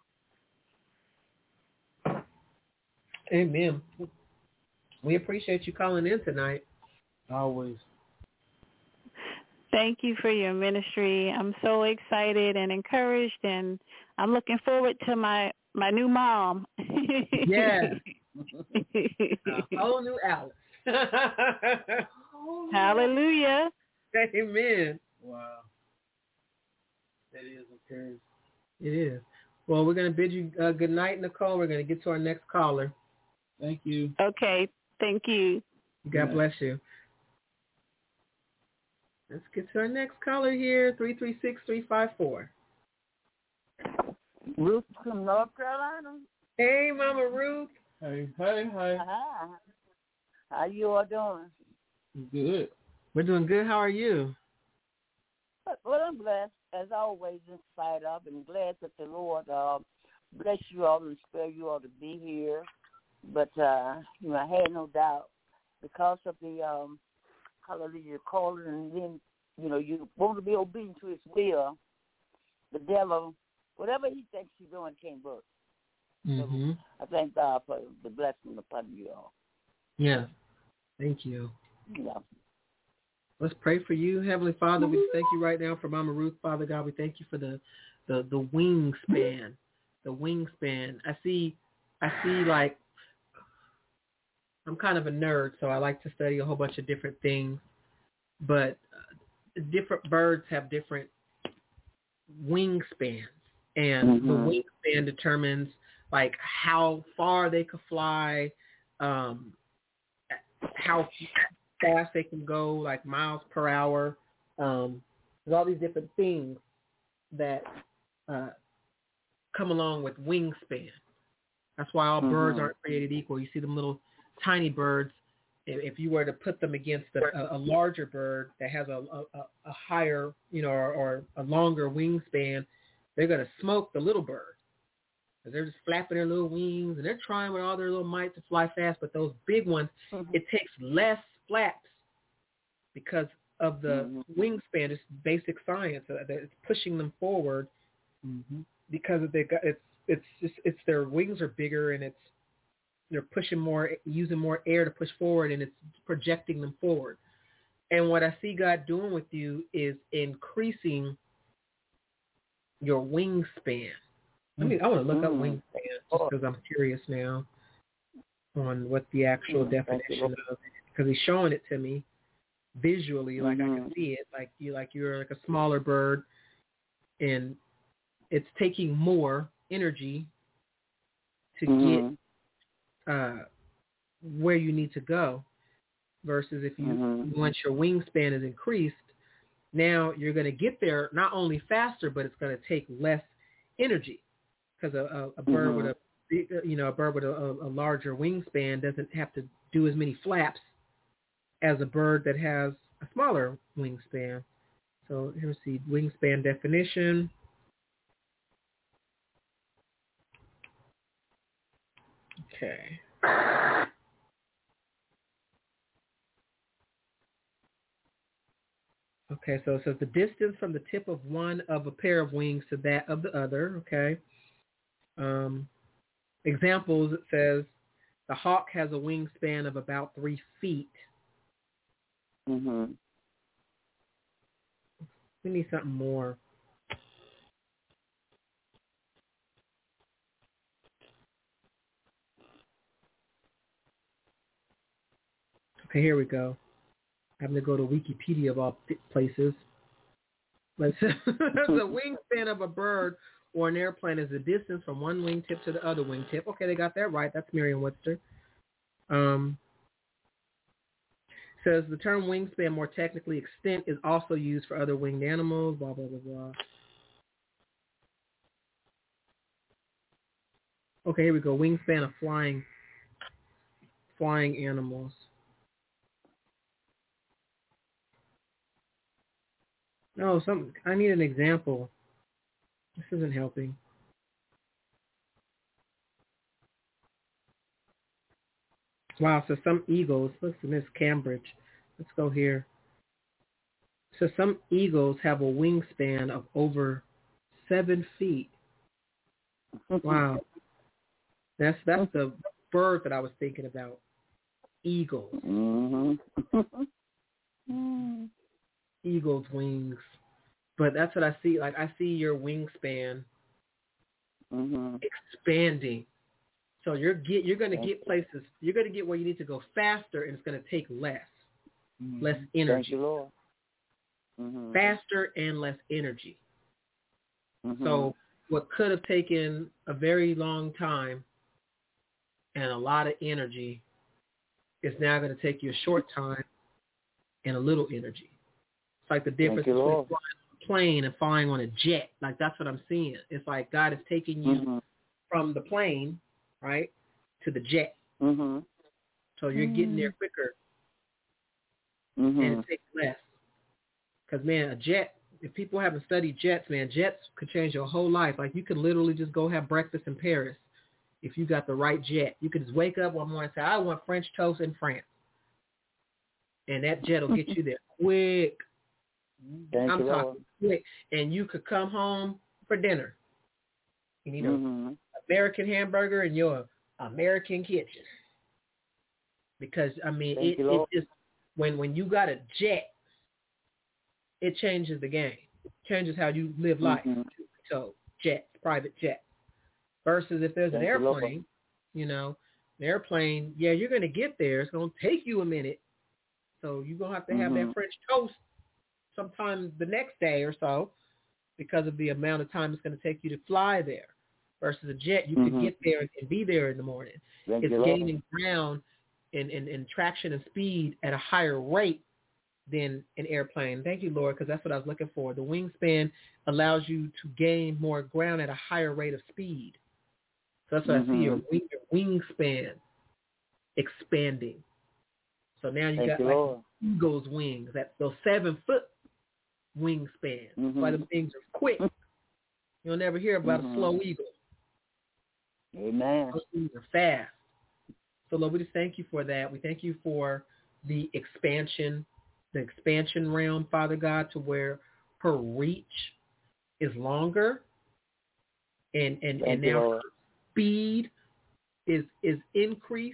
Amen. We appreciate you calling in tonight. Always. Thank you for your ministry. I'm so excited and encouraged, and I'm looking forward to my, my new mom. Yes. A whole new Alice. Hallelujah. Amen. Wow. That is encouraging. It is. Well, we're going to bid you uh, good night, Nicole. We're going to get to our next caller. Thank you. Okay. Thank you. God yeah. bless you. Let's get to our next caller here, three three six, three five four. Ruth from North Carolina. Hey, Mama Ruth. Hey, hey, hey. Uh-huh. How you all doing? Good. We're doing good. How are you? Well, I'm blessed, as always, in spite of, and glad that the Lord uh, bless you all and spare you all to be here. But, uh, you know, I had no doubt because of the, um, hallelujah, calling, and then, you know, you want to be obedient to his will. The devil, whatever he thinks he's doing, can't work. Mm-hmm. So I thank God for the blessing upon you all. Yeah. Thank you. Yeah. Let's pray for you. Heavenly Father, we thank you right now for Mama Ruth. Father God, we thank you for the, the, the wingspan, the wingspan. I see, I see like, I'm kind of a nerd, so I like to study a whole bunch of different things, but uh, different birds have different wingspans, and mm-hmm. the wingspan determines like how far they could fly, um, how fast they can go, like miles per hour. Um, There's all these different things that uh, come along with wingspan. That's why all mm-hmm. birds aren't created equal. You see them little tiny birds. If you were to put them against a, a larger bird that has a, a, a higher, you know, or, or a longer wingspan, they're going to smoke the little bird. Because they're just flapping their little wings, and they're trying with all their little might to fly fast. But those big ones, mm-hmm. it takes less flaps because of the mm-hmm. wingspan. It's basic science. It's pushing them forward mm-hmm. because they got it's it's just it's their wings are bigger, and it's they're pushing more, using more air to push forward, and it's projecting them forward. And what I see God doing with you is increasing your wingspan. I mean, I want to look up wingspan just because I'm curious now on what the actual mm, definition of, because he's showing it to me visually, like mm-hmm. I can see it, like you, like you're like a smaller bird, and it's taking more energy to mm-hmm. get uh, where you need to go, versus if you mm-hmm. once your wingspan is increased, now you're going to get there not only faster, but it's going to take less energy. Because a, a, a bird mm-hmm. with a big, you know, a bird with a, a larger wingspan doesn't have to do as many flaps as a bird that has a smaller wingspan. So here's the wingspan definition. Okay. Okay, so it says the distance from the tip of one of a pair of wings to that of the other. Okay. Um, examples, it says the hawk has a wingspan of about three feet. Mm-hmm. We need something more. Okay, here we go. I'm going to go to Wikipedia of all places. Let's the wingspan of a bird or an airplane is the distance from one wingtip to the other wingtip. Okay, they got that right. That's Merriam-Webster. Um, says the term wingspan, more technically extent, is also used for other winged animals, blah, blah, blah, blah. Okay, here we go. Wingspan of flying, flying animals. No, some. I need an example. This isn't helping. Wow, so some eagles, listen, this Cambridge. Let's go here. So some eagles have a wingspan of over seven feet. Wow. That's that's the bird that I was thinking about. Eagles. Mm-hmm. Eagle's wings. But that's what I see. Like, I see your wingspan mm-hmm. expanding. So you're get you're going to get places. You're going to get where you need to go faster, and it's going to take less, mm-hmm. less energy. Thank you, Lord. Mm-hmm. Faster and less energy. Mm-hmm. So what could have taken a very long time and a lot of energy is now going to take you a short time and a little energy. It's like the difference you, between Lord. flying on a plane and flying on a jet. Like, that's what I'm seeing. It's like God is taking you mm-hmm. from the plane, right, to the jet. Mm-hmm. So you're mm-hmm. getting there quicker, mm-hmm. and it takes less. Because, man, a jet, if people haven't studied jets, man, jets could change your whole life. Like, you could literally just go have breakfast in Paris if you got the right jet. You could just wake up one morning and say, I want French toast in France. And that jet will get you there quick. Thank I'm you, talking Lord. quick. And you could come home for dinner. You need mm-hmm. an American hamburger in your American kitchen. Because, I mean, Thank it, you, it just, when, when you got a jet, it changes the game. It changes how you live life. Mm-hmm. So, jets, private jets. Versus if there's Thank an you, airplane, you know, an airplane, yeah, you're going to get there. It's going to take you a minute. So you're going to have to have mm-hmm. that French toast sometime the next day or so because of the amount of time it's going to take you to fly there. Versus a jet, you mm-hmm. can get there and be there in the morning. Thank it's you, gaining ground in, in, in traction and speed at a higher rate than an airplane. Thank you, Lord, because that's what I was looking for. The wingspan allows you to gain more ground at a higher rate of speed. So that's what mm-hmm. I see, your, wing, your wingspan expanding. So now you Thank got you, like Lord. Eagle's wings, that those seven foot wingspan. Mm-hmm. That's why the things are quick. You'll never hear about mm-hmm. a slow eagle. Amen. Those things are fast. So Lord, we just thank you for that. We thank you for the expansion, the expansion realm, Father God, to where her reach is longer, and and, and now her speed is is increased,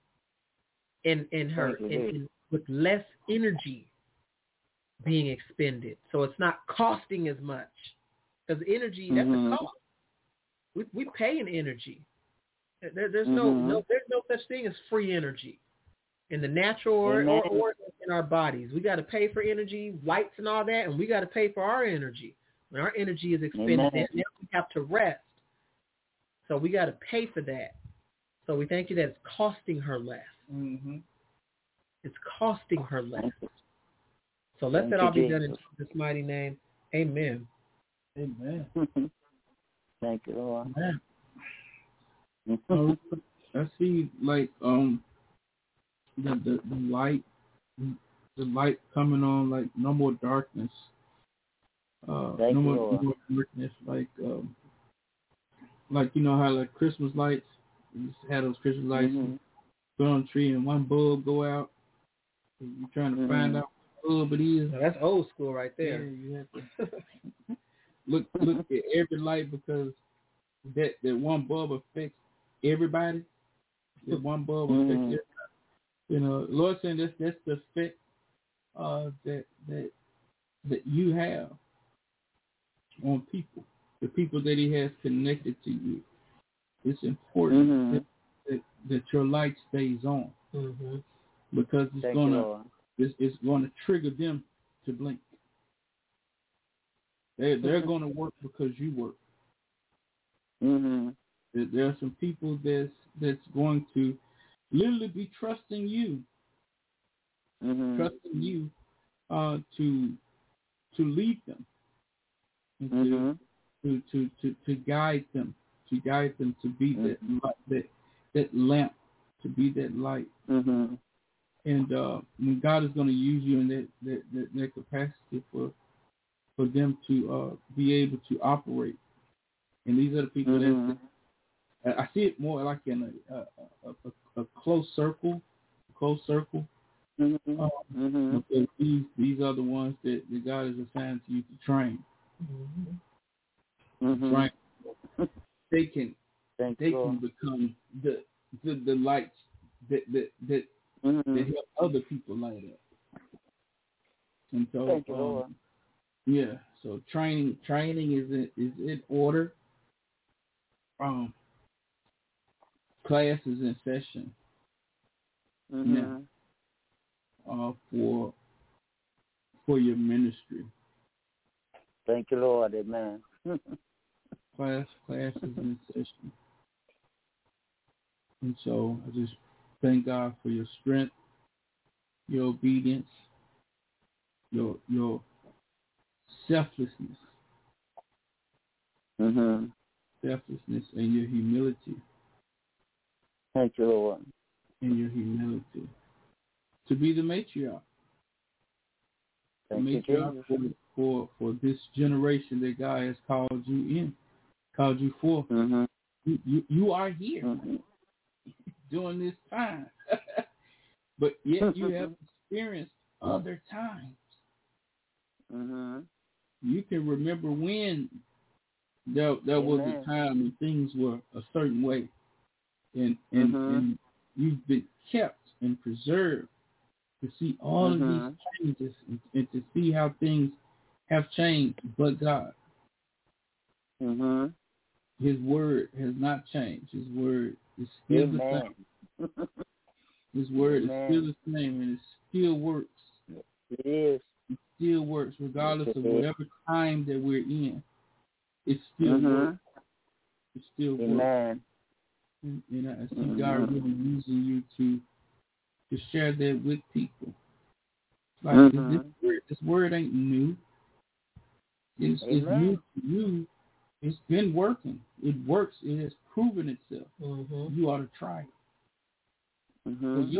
and and her and, and with less energy being expended. So it's not costing as much, because energy, that's mm-hmm. a cost. We we pay in energy. There, there's mm-hmm. no no there's no such thing as free energy in the natural or, or, or in our bodies. We got to pay for energy, lights and all that, and we got to pay for our energy. When our energy is expended, then now we have to rest. So we got to pay for that. So we thank you that it's costing her less. Mm-hmm. It's costing her less. So let thank that all be Jesus. Done in Jesus' mighty name. Amen. Amen. Thank you, Lord. Amen. So I see like um the, the the light the light coming on, like no more darkness. Uh Thank no you, more, Lord. no more darkness, like um like you know how like Christmas lights, you used to have those Christmas lights mm-hmm. put on a tree and one bulb go out. You're trying to mm-hmm. find out what bulb it is. Now, that's old school right there. Yeah, you have to look look at every light, because that, that one bulb affects everybody. That one bulb affects mm-hmm. everybody. You know, Lord saying that's that's the effect uh, that that that you have on people, the people that He has connected to you. It's important mm-hmm. that, that that your light stays on, mm-hmm. because it's Thank gonna you, it's, it's going to trigger them to blink. They they're mm-hmm. going to work because you work. Mm-hmm. There are some people that's that's going to literally be trusting you, mm-hmm. trusting you uh, to to lead them, and mm-hmm. to, to, to to guide them, to guide them to be mm-hmm. that light, that that lamp, to be that light. Mm-hmm. And uh, when God is going to use you in that that, that, that capacity for for them to uh, be able to operate. And these are the people mm-hmm. that I see it more like in a a, a, a close circle, a close circle. Mm-hmm. Um, mm-hmm. Because these these are the ones that, that God has assigned to you to train. Mm-hmm. Train. They can Thank they you. can become the the, the lights that that that, mm-hmm. that help other people light up. And so Thank you, um, Lord. yeah, so training training is in, is in order. Um, class is in session mm-hmm. now uh, for for your ministry. Thank you, Lord. Amen. class class is in session, and so I just thank God for your strength, your obedience, your your selflessness, mm-hmm. selflessness, and your humility. Thank you, Lord. And your humility to be the matriarch. Thank the you, matriarch for, for for this generation that God has called you in, called you for. Mm-hmm. You, you you are here mm-hmm. during this time, but yet you have experienced other times. Mm-hmm. You can remember when there there was a time when things were a certain way. And and, mm-hmm. and you've been kept and preserved to see all mm-hmm. of these changes and, and to see how things have changed. But God, mm-hmm. His word has not changed. His word is still Amen. the same. His word Amen. is still the same, and it still works. It is. It still works, regardless yes, of whatever time that we're in. It still mm-hmm. works. It still Amen. works. And, and I see mm-hmm. God really using you to to share that with people, Like mm-hmm. this, word, this word ain't new. It's, it's new to you. It's been working. It works. It has proven itself. Mm-hmm. You ought to try it. Mm-hmm.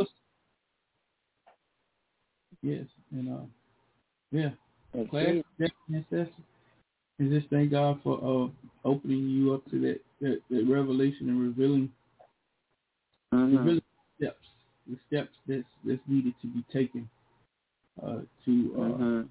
Yes, and uh, yeah. Class necessity. And just thank God for uh, opening you up to that, that, that revelation and revealing, mm-hmm. revealing steps, the steps that's that's needed to be taken uh, to uh, mm-hmm.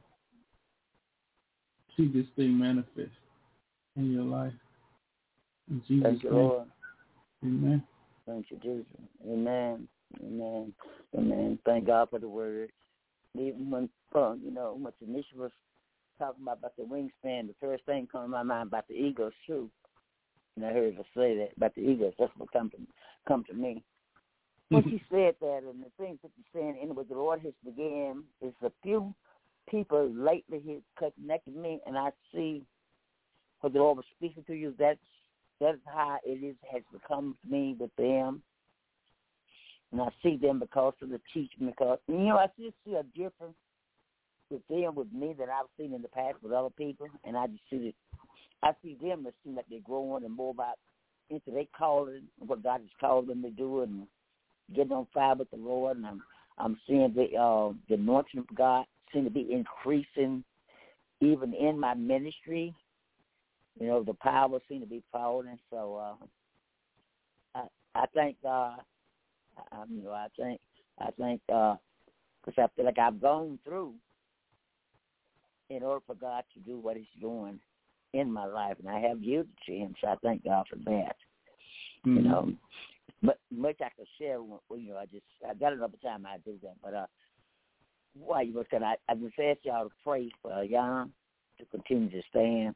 see this thing manifest in your life. In Jesus' Thank you, name. Lord. Amen. Thank you, Jesus. Amen. Amen. Amen. Thank God for the word. Even when, uh, you know, when Tanisha was talking about, about the wingspan, the first thing come to my mind about the eagles, too. And I heard her say that about the eagles. That's what come to, come to me. When she said that, and the things that you're saying, and what the Lord has began, is a few people lately has connected me, and I see what the Lord was speaking to you. That's that's how it is has become to me with them. And I see them because of the teaching, because, you know, I just see a difference with them, with me, that I've seen in the past with other people. And I just see that, I see them that seem like they're growing and more about into their calling, what God has called them to do, and getting on fire with the Lord. And I'm, I'm seeing the, uh, the anointing of God seem to be increasing even in my ministry. You know, the power seem to be falling. So uh, I, I thank God. I, you know, I think, I think, because uh, I feel like I've gone through in order for God to do what He's doing in my life, and I have yielded to Him. So I thank God for that. Mm-hmm. You know, but much I could share. Well, you know, I just I got another time I do that. But uh, why you look at I, I just ask y'all to pray for uh, Jan to continue to stand.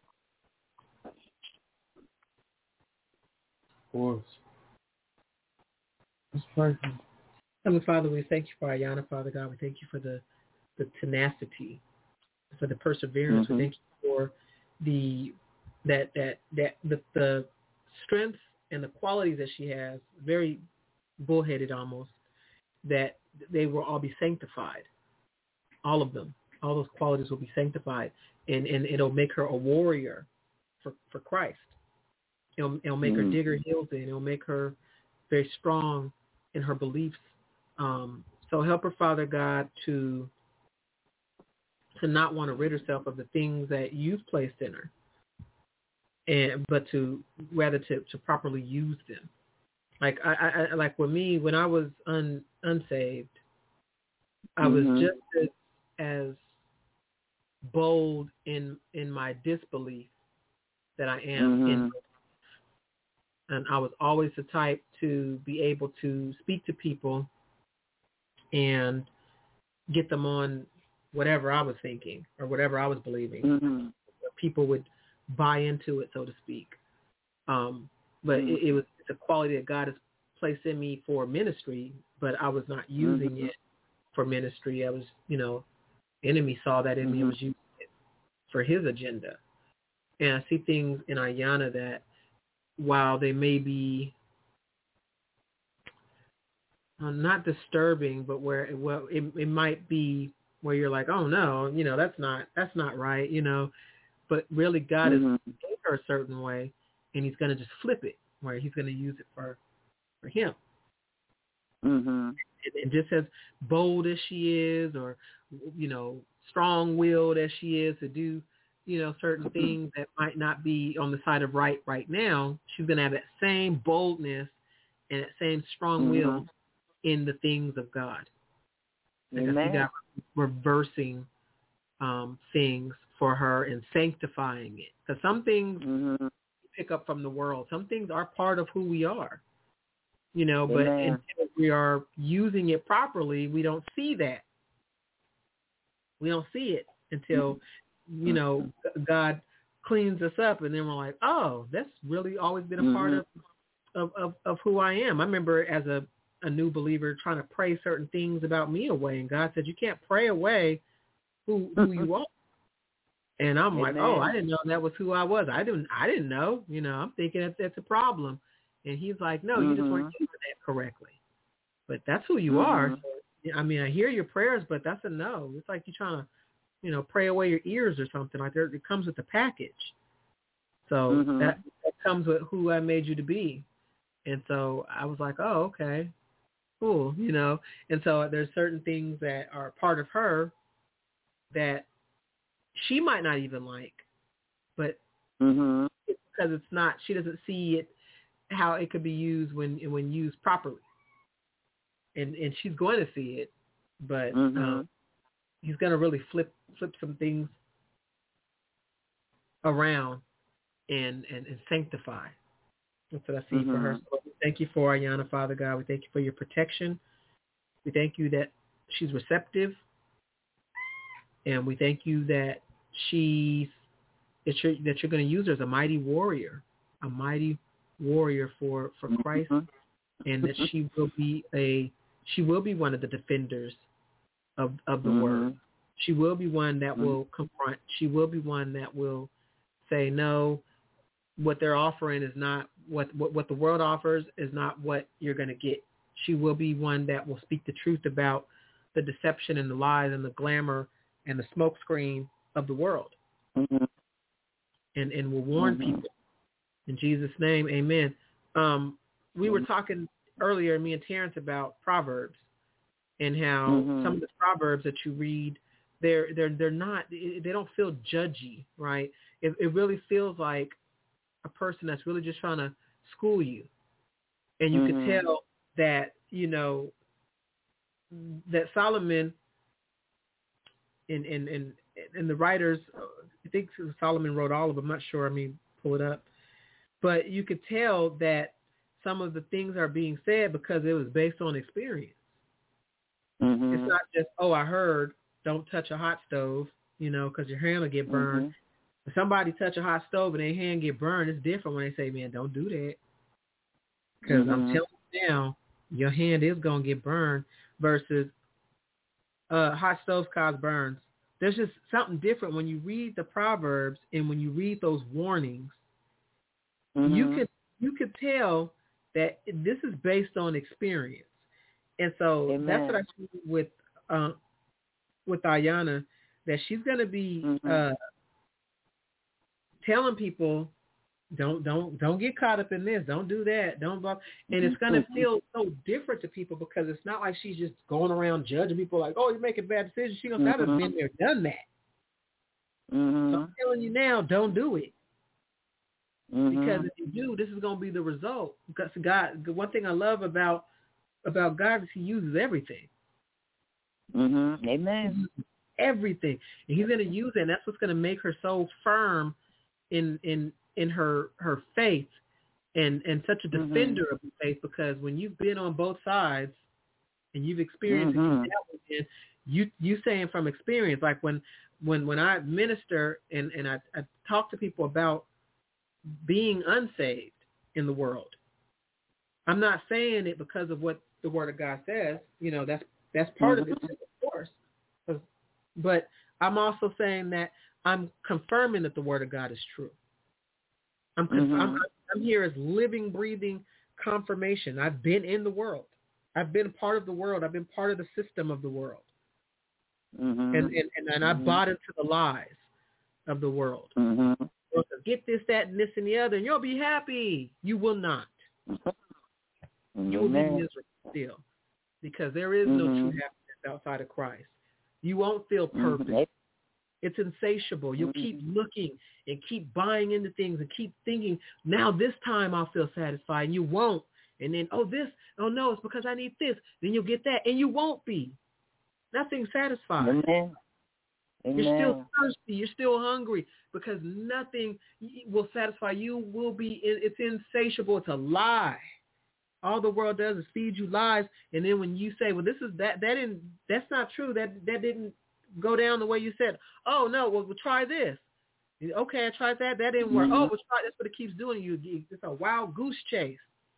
Of course. Let's pray. Heavenly Father, we thank you for Ayana, Father God. We thank you for the, the tenacity, for the perseverance. Mm-hmm. We thank you for the that that that the, the strength and the qualities that she has, very bullheaded almost, that they will all be sanctified. All of them. All those qualities will be sanctified, and, and it'll make her a warrior for, for Christ. It'll, it'll make mm-hmm. her dig her heels in. It'll make her very strong in her beliefs. Um, so help her, Father God, to to not want to rid herself of the things that you've placed in her, and but to rather to, to properly use them. Like I, I like with me, when I was un, unsaved, I was mm-hmm. just as, as bold in in my disbelief that I am mm-hmm. in. And I was always the type to be able to speak to people and get them on whatever I was thinking or whatever I was believing. Mm-hmm. People would buy into it, so to speak. Um, but mm-hmm. it, it was it's a quality that God has placed in me for ministry, but I was not using mm-hmm. it for ministry. I was, you know, enemy saw that in mm-hmm. me. I was using it for his agenda. And I see things in Ayana that, while they may be uh, not disturbing, but where it, well, it, it might be where you're like, oh no, you know, that's not that's not right, you know. But really, God mm-hmm. has made her a certain way, and He's going to just flip it, where He's going to use it for for Him. Mm-hmm. And, and just as bold as she is, or you know, strong-willed as she is to do, you know, certain things that might not be on the side of right right now, she's going to have that same boldness and that same strong will mm-hmm. in the things of God. Like I see God reversing um, things for her and sanctifying it. Because some things mm-hmm. we pick up from the world. Some things are part of who we are, you know, but Amen. Until we are using it properly, we don't see that. We don't see it until... Mm-hmm. you know, God cleans us up, and then we're like, oh, that's really always been a mm-hmm. part of, of, of, of who I am. I remember as a, a new believer trying to pray certain things about me away, and God said, you can't pray away who who you are. And I'm Amen. Like, oh, I didn't know that was who I was. I didn't I didn't know. You know, I'm thinking that that's a problem. And He's like, no, mm-hmm. you just weren't doing that correctly. But that's who you mm-hmm. are. So I mean, I hear your prayers, but that's a no. It's like you're trying to, you know, pray away your ears or something. Like there, it comes with the package. So Mm-hmm. that, that comes with who I made you to be. And so I was like, oh, okay, cool, you know. And so there's certain things that are part of her that she might not even like, but Mm-hmm. it's because it's not, she doesn't see it, how it could be used when when used properly. And and she's going to see it, but Mm-hmm. um, he's going to really flip flip some things around and, and, and sanctify. That's what I see Mm-hmm. for her. So thank you for Ayana, Father God. We thank you for your protection. We thank you that she's receptive. And we thank you that she's that you're, that you're going to use her as a mighty warrior, a mighty warrior for, for Christ, Mm-hmm. and that she will be a she will be one of the defenders of of the Mm-hmm. word. She will be one that Mm-hmm. will confront. She will be one that will say, no, what they're offering is not what what, what the world offers is not what you're going to get. She will be one that will speak the truth about the deception and the lies and the glamour and the smokescreen of the world. Mm-hmm. And, and will warn Mm-hmm. people. In Jesus' name, amen. Um, we were talking earlier, me and Terrence, about Proverbs and how Mm-hmm. some of the Proverbs that you read, they're they're they're not they don't feel judgy, right? It, it really feels like a person that's really just trying to school you, and you Mm-hmm. could tell that you know that Solomon and and and and the writers, I think Solomon wrote all of them. I'm not sure. I mean, pull it up. But you could tell that some of the things are being said because it was based on experience. Mm-hmm. It's not just, oh, I heard, don't touch a hot stove, you know, because your hand will get burned. Mm-hmm. If somebody touch a hot stove and their hand get burned, it's different when they say, man, don't do that. Because Mm-hmm. I'm telling you now, your hand is going to get burned versus uh, hot stoves cause burns. There's just something different when you read the Proverbs and when you read those warnings. Mm-hmm. You could you could tell that this is based on experience, and so Amen. that's what I see with uh, with Ayana, that she's going to be Mm-hmm. uh, telling people, don't don't don't get caught up in this, don't do that, don't blah, and it's going to Mm-hmm. feel so different to people because it's not like she's just going around judging people like, oh, you're making bad decisions. She goes, I haven't Mm-hmm. been there, done that. Mm-hmm. So I'm telling you now, don't do it. Mm-hmm. Because if you do, this is going to be the result. Because God, one thing I love about about God is He uses everything. Mm-hmm. Amen. He uses everything, and He's going to use it. And that's what's going to make her so firm in in in her her faith, and and such a defender Mm-hmm. of the faith. Because when you've been on both sides and you've experienced Mm-hmm. it, you've dabbled in, you you saying from experience, like when when when I minister and and I, I talk to people about being unsaved in the world. I'm not saying it because of what the Word of God says. You know, that's that's part Mm-hmm. of it, of course. But I'm also saying that I'm confirming that the Word of God is true. I'm conf- Mm-hmm. I'm, I'm here as living, breathing confirmation. I've been in the world. I've been part of the world. I've been part of the system of the world. Mm-hmm. And and, and, and I Mm-hmm. bought into the lies of the world. Mm-hmm. Get this, that, and this, and the other, and you'll be happy. You will not. You will be Amen. miserable still, because there is Mm-hmm. no true happiness outside of Christ. You won't feel perfect. Mm-hmm. It's insatiable. You'll Mm-hmm. keep looking and keep buying into things and keep thinking, now this time I'll feel satisfied, and you won't. And then, oh, this, oh, no, it's because I need this. Then you'll get that, and you won't be. Nothing satisfied. Amen. Amen. You're still thirsty. You're still hungry because nothing will satisfy you. Will be. It's insatiable. It's a lie. All the world does is feed you lies, and then when you say, "Well, this is that that didn't that's not true. That that didn't go down the way you said." Oh no. Well, we'll try this. Okay, I tried that. That didn't work. Mm-hmm. Oh, we'll try. That's what it keeps doing. You. It's a wild goose chase.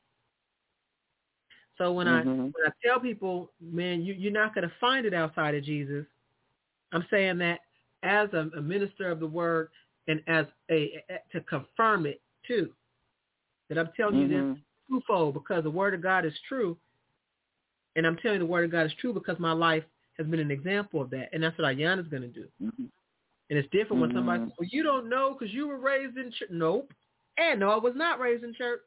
So when Mm-hmm. I when I tell people, man, you you're not going to find it outside of Jesus. I'm saying that as a, a minister of the word and as a, a to confirm it too. That I'm telling Mm-hmm. you this twofold because the word of God is true. And I'm telling you the word of God is true because my life has been an example of that. And that's what Ayana's going to do. Mm-hmm. And it's different when Mm-hmm. somebody says, well, you don't know because you were raised in church. Nope. And no, I was not raised in church.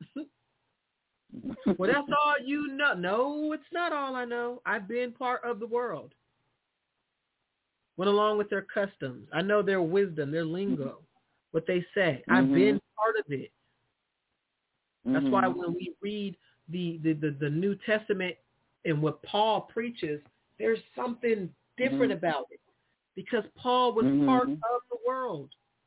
Well, that's all you know. No, it's not all I know. I've been part of the world. Went along with their customs. I know their wisdom, their lingo, what they say. Mm-hmm. I've been part of it. That's Mm-hmm. why when we read the, the, the, the New Testament and what Paul preaches, there's something different Mm-hmm. about it. Because Paul was Mm-hmm. part of the world.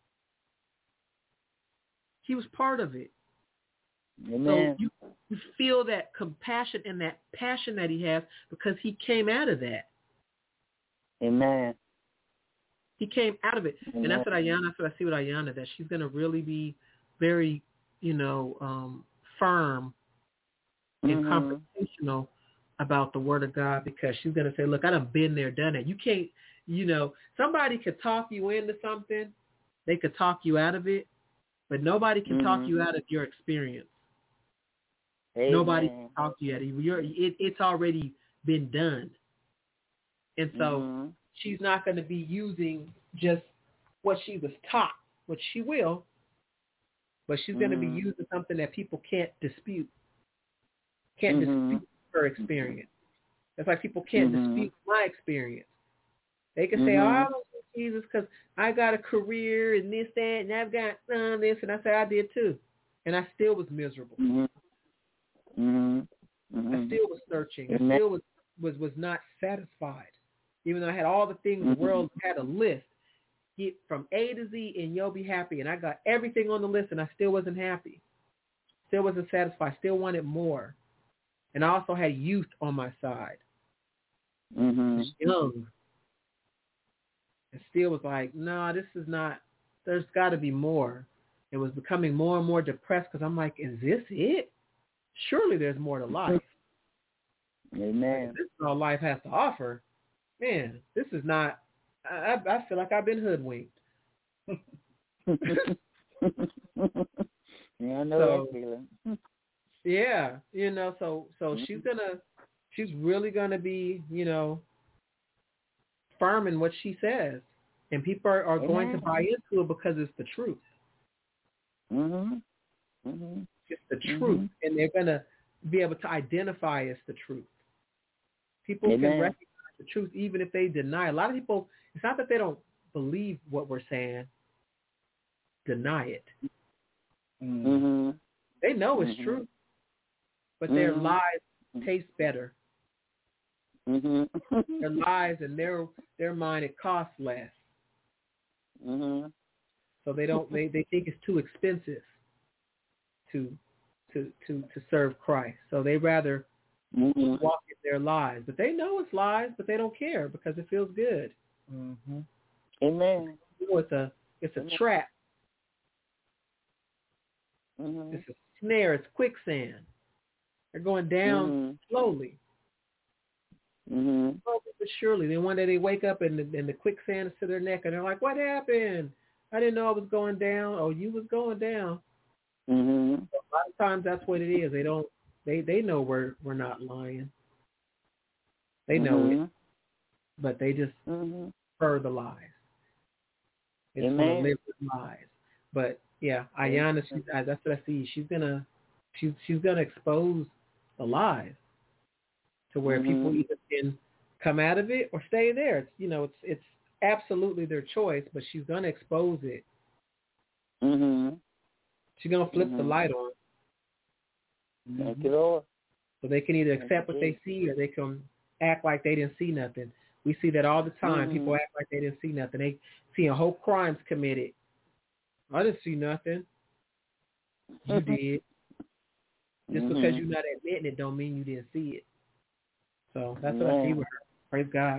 He was part of it. Amen. So you, you feel that compassion and that passion that he has because he came out of that. Amen. He came out of it. Amen. And that's what Ayana, that's what I see with Ayana, that she's going to really be very, you know, um, firm and Mm-hmm. confrontational about the word of God because she's going to say, look, I done been there, done it. You can't, you know, somebody could talk you into something. They could talk you out of it, but nobody can Mm-hmm. talk you out of your experience. Amen. Nobody can talk you out of it. You're, it. It's already been done. And so Mm-hmm. she's not going to be using just what she was taught, which she will, but she's going to be Mhm. using something that people can't dispute, can't Mhm. dispute her experience. That's why people can't Mhm. dispute my experience. They can say, oh, I don't know Jesus because I got a career and this, that, and I've got uh, this, and I say, I did too. And I still was miserable. Mhm. Mhm. I Mhm. still was searching. I Amen. still was, was, was not satisfied. Even though I had all the things Mhm. the world had a list, get from A to Z and you'll be happy. And I got everything on the list and I still wasn't happy. Still wasn't satisfied. Still wanted more. And I also had youth on my side. Mhm. Just young. And still was like, no, nah, this is not, there's got to be more. It was becoming more and more depressed because I'm like, is this it? Surely there's more to life. Amen. If this is all life has to offer. Man, this is not, I, I feel like I've been hoodwinked. Yeah, I know So, that feeling. Yeah, you know, so so Mhm. she's gonna, she's really gonna be, you know, firm in what she says, and people are, are going to Amen. buy into it because it's the truth. Mhm. Mhm. It's the Mhm. truth, and they're gonna be able to identify as the truth. People Amen. can recognize the truth even if they deny. A lot of people, it's not that they don't believe what we're saying, deny it. Mhm. They know it's Mhm. true, but their Mhm. lies taste better. Mhm. Their lies and their their mind, it costs less. Mhm. So they don't they, they think it's too expensive to to to to serve Christ. So they rather Mhm. walk in their lies. But they know it's lies, but they don't care because it feels good. Mm-hmm. Amen. You know, it's a it's a Amen. trap. Mhm. It's a snare, it's quicksand. They're going down Mhm. slowly. Mhm. Slowly but surely. Then one day they wake up and the, and the quicksand is to their neck and they're like, what happened? I didn't know I was going down. Oh, you was going down. Mhm. So a lot of times that's what it is. They don't they, they know we're we're not lying. They know it, Mhm. but they just Mhm. prefer the lies. They just want Amen. to live with lies. But yeah, Ayana, she's, that's what I see. She's gonna she's she's gonna expose the lies to where Mhm. people either can come out of it or stay there. It's you know, it's it's absolutely their choice, but she's gonna expose it. Mhm. She's gonna flip the Mhm. light on. Thank you, Lord. So they can either Thank accept you, what they see or they can act like they didn't see nothing. We see that all the time. Mhm. People act like they didn't see nothing. They see a whole crimes committed. I didn't see nothing. You did. Just because Mhm. you're not admitting it don't mean you didn't see it. So that's what I see Yeah. with her. Praise God.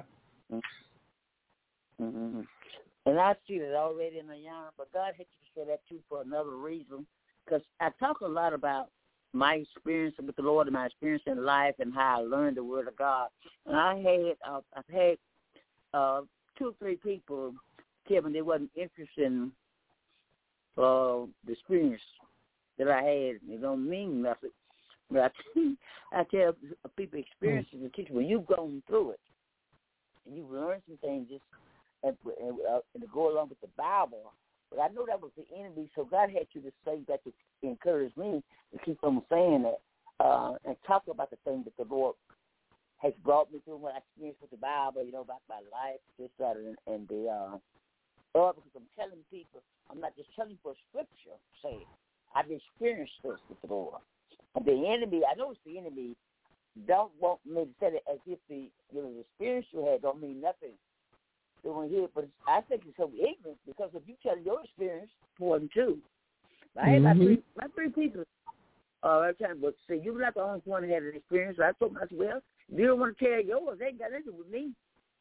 Mm-hmm. And I see it already in the yarn, but God had you to say that too for another reason. Because I talk a lot about my experience with the Lord and my experience in life and how I learned the Word of God. And I had, uh, I've had uh, two or three people tell me they wasn't interested in uh, the experience that I had. It don't mean nothing. But I, I tell people experiences and teach when you've gone through it and you've learned some things just and, and, uh, and to go along with the Bible. But I know that was the enemy, so God had you to say that to encourage me to keep on saying that uh, and talk about the things that the Lord has brought me through, what I experienced with the Bible, you know, about my life, this, that, and, and the uh, uh, because I'm telling people, I'm not just telling for scripture, say it. I've experienced this with the Lord. And the enemy, I know it's the enemy, don't want me to say it as if the, you know, the experience you had don't mean nothing. They want to hear it, but I think it's so ignorant because if you tell your experience, more than two. I had mm-hmm. my three, my three people uh, every time, but see, you're not the only one that had an experience. I told myself, well, if you don't want to tell yours, they ain't got anything with me.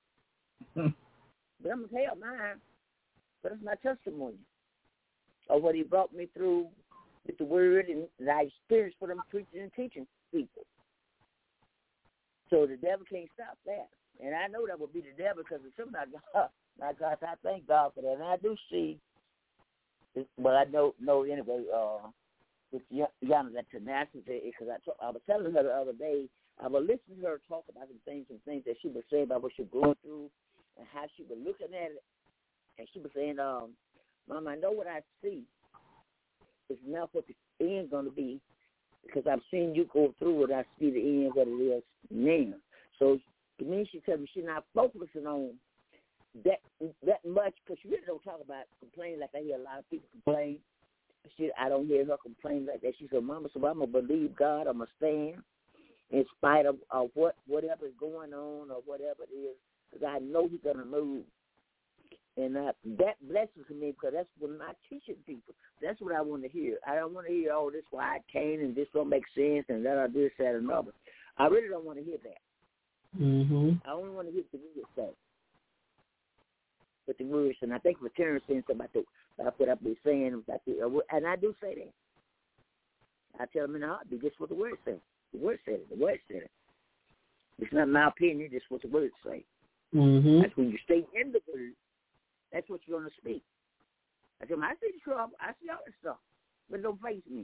But I'm going to tell mine. But it's my testimony of what he brought me through with the word and I experienced what I'm preaching and teaching people. So the devil can't stop that. And I know that would be the devil because it's something God. My God, I thank God for that. And I do see, well, I know, know anyway, uh, with Yana, that tenacity, because I, I was telling her the other day, I was listening to her talk about some things, some things that she was saying about what she was going through and how she was looking at it. And she was saying, um, Mom, I know what I see is not what the end's going to be because I've seen you go through it. I see the end, what it is now. So to me, she told me she's not focusing on that that much because she really don't talk about complaining like I hear a lot of people complain. She, I don't hear her complain like that. She said, Mama, so I'm going to believe God. I'm going to stand in spite of, of what whatever is going on or whatever it is because I know he's going to move. And uh, that blesses me because that's what I'm teaching people. That's what I want to hear. I don't want to hear, oh, this why I came and this don't make sense and that or this, that, and another. I really don't want to hear that. Mm-hmm. I only want to hear the word say. With the words, and I think for Terrence saying something about, the, about what I've been saying, about the, and I do say that. I tell them in the heartbeat, this is what the word says. The word said it. The word said it. It's not my opinion. This is what the words say. Mm-hmm. That's when you stay in the word. That's what you're going to speak. I said, I see the trouble. I see all that stuff. But it don't face me.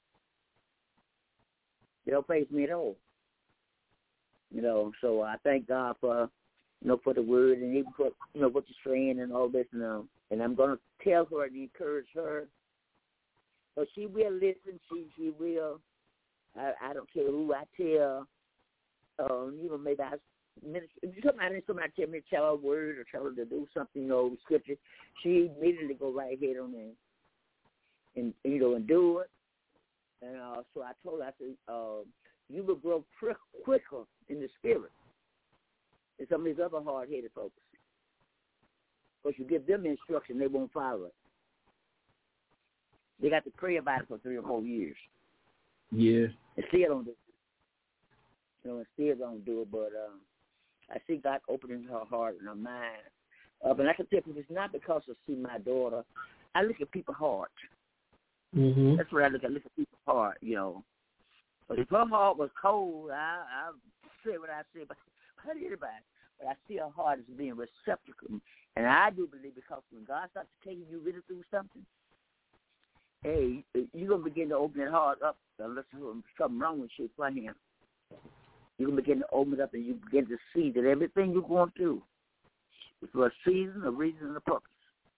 It don't face me at all. You know, so I thank God for, you know, for the word and even for, you know, what you're saying and all this. And, um, and I'm going to tell her and encourage her. But she will listen. She she will. I, I don't care who I tell. Um, you know, maybe I If somebody, somebody tell me to tell her a word or tell her to do something, you know, scripture, she immediately go right ahead on there and, you know, and do it. And uh, so I told her, I said, uh, you will grow pr- quicker in the spirit than some of these other hard-headed folks. Because you give them instruction, they won't follow it. They got to pray about it for three or four years. Yeah. And still don't do it. You know, and still don't do it, but... Um, I see God opening her heart and her mind up. And I can tell you, it's not because I see my daughter. I look at people's heart. Mm-hmm. That's what I look at. I look at people's heart, you know. But if her heart was cold, I, I say what I say about, about anybody. But I see her heart as being receptive. And I do believe because when God starts taking you really through something, hey, you're going to begin to open that heart up unless there's something wrong with you for him. You can begin to open it up and you begin to see that everything you're going through is for a season, a reason, and a purpose.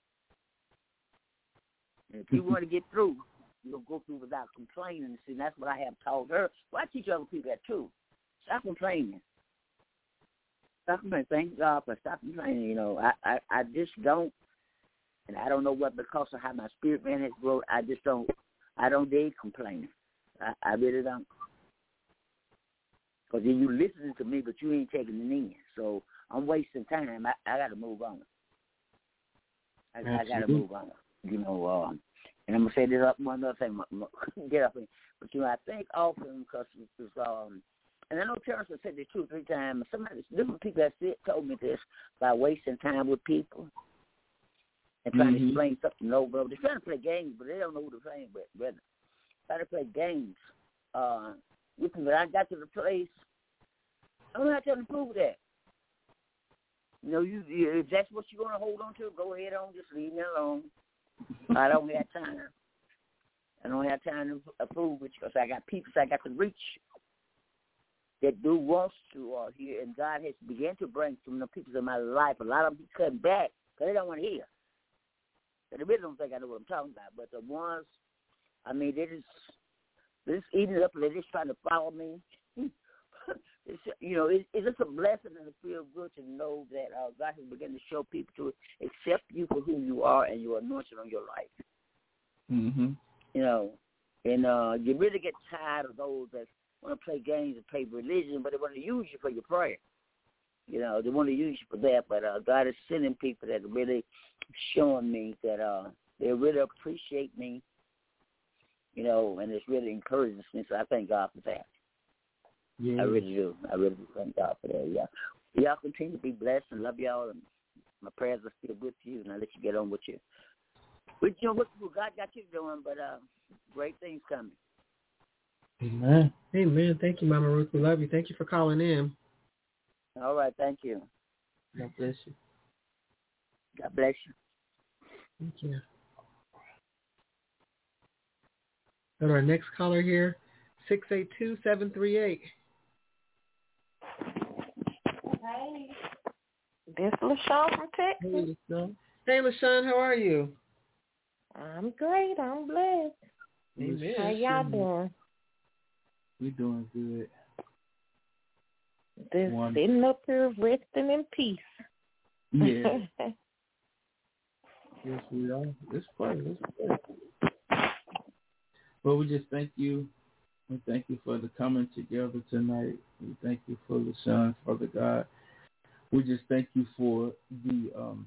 And if you want to get through, you'll go through without complaining. See, that's what I have taught her. Well, I teach other people that too. Stop complaining. Stop complaining. Thank God for stop complaining. You know, I, I, I just don't, and I don't know what because of how my spirit man has grown, I just don't, I don't dig complaining. I, I really don't. Because then you listening to me, but you ain't taking it in. So I'm wasting time. I, I got to move on. I, I got to move on. You know, um, and I'm going to say this up one other thing. Get up. But, you know, I think often because it's, um, and I know Terrence has said this two or three times. Somebody, different people that said, told me this about wasting time with people and trying mm-hmm. to explain something over. They're trying to play games, but they don't know who they're playing with, brother. Trying to play games. Uh, with me, when I got to the place, I don't have to prove that. You know, you, you if that's what you're going to hold on to, go ahead on, just leave me alone. I don't have time. I don't have time to fool with you because I got people I got to reach that do wants to uh, hear, and God has begun to bring some of the people in my life. A lot of them cutting back because they don't want to hear. So they really don't think I know what I'm talking about. But the ones, I mean, they just, they're just eating it up and they're just trying to follow me. It's, you know, it, it's just a blessing and it feels good to know that uh, God has begun to show people to accept you for who you are and your anointing on your life. Mm-hmm. You know, and uh, you really get tired of those that want to play games and play religion, but they want to use you for your prayer. You know, they want to use you for that, but uh, God is sending people that are really showing me that uh, they really appreciate me, you know, and it's really encouraging me, so I thank God for that. Yeah. I really do. I really do thank God for that, yeah. Y'all continue to be blessed and love y'all, and my prayers are still with you, and I let you get on with you. With you know what God got you doing, but uh, great things coming. Amen. Amen. Thank you, Mama Ruth. We love you. Thank you for calling in. All right. Thank you. God bless you. God bless you. Thank you. Go to our next caller here, six eight two, seven three eight. Hey, this is LaShawn from Texas. Hey, LaShawn. Hey, LaShawn, how are you? I'm great. I'm blessed. Amen. How y'all doing? We doing good. Just One. sitting up here resting in peace. Yeah. Yes, we are. It's fun. It's fun. Well, we just thank you. We thank you for the coming together tonight. We thank you for the Son, Father God. We just thank you for the um,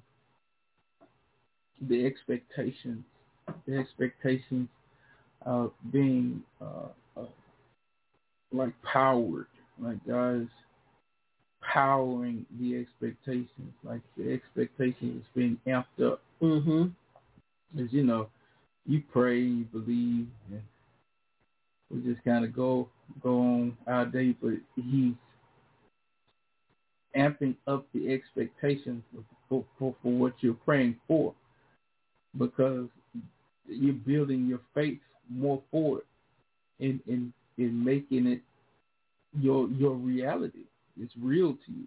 the expectations, the expectations of being uh, uh, like powered, like God is powering the expectations, like the expectations is being amped up. Mm-hmm. As you know, you pray, you believe, and we just kind of go go on our day, but he's amping up the expectations for, for, for what you're praying for, because you're building your faith more forward in in, in making it your your reality. It's real to you.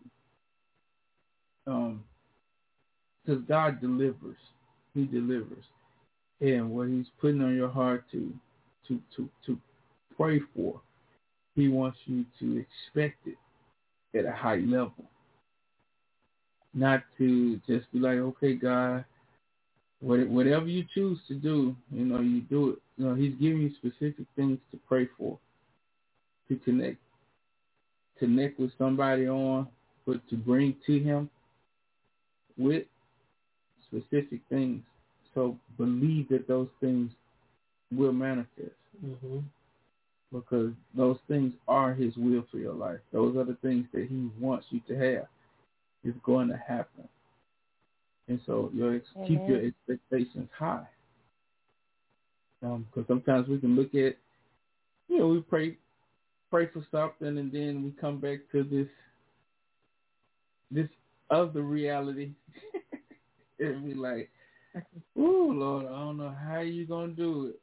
Um, because God delivers. He delivers. And what he's putting on your heart to to to to pray for, he wants you to expect it at a high level. Not to just be like, okay, God, whatever you choose to do, you know, you do it. You know, he's giving you specific things to pray for, to connect, connect with somebody on, but to bring to him with specific things. So believe that those things will manifest. Mm-hmm. Because those things are his will for your life. Those are the things that he wants you to have. It's going to happen. And so your ex- mm-hmm. keep your expectations high. Because um, sometimes we can look at, you know, we pray pray for something and then we come back to this this other reality. And be like, ooh, Lord, I don't know how you going to do it.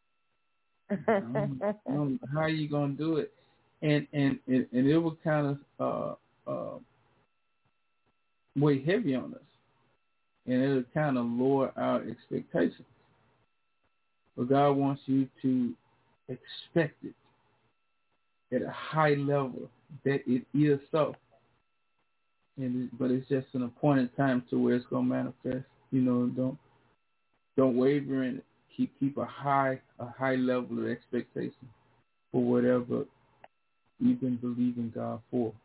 I don't, I don't know how you going to do it. And, and, and, and it will kind of uh, uh, weigh heavy on us. And it'll kind of lower our expectations. But God wants you to expect it at a high level that it is so. And it, but it's just an appointed time to where it's gonna manifest. You know, don't don't waver in it. Keep keep a high a high level of expectation for whatever you've been believing God for,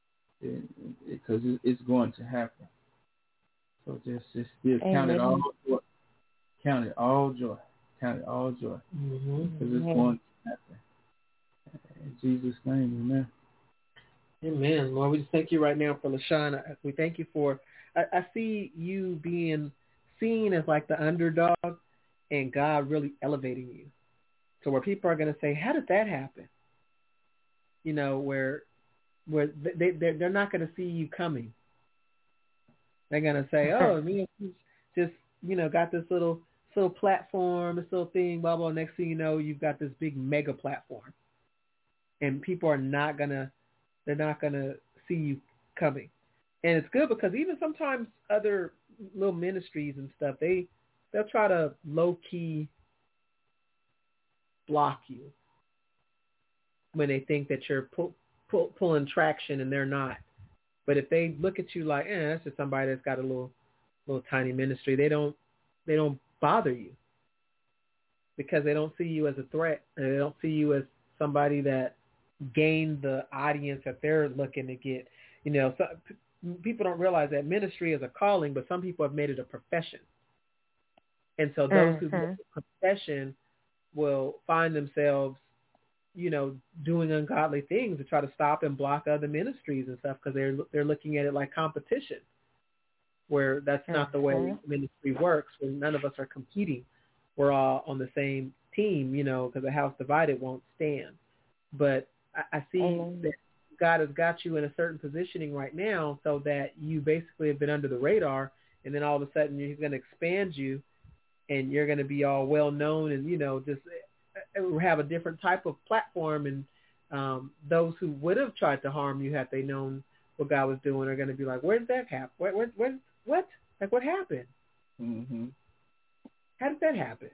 because it, it's going to happen. So just just still count it all joy. Count it all joy. Count it all joy. Mm-hmm. Because it's going to happen. In Jesus' name, amen. Amen. Lord, we just thank you right now for LaShawn. We thank you for, I, I see you being seen as like the underdog and God really elevating you. So where people are going to say, how did that happen? You know, where where they, they're, they're not going to see you coming. They're going to say, oh, me just, you know, got this little little platform, this little thing, blah, blah. Next thing you know, you've got this big mega platform. And people are not going to, they're not going to see you coming. And it's good because even sometimes other little ministries and stuff, they, they'll try to low-key block you when they think that you're pull, pull, pulling traction and they're not. But if they look at you like, eh, that's just somebody that's got a little, little tiny ministry, they don't, they don't bother you because they don't see you as a threat and they don't see you as somebody that gained the audience that they're looking to get. You know, so people don't realize that ministry is a calling, but some people have made it a profession. And so those mm-hmm. who make it a profession will find themselves, you know, doing ungodly things to try to stop and block other ministries and stuff because they're they're looking at it like competition, where that's not the way ministry works. When none of us are competing, we're all on the same team, you know, because a house divided won't stand. But I, I see mm-hmm. that God has got you in a certain positioning right now so that you basically have been under the radar, and then all of a sudden He's going to expand you, and you're going to be all well known and, you know, just have a different type of platform. And um, those who would have tried to harm you had they known what God was doing are going to be like, where did that happen? What, what, what, what? Like, what happened? Mm-hmm. How did that happen?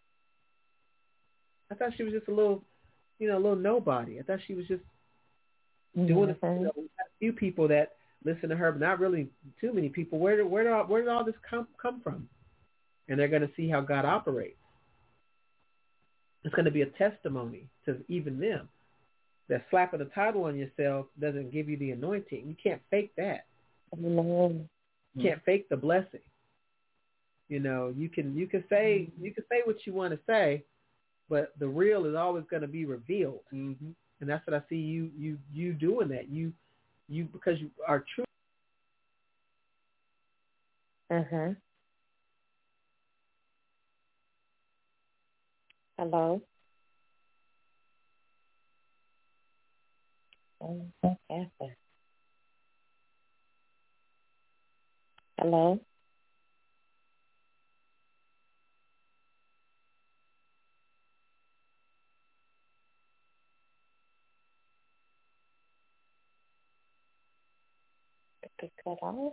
I thought she was just a little, you know, a little nobody. I thought she was just mm-hmm. doing it. You know, a few people that listen to her, but not really too many people. Where did, where did all, where did all this come, come from? And they're going to see how God operates. It's going to be a testimony to even them. That slapping a title on yourself doesn't give you the anointing. You can't fake that. You can't fake the blessing. You know, you can you can say you can say what you want to say, but the real is always going to be revealed. Mm-hmm. And that's what I see you you you doing that. You you because you are true. Uh-huh. Hello. Oh, okay. Hello. Did it cut off?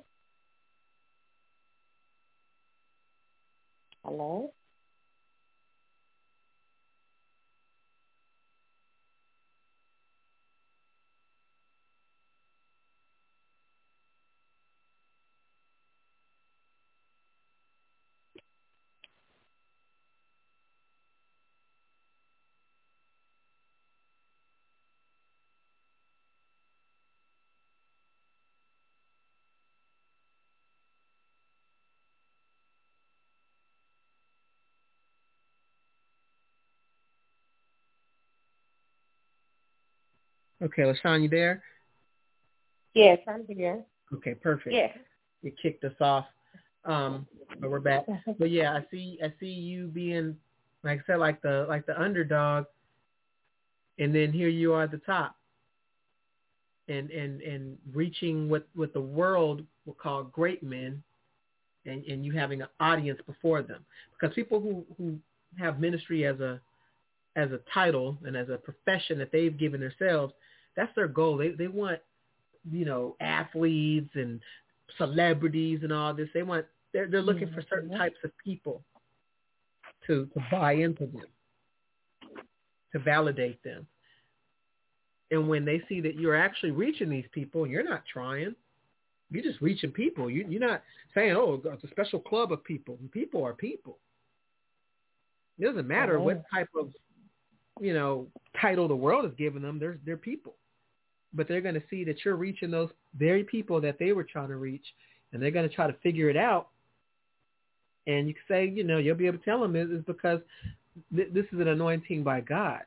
Hello. Okay, LaShawn, you there? Yes, I'm here. Okay, perfect. Yes. You kicked us off, um, but we're back. But yeah, I see, I see you being, like I said, like the like the underdog, and then here you are at the top, and and and reaching what what the world will call great men, and and you having an audience before them, because people who who have ministry as a as a title and as a profession that they've given themselves, that's their goal. They they want, you know, athletes and celebrities and all this. They want they're they're looking for certain types of people to to buy into them, to validate them. And when they see that you're actually reaching these people, you're not trying. You're just reaching people. You, you're not saying, oh, it's a special club of people. People are people. It doesn't matter oh. what type of, you know, title the world is giving them. They're, they're people. But they're going to see that you're reaching those very people that they were trying to reach, and they're going to try to figure it out. And you can say, you know, you'll be able to tell them it's because th- this is an anointing by God.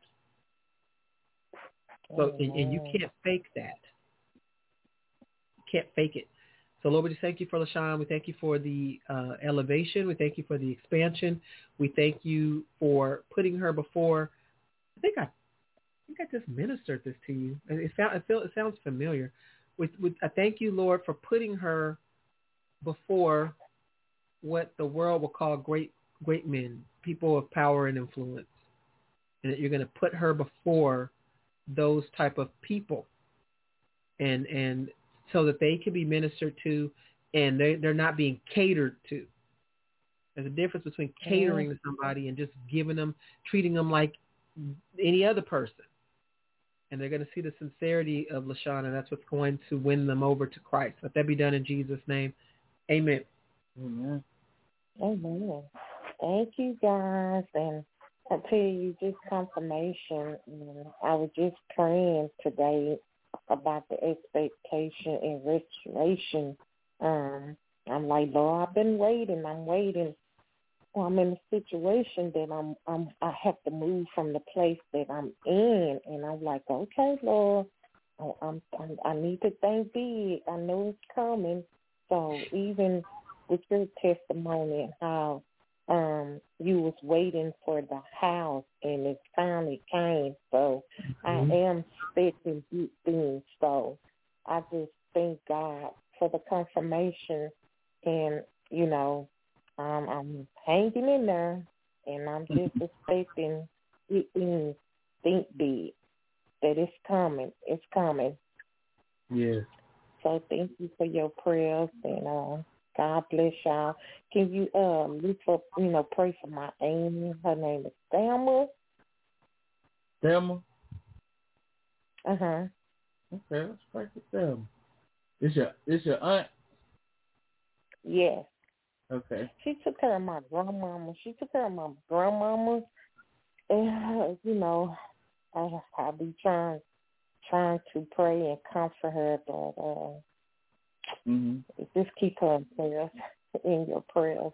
So, and, and you can't fake that. You can't fake it. So, Lord, we just thank you for LaShawn. We thank you for the uh, elevation. We thank you for the expansion. We thank you for putting her before. I think I, I think I just ministered this to you. It, sound, it, feel, it sounds familiar. With, with, I thank you, Lord, for putting her before what the world will call great great men, people of power and influence, and that you're going to put her before those type of people, and and so that they can be ministered to, and they they're not being catered to. There's a difference between catering to somebody and just giving them, treating them like any other person. And they're going to see the sincerity of LaShawn, and that's what's going to win them over to Christ. Let that be done in Jesus' name. Amen. Amen. Amen. Thank you, guys. And I tell you, just confirmation. You know, I was just praying today about the expectation and restoration. Um, I'm like, Lord, I've been waiting. I'm waiting. Well, I'm in a situation that I'm, I'm, I have to move from the place that I'm in, and I'm like, okay, Lord, I, I'm, I'm, I need to think big. I know it's coming. So even with your testimony and how um, you was waiting for the house and it finally came, so mm-hmm. I am expecting big things. So I just thank God for the confirmation, and you know. Um, I'm hanging in there, and I'm just expecting it in think big, that it's coming. It's coming. Yes. So thank you for your prayers, and uh, God bless y'all. Can you um lift up, you know, pray for my Amy? Her name is Thelma. Thelma? Uh-huh. Okay, let's pray for Thelma. This your, this your aunt? Yes. Okay. She took care of my grandmama. She took care of my grandmama. And, you know, I, I'll be trying trying to pray and comfort her, but uh, mm-hmm. just keep her in prayers, in your prayers.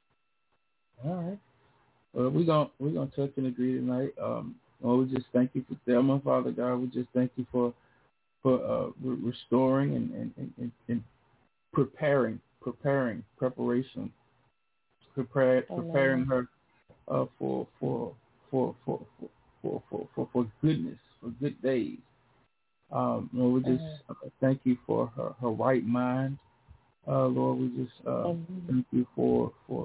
All right. Well, we're going we're gonna touch and agree tonight. Um, Lord, we just thank you for Thelma, Father God. We just thank you for, for uh, re- restoring and, and, and, and preparing. Preparing, preparation, prepare, preparing her uh, for, for, for, for, for, for, for, for goodness, for good days. Um, Lord, we just uh, thank you for her, her right mind. Uh, Lord, we just uh, thank you for for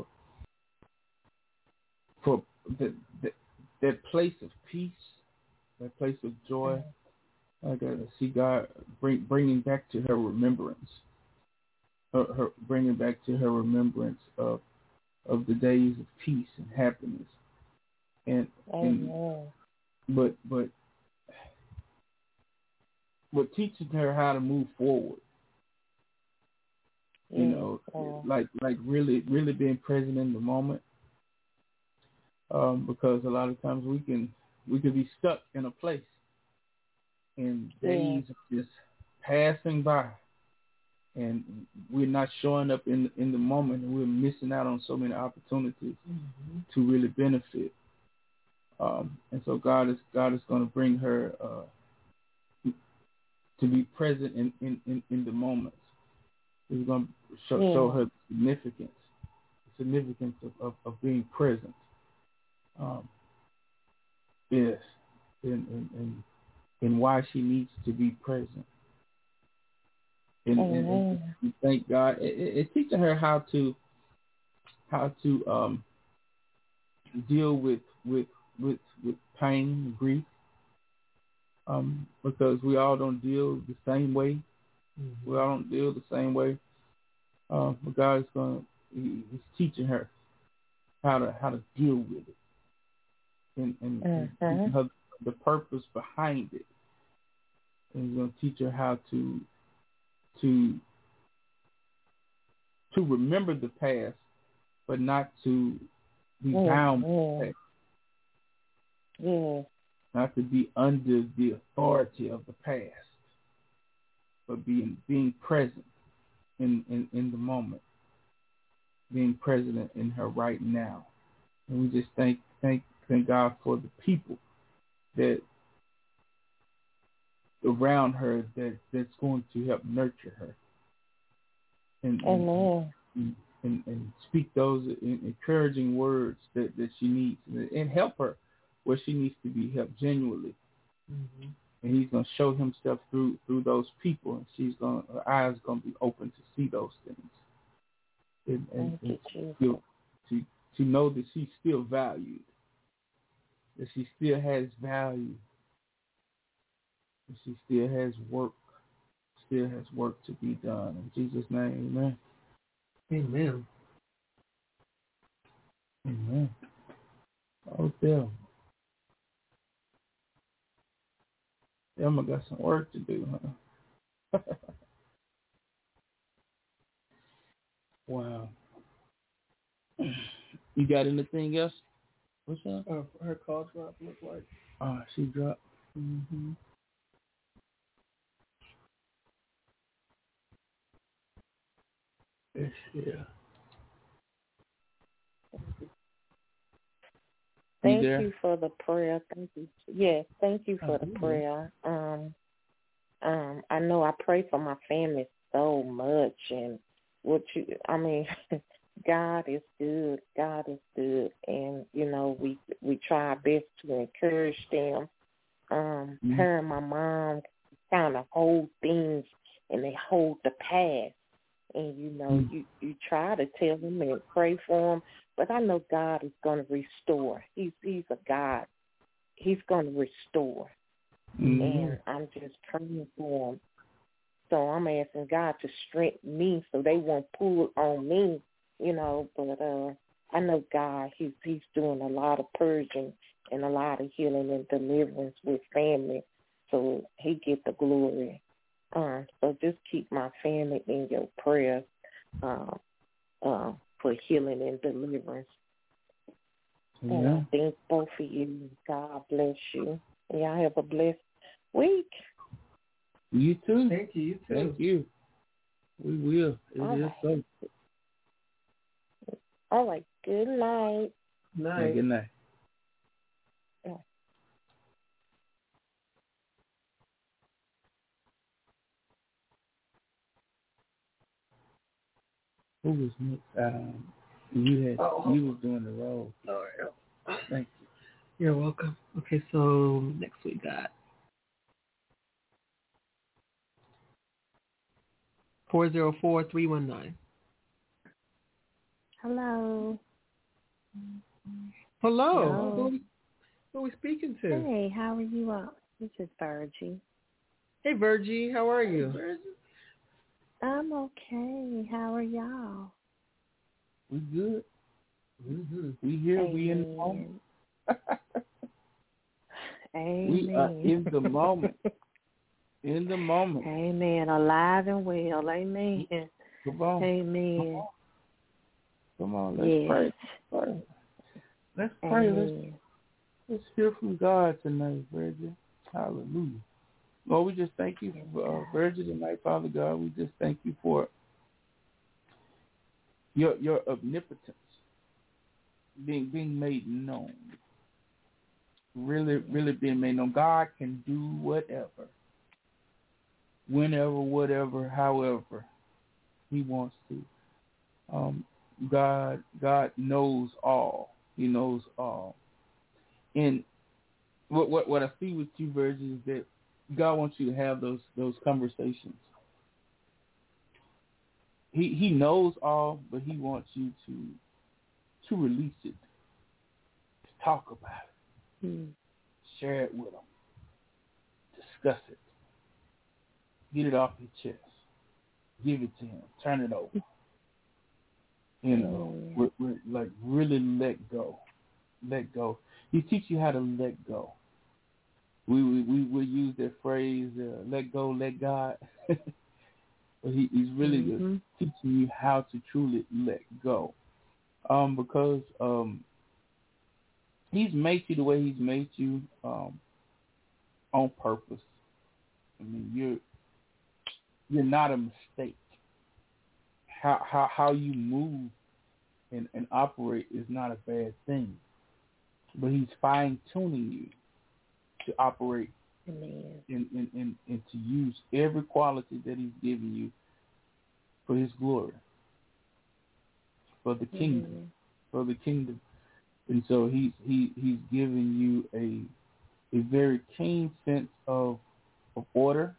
for the, the, that place of peace, that place of joy. I got to see God bring, bringing back to her remembrance. Her, her bringing back to her remembrance of of the days of peace and happiness, and, and but but but teaching her how to move forward. You know, yeah. like like really really being present in the moment, um, because a lot of times we can we can be stuck in a place, and days yeah. are just passing by. And we're not showing up in in the moment, and we're missing out on so many opportunities mm-hmm. to really benefit. Um, and so God is God is going to bring her uh, to be present in, in, in, in the moments. He's going to show, yeah. show her the significance, the significance of, of, of being present. Um, yes, and, and, and and why she needs to be present. And, and, and, and thank God, it, it, it teaching her how to how to um, deal with with with with pain and grief, um, because we all don't deal the same way. Mm-hmm. We all don't deal the same way. Uh, but God is going he, he's teaching her how to how to deal with it, and and, mm-hmm. and teaching her the purpose behind it. And he's going to teach her how to to to remember the past, but not to be yeah, bound yeah. by the past. Yeah. Not to be under the authority of the past, but being being present in, in, in the moment, being present in her right now. And we just thank thank thank God for the people that around her that, that's going to help nurture her. And, Amen. And, and, and speak those encouraging words that, that she needs, and help her where she needs to be helped genuinely. Mm-hmm. And he's going to show himself through through those people, and she's going her eyes are going to be open to see those things, and, and, and to, to to know that she's still valued, that she still has value, that she still has work, still has work to be done. In Jesus' name, amen. Amen. Amen. Oh, damn. Emma got some work to do, huh? Wow. You got anything else? What's that? Uh, her call dropped, look like. Oh, she dropped. Mm-hmm. Yes, yeah. Thank you, you for the prayer. Thank you. Yes, thank you for oh, the yeah. prayer. Um, um, I know I pray for my family so much, and what you, I mean, God is good. God is good, and you know we we try our best to encourage them. Um, mm-hmm. Her and my mom kind of hold things, and they hold the past. And, you know, mm-hmm. you, you try to tell them and pray for them, but I know God is going to restore. He's He's a God. He's going to restore. Mm-hmm. And I'm just praying for them. So I'm asking God to strengthen me so they won't pull on me, you know. But uh, I know God, he's, he's doing a lot of purging and a lot of healing and deliverance with family. So he get the glory. Uh, so just keep my family in your prayers uh, uh, for healing and deliverance. Yeah. And I thank both of you. God bless you. And y'all have a blessed week. You too. Thank you. You too. Thank you. We will. It All is right. so. All right. Good night. Night. Good night. Yeah. Who was next? Um, you had oh. you was doing the role. All right. Thank you. You're welcome. Okay, so next we got four zero four three one nine. Hello. Hello. Hello. Who, are we, who are we speaking to? Hey, how are you all? This is Virgie. Hey, Virgie. How are you? Virgie. I'm okay. How are y'all? We good. Mm-hmm. We here. Amen. We in the moment. Amen. We are in the moment. In the moment. Amen. Alive and well. Amen. Come on. Amen. Come on. Let's yes. pray. pray. Let's pray. Let's, let's hear from God tonight, Virgie. Hallelujah. Lord, we just thank you for uh, Virgie tonight, Father God. We just thank you for your your omnipotence being being made known. Really, really being made known. God can do whatever, whenever, whatever, however he wants to. Um, God, God knows all. He knows all. And what what what I see with you, Virgie, is that God wants you to have those those conversations. He he knows all, but he wants you to to release it, to talk about it, mm. share it with them, discuss it, get it off your chest, give it to him, turn it over. You know, mm. we're, we're like really let go, let go. He teach you how to let go. We we we will use that phrase, uh, "let go, let God." But he, he's really mm-hmm. teaching you how to truly let go, um, because um, he's made you the way he's made you um, on purpose. I mean, you're you're not a mistake. How how how you move and, and operate is not a bad thing, but he's fine tuning you to operate Amen. And, and, and, and to use every quality that he's given you for his glory, for the kingdom, Amen. for the kingdom. And so he, he he's giving you a a very keen sense of of order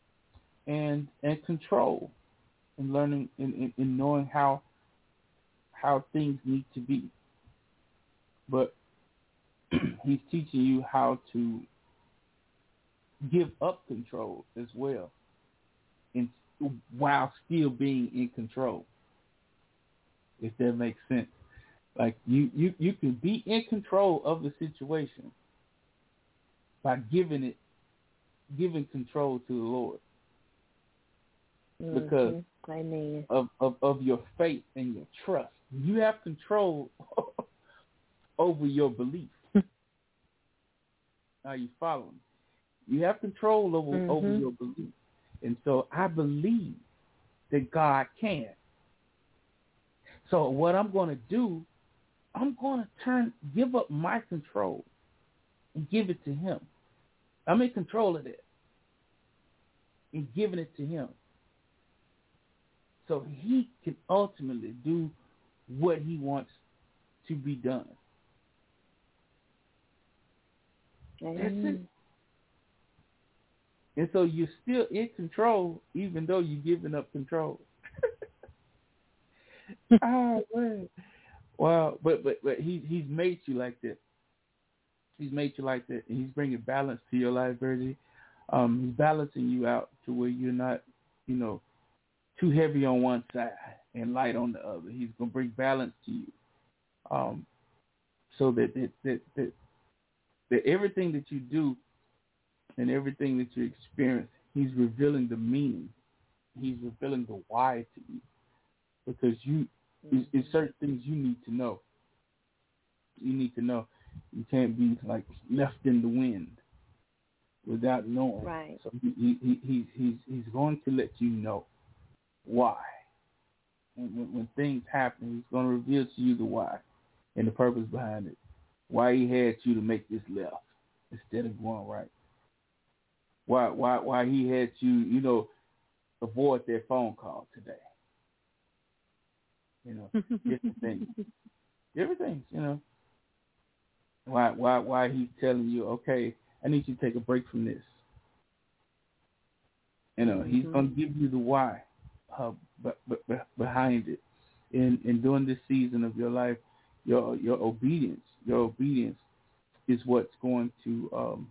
and and control, and learning and, and, and knowing how how things need to be, but he's teaching you how to give up control as well, and while still being in control. If that makes sense. Like you, you, you can be in control of the situation by giving it, giving control to the Lord. Because mm-hmm. of, of, of your faith and your trust. You have control over your belief. Are you following? You have control over, mm-hmm. over your belief. And so I believe that God can. So what I'm going to do, I'm going to turn, give up my control and give it to him. I'm in control of that and giving it to him. So he can ultimately do what he wants to be done. Mm-hmm. That's it. And so you're still in control, even though you're giving up control. Oh man! Wow, but but but he he's made you like that. He's made you like that, and he's bringing balance to your life, Virgie. Um, he's balancing you out to where you're not, you know, too heavy on one side and light on the other. He's gonna bring balance to you, um, so that that that that, that everything that you do and everything that you experience, he's revealing the meaning. He's revealing the why to you, because you. It's, it's certain things you need to know. You need to know. You can't be like left in the wind without knowing. Right. So he, he, he, he's he's going to let you know why. And when, when things happen, he's going to reveal to you the why and the purpose behind it. Why he had you to make this left instead of going right. Why why why he had you, you know, avoid that phone call today. You know, different things, different things. You know, why, why, why he's telling you, okay, I need you to take a break from this. You know, mm-hmm. he's going to give you the why, uh, but, but, but behind it. In in during this season of your life, your your obedience, your obedience is what's going to um,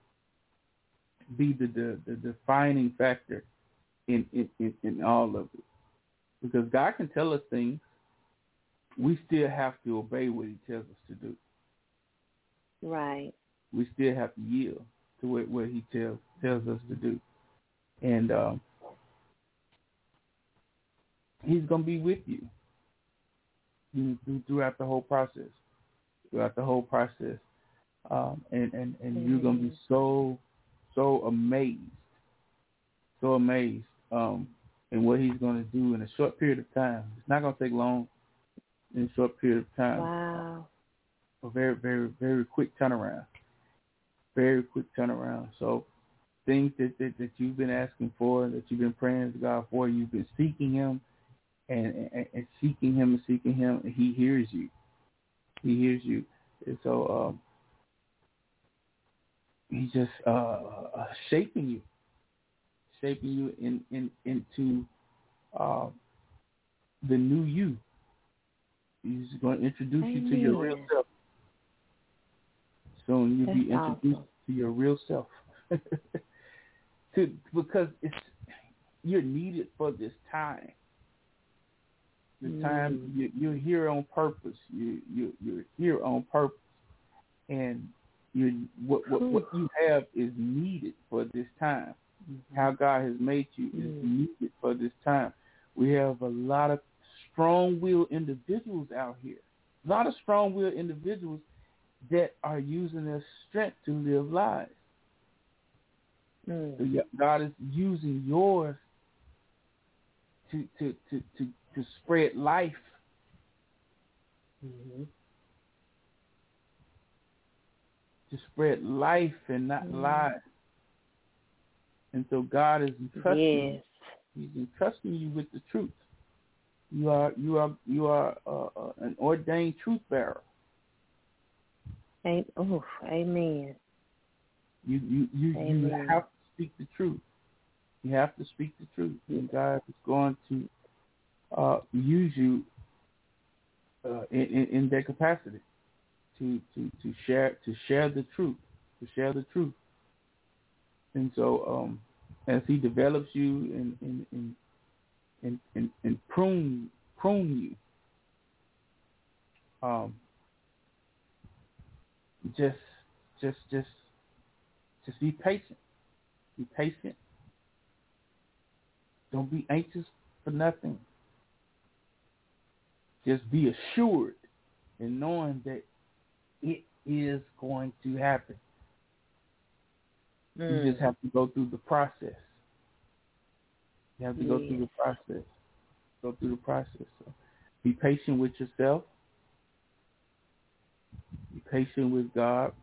be the, the the defining factor in in, in in all of it. Because God can tell us things, we still have to obey what he tells us to do. Right. We still have to yield to what, what he tells tells us to do. And um, he's going to be with you throughout the whole process, throughout the whole process. Um, and, and, and mm-hmm. you're going to be so, so amazed, so amazed. Um, and what he's going to do in a short period of time. It's not going to take long. In a short period of time. Wow. A very, very, very quick turnaround. Very quick turnaround. So things that, that, that you've been asking for, that you've been praying to God for, you've been seeking him and, and, and seeking him and seeking him, and he hears you. He hears you. And so um, he's just uh, uh, shaping you. Shaping you in, in into uh, the new you. He's going to introduce Amen. You to your real self. Soon you'll That's be introduced awesome. To your real self. to, because it's you're needed for this time. The mm. time you, you're here on purpose. You you you're here on purpose, and you what what what you have is needed for this time. Mm-hmm. How God has made you mm. is needed for this time. We have a lot of strong-willed individuals out here. A lot of strong-willed individuals that are using their strength to live lives. Mm. So God is using yours to to to to, to spread life. Mm-hmm. To spread life and not mm. lies. And so God is entrusting yes. He's entrusting you with the truth. You are you are you are uh, uh, an ordained truth bearer. Oh, amen. You you you, amen. you have to speak the truth. You have to speak the truth, and God is going to uh, use you uh, in, in, in their capacity to, to, to share to share the truth, to share the truth. And so, um, as He develops you and and and and, and, and prune prune you, um, just just just just be patient. Be patient. Don't be anxious for nothing. Just be assured in knowing that it is going to happen. Mm. You just have to go through the process. You have to yeah. go through the process. Go through the process. So be patient with yourself. Be patient with God.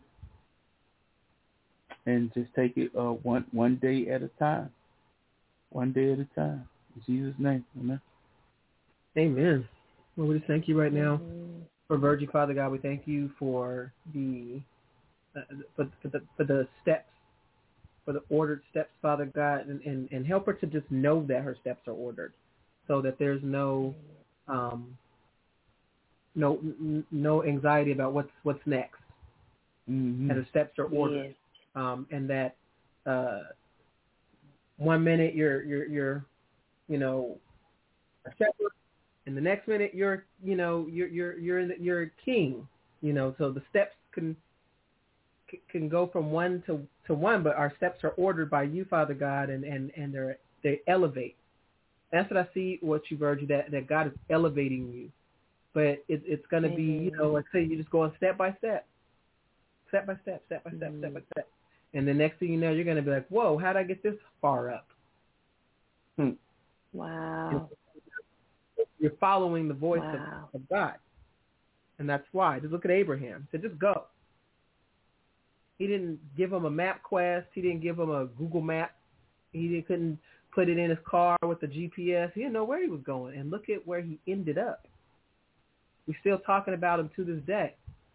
And just take it uh, one one day at a time. One day at a time. In Jesus' name. Amen. Amen. Well, we just thank you right now mm-hmm. for Virgie, Father God. We thank you for the uh, for, for the for the steps, for the ordered steps, Father God, and, and, and help her to just know that her steps are ordered, so that there's no um, no n- no anxiety about what's what's next. Mm-hmm. That her steps are ordered, yes. um, and that uh, one minute you're you're you're you know a shepherd. And the next minute you're, you know, you're you're you're in the, you're a king, you know. So the steps can can go from one to, to one, but our steps are ordered by you, Father God, and, and, and they they elevate. That's what I see. What you've urged, that that God is elevating you, but it, it's going to mm-hmm. be, you know, like say you just going step by step, step by step, step by step, mm-hmm. step by step, and the next thing you know, you're going to be like, whoa, how did I get this far up? Hmm. Wow. And, you're following the voice wow. of, of God. And that's why. Just look at Abraham. He said, just go. He didn't give him a map quest. He didn't give him a Google map. He didn't, couldn't put it in his car with the G P S. He didn't know where he was going. And look at where he ended up. We're still talking about him to this day.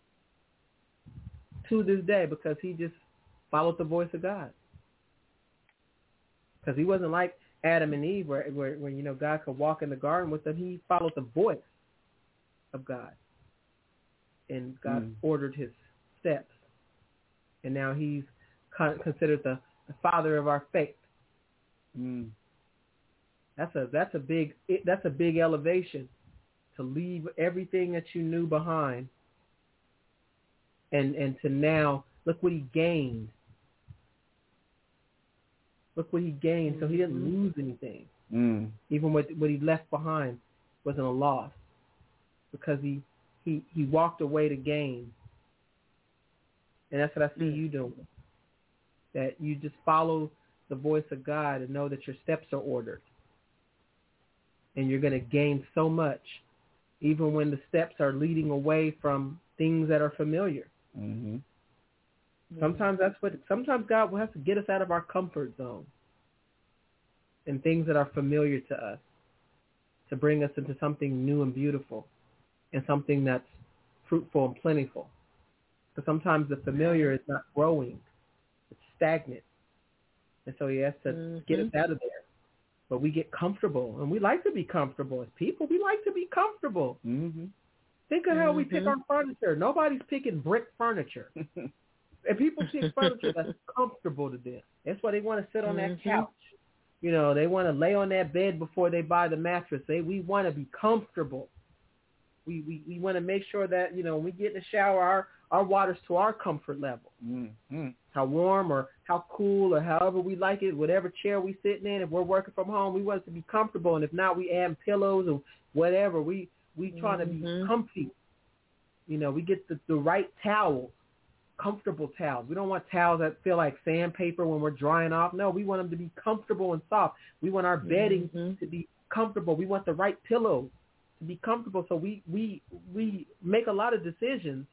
To this day, because he just followed the voice of God. Because he wasn't like Adam and Eve, where, where, where, you know, God could walk in the garden with them. He followed the voice of God. And God mm. ordered his steps. And now he's con- considered the, the father of our faith. Mm. That's a that's a big that's a big elevation, to leave everything that you knew behind. And and to now look what he gained. Look what he gained. So he didn't lose anything. Mm. Even what what he left behind wasn't a loss, because he, he, he walked away to gain. And that's what I see mm. you doing. That you just follow the voice of God and know that your steps are ordered. And you're going to gain so much, even when the steps are leading away from things that are familiar. Mm-hmm. Sometimes that's what. Sometimes God will have to get us out of our comfort zone and things that are familiar to us, to bring us into something new and beautiful, and something that's fruitful and plentiful. Because sometimes the familiar is not growing; it's stagnant, and so He has to mm-hmm. get us out of there. But we get comfortable, and we like to be comfortable as people. We like to be comfortable. Mm-hmm. Think of how mm-hmm. we pick our furniture. Nobody's picking brick furniture. And people pick furniture that's comfortable to them. That's why they want to sit on mm-hmm. that couch. You know, they want to lay on that bed before they buy the mattress. They we want to be comfortable. We we, we want to make sure that, you know, when we get in the shower, our, our water's to our comfort level. Mm-hmm. How warm or how cool or however we like it, whatever chair we sitting in. If we're working from home, we want it to be comfortable. And if not, we add pillows or whatever. We we trying mm-hmm. to be comfy. You know, we get the, the right towels. Comfortable towels. We don't want towels that feel like sandpaper when we're drying off. No, we want them to be comfortable and soft. We want our bedding mm-hmm. to be comfortable. We want the right pillows to be comfortable. So we, we, we make a lot of decisions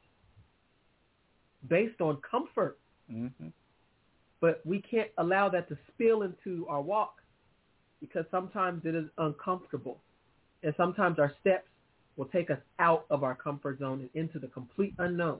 based on comfort. Mm-hmm. But we can't allow that to spill into our walk, because sometimes it is uncomfortable. And sometimes our steps will take us out of our comfort zone and into the complete unknown.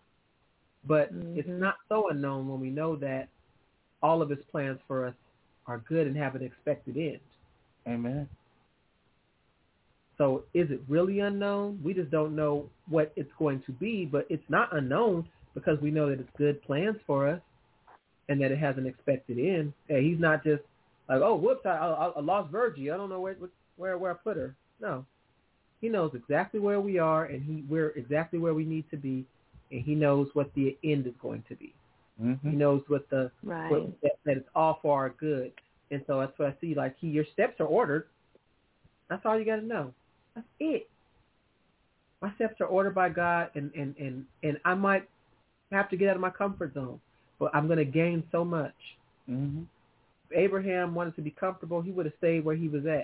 But mm-hmm. it's not so unknown when we know that all of his plans for us are good and have an expected end. Amen. So is it really unknown? We just don't know what it's going to be, but it's not unknown because we know that it's good plans for us and that it has an expected end. Hey, he's not just like, oh, whoops, I, I, I lost Virgie. I don't know where, where where I put her. No. He knows exactly where we are, and he we're exactly where we need to be, and he knows what the end is going to be. Mm-hmm. He knows what the right. what, that, that it's all for our good. And so that's what I see. Like, he, your steps are ordered. That's all you got to know. That's it. My steps are ordered by God, and, and, and, and I might have to get out of my comfort zone, but I'm going to gain so much. Mm-hmm. If Abraham wanted to be comfortable, he would have stayed where he was at.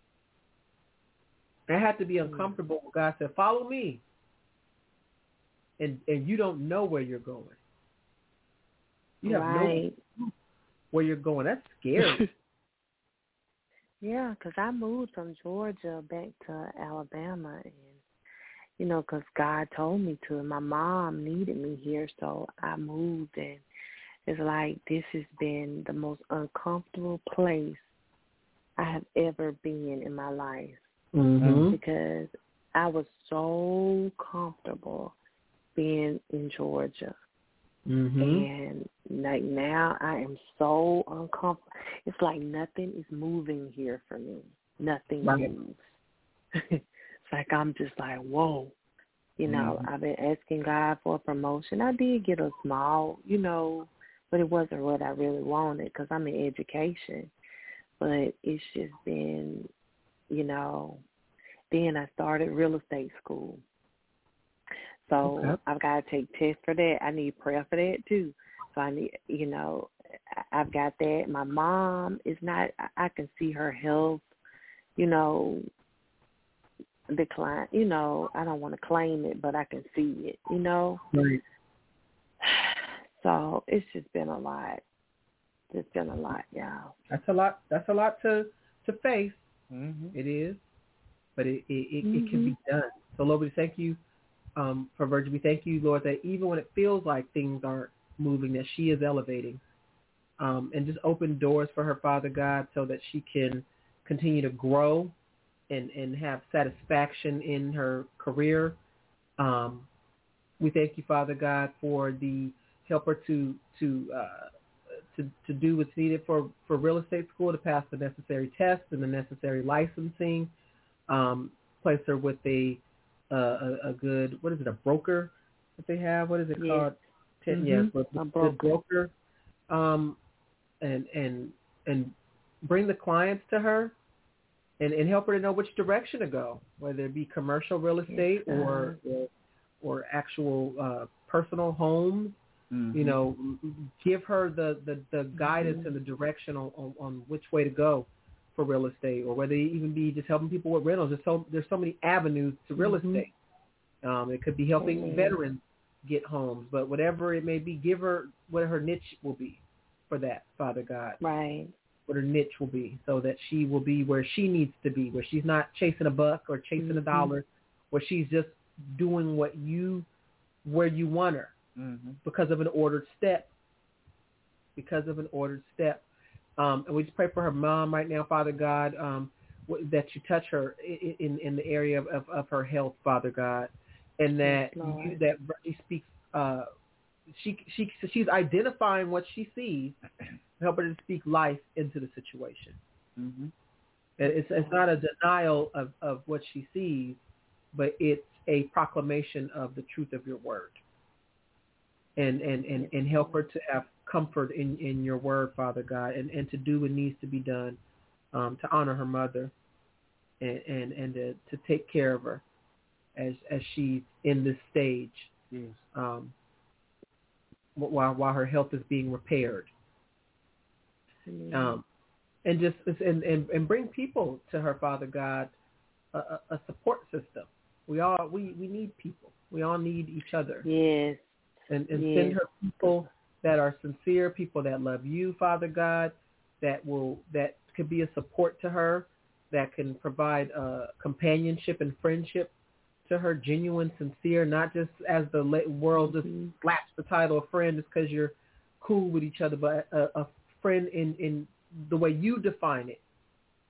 I had to be uncomfortable. God said, follow me. And and you don't know where you're going. You have right. no clue where you're going. That's scary. Yeah, because I moved from Georgia back to Alabama, and, you know, because God told me to, and my mom needed me here, so I moved, and it's like this has been the most uncomfortable place I have ever been in my life. Mm-hmm. Because I was so comfortable being in Georgia. Mm-hmm. And like now I am so uncomfortable. It's like nothing is moving here for me. Nothing right. moves. It's like I'm just like, whoa. You know, mm-hmm. I've been asking God for a promotion. I did get a small, you know, but it wasn't what I really wanted because I'm in education. But it's just been, you know, then I started real estate school. So okay. I've got to take tests for that. I need prayer for that too. So I need, you know, I've got that. My mom is not, I can see her health, you know, decline. You know, I don't want to claim it, but I can see it, you know. Right. So it's just been a lot. It's been a lot, y'all. That's a lot. That's a lot to, to face. Mm-hmm. It is. But it it, it, mm-hmm. it can be done. So, Lord, we thank you um, for Virgie. We thank you, Lord, that even when it feels like things aren't moving, that she is elevating. Um, and just open doors for her, Father God, so that she can continue to grow and, and have satisfaction in her career. Um, we thank you, Father God, for the help her to to uh, to to do what's needed for, for real estate school, to pass the necessary tests and the necessary licensing. Um, place her with a, uh, a a good, what is it, a broker that they have? What is it yes. called? Mm-hmm. Yes, with a a broker. broker. Um, and and and bring the clients to her, and, and help her to know which direction to go, whether it be commercial real estate yes, or, or or actual uh, personal homes. Mm-hmm. You know, give her the, the, the guidance mm-hmm. and the direction on, on, on which way to go for real estate, or whether it even be just helping people with rentals. There's so there's so many avenues to real mm-hmm. estate. Um, it could be helping mm-hmm. veterans get homes, but whatever it may be, give her what her niche will be for that, Father God. Right. What her niche will be, so that she will be where she needs to be, where she's not chasing a buck or chasing mm-hmm. a dollar, where she's just doing what you, where you want her, mm-hmm. because of an ordered step. Because of an ordered step. Um, and we just pray for her mom right now, Father God, um, w- that you touch her in, in, in the area of, of, of her health, Father God, and that yes, you, that she speaks. Uh, she she she's identifying what she sees, help her to speak life into the situation. Mm-hmm. It's it's not a denial of, of what she sees, but it's a proclamation of the truth of your word. And and, and, and help her to have comfort in, in your word, Father God, and, and to do what needs to be done um, to honor her mother and and, and to, to take care of her as as she's in this stage, yes. um, while while her health is being repaired. Mm-hmm. Um, and just and, and, and bring people to her, Father God, a, a support system. We all we, we need people. We all need each other. Yes. And, and yes. send her people that are sincere, people that love you, Father God, that will that could be a support to her, that can provide uh, companionship and friendship to her, genuine, sincere, not just as the world just mm-hmm. slaps the title of friend just because you're cool with each other, but a, a friend in, in the way you define it,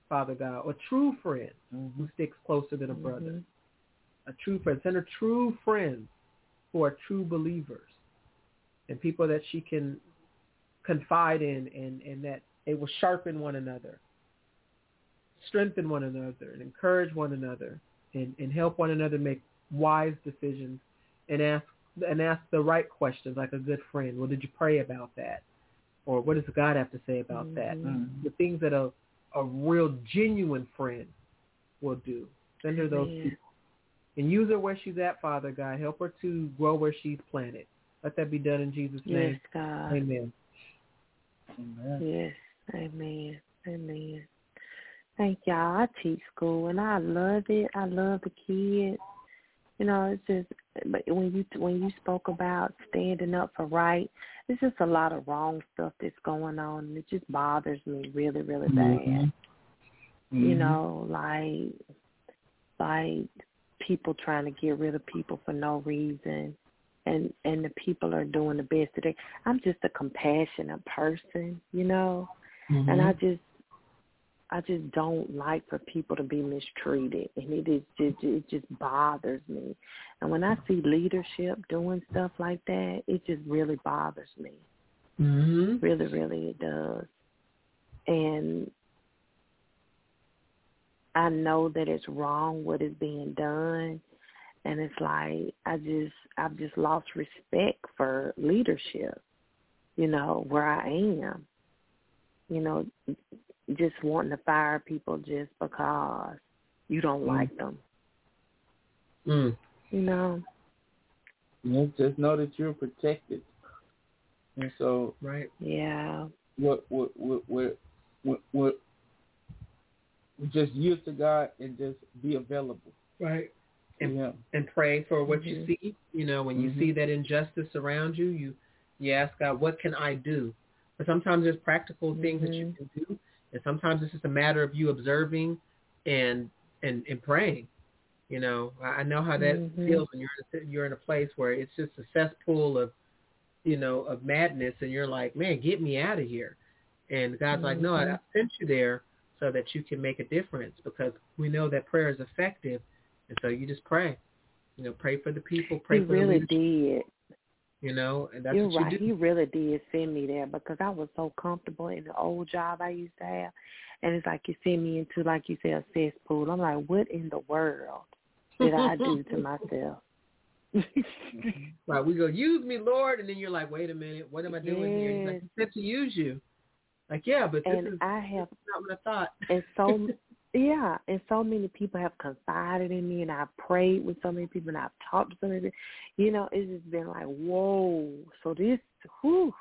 Father God, a true friend Mm-hmm. who sticks closer than a brother. Mm-hmm. A true friend. Send her true friends who are true believers and people that she can confide in and, and that they will sharpen one another, strengthen one another, and encourage one another and, and help one another make wise decisions and ask and ask the right questions like a good friend. Well, did you pray about that? Or what does God have to say about that? Mm-hmm. The things that a, a real genuine friend will do. Send her those Amen. people. And use her where she's at, Father God. Help her to grow where she's planted. Let that be done in Jesus' name. Yes, God. Amen. Amen. Yes. Amen. Amen. Thank y'all. I teach school and I love it. I love the kids. You know, it's just, but when you when you spoke about standing up for right, it's just a lot of wrong stuff that's going on, and it just bothers me really, really bad. Mm-hmm. You know, like like people trying to get rid of people for no reason, and and the people are doing the best that they. I'm just a compassionate person, you know, Mm-hmm. and I just. I just don't like for people to be mistreated, and it is just it just bothers me. And when I see leadership doing stuff like that, it just really bothers me. Mm-hmm. Really, really, it does. And I know that it's wrong what is being done, and it's like I just I've just lost respect for leadership. You know where I am. You know. Just wanting to fire people just because you don't mm. like them. Mm. You know? Yeah, just know that you're protected. And so, right. Yeah. What, what, what, what, what, what, just yield to God and just be available. Right. And, yeah. and pray for what mm-hmm. you see. You know, when you mm-hmm. see that injustice around you, you, you ask God, what can I do? But sometimes there's practical mm-hmm. things that you can do. And sometimes it's just a matter of you observing and and, and praying. You know, I know how that mm-hmm. feels when you're in a, you're in a place where it's just a cesspool of, you know, of madness, and you're like, man, get me out of here. And God's mm-hmm. like, no, I, I sent you there so that you can make a difference, because we know that prayer is effective, and so you just pray. You know, pray for the people. Pray he for really the leadership. did. You know, and that's You're what right. you do. He really did send me there because I was so comfortable in the old job I used to have. And it's like you send me into, like you said, a cesspool. I'm like, what in the world did I do to myself? Right. We go, use me, Lord. And then you're like, wait a minute. What am I doing yes. here? He's like, I said to use you. Like, yeah, but this and is I have, not what I thought. And so Yeah, and so many people have confided in me, and I've prayed with so many people, and I've talked to so many people. You know, it's just been like, whoa. So this, whew,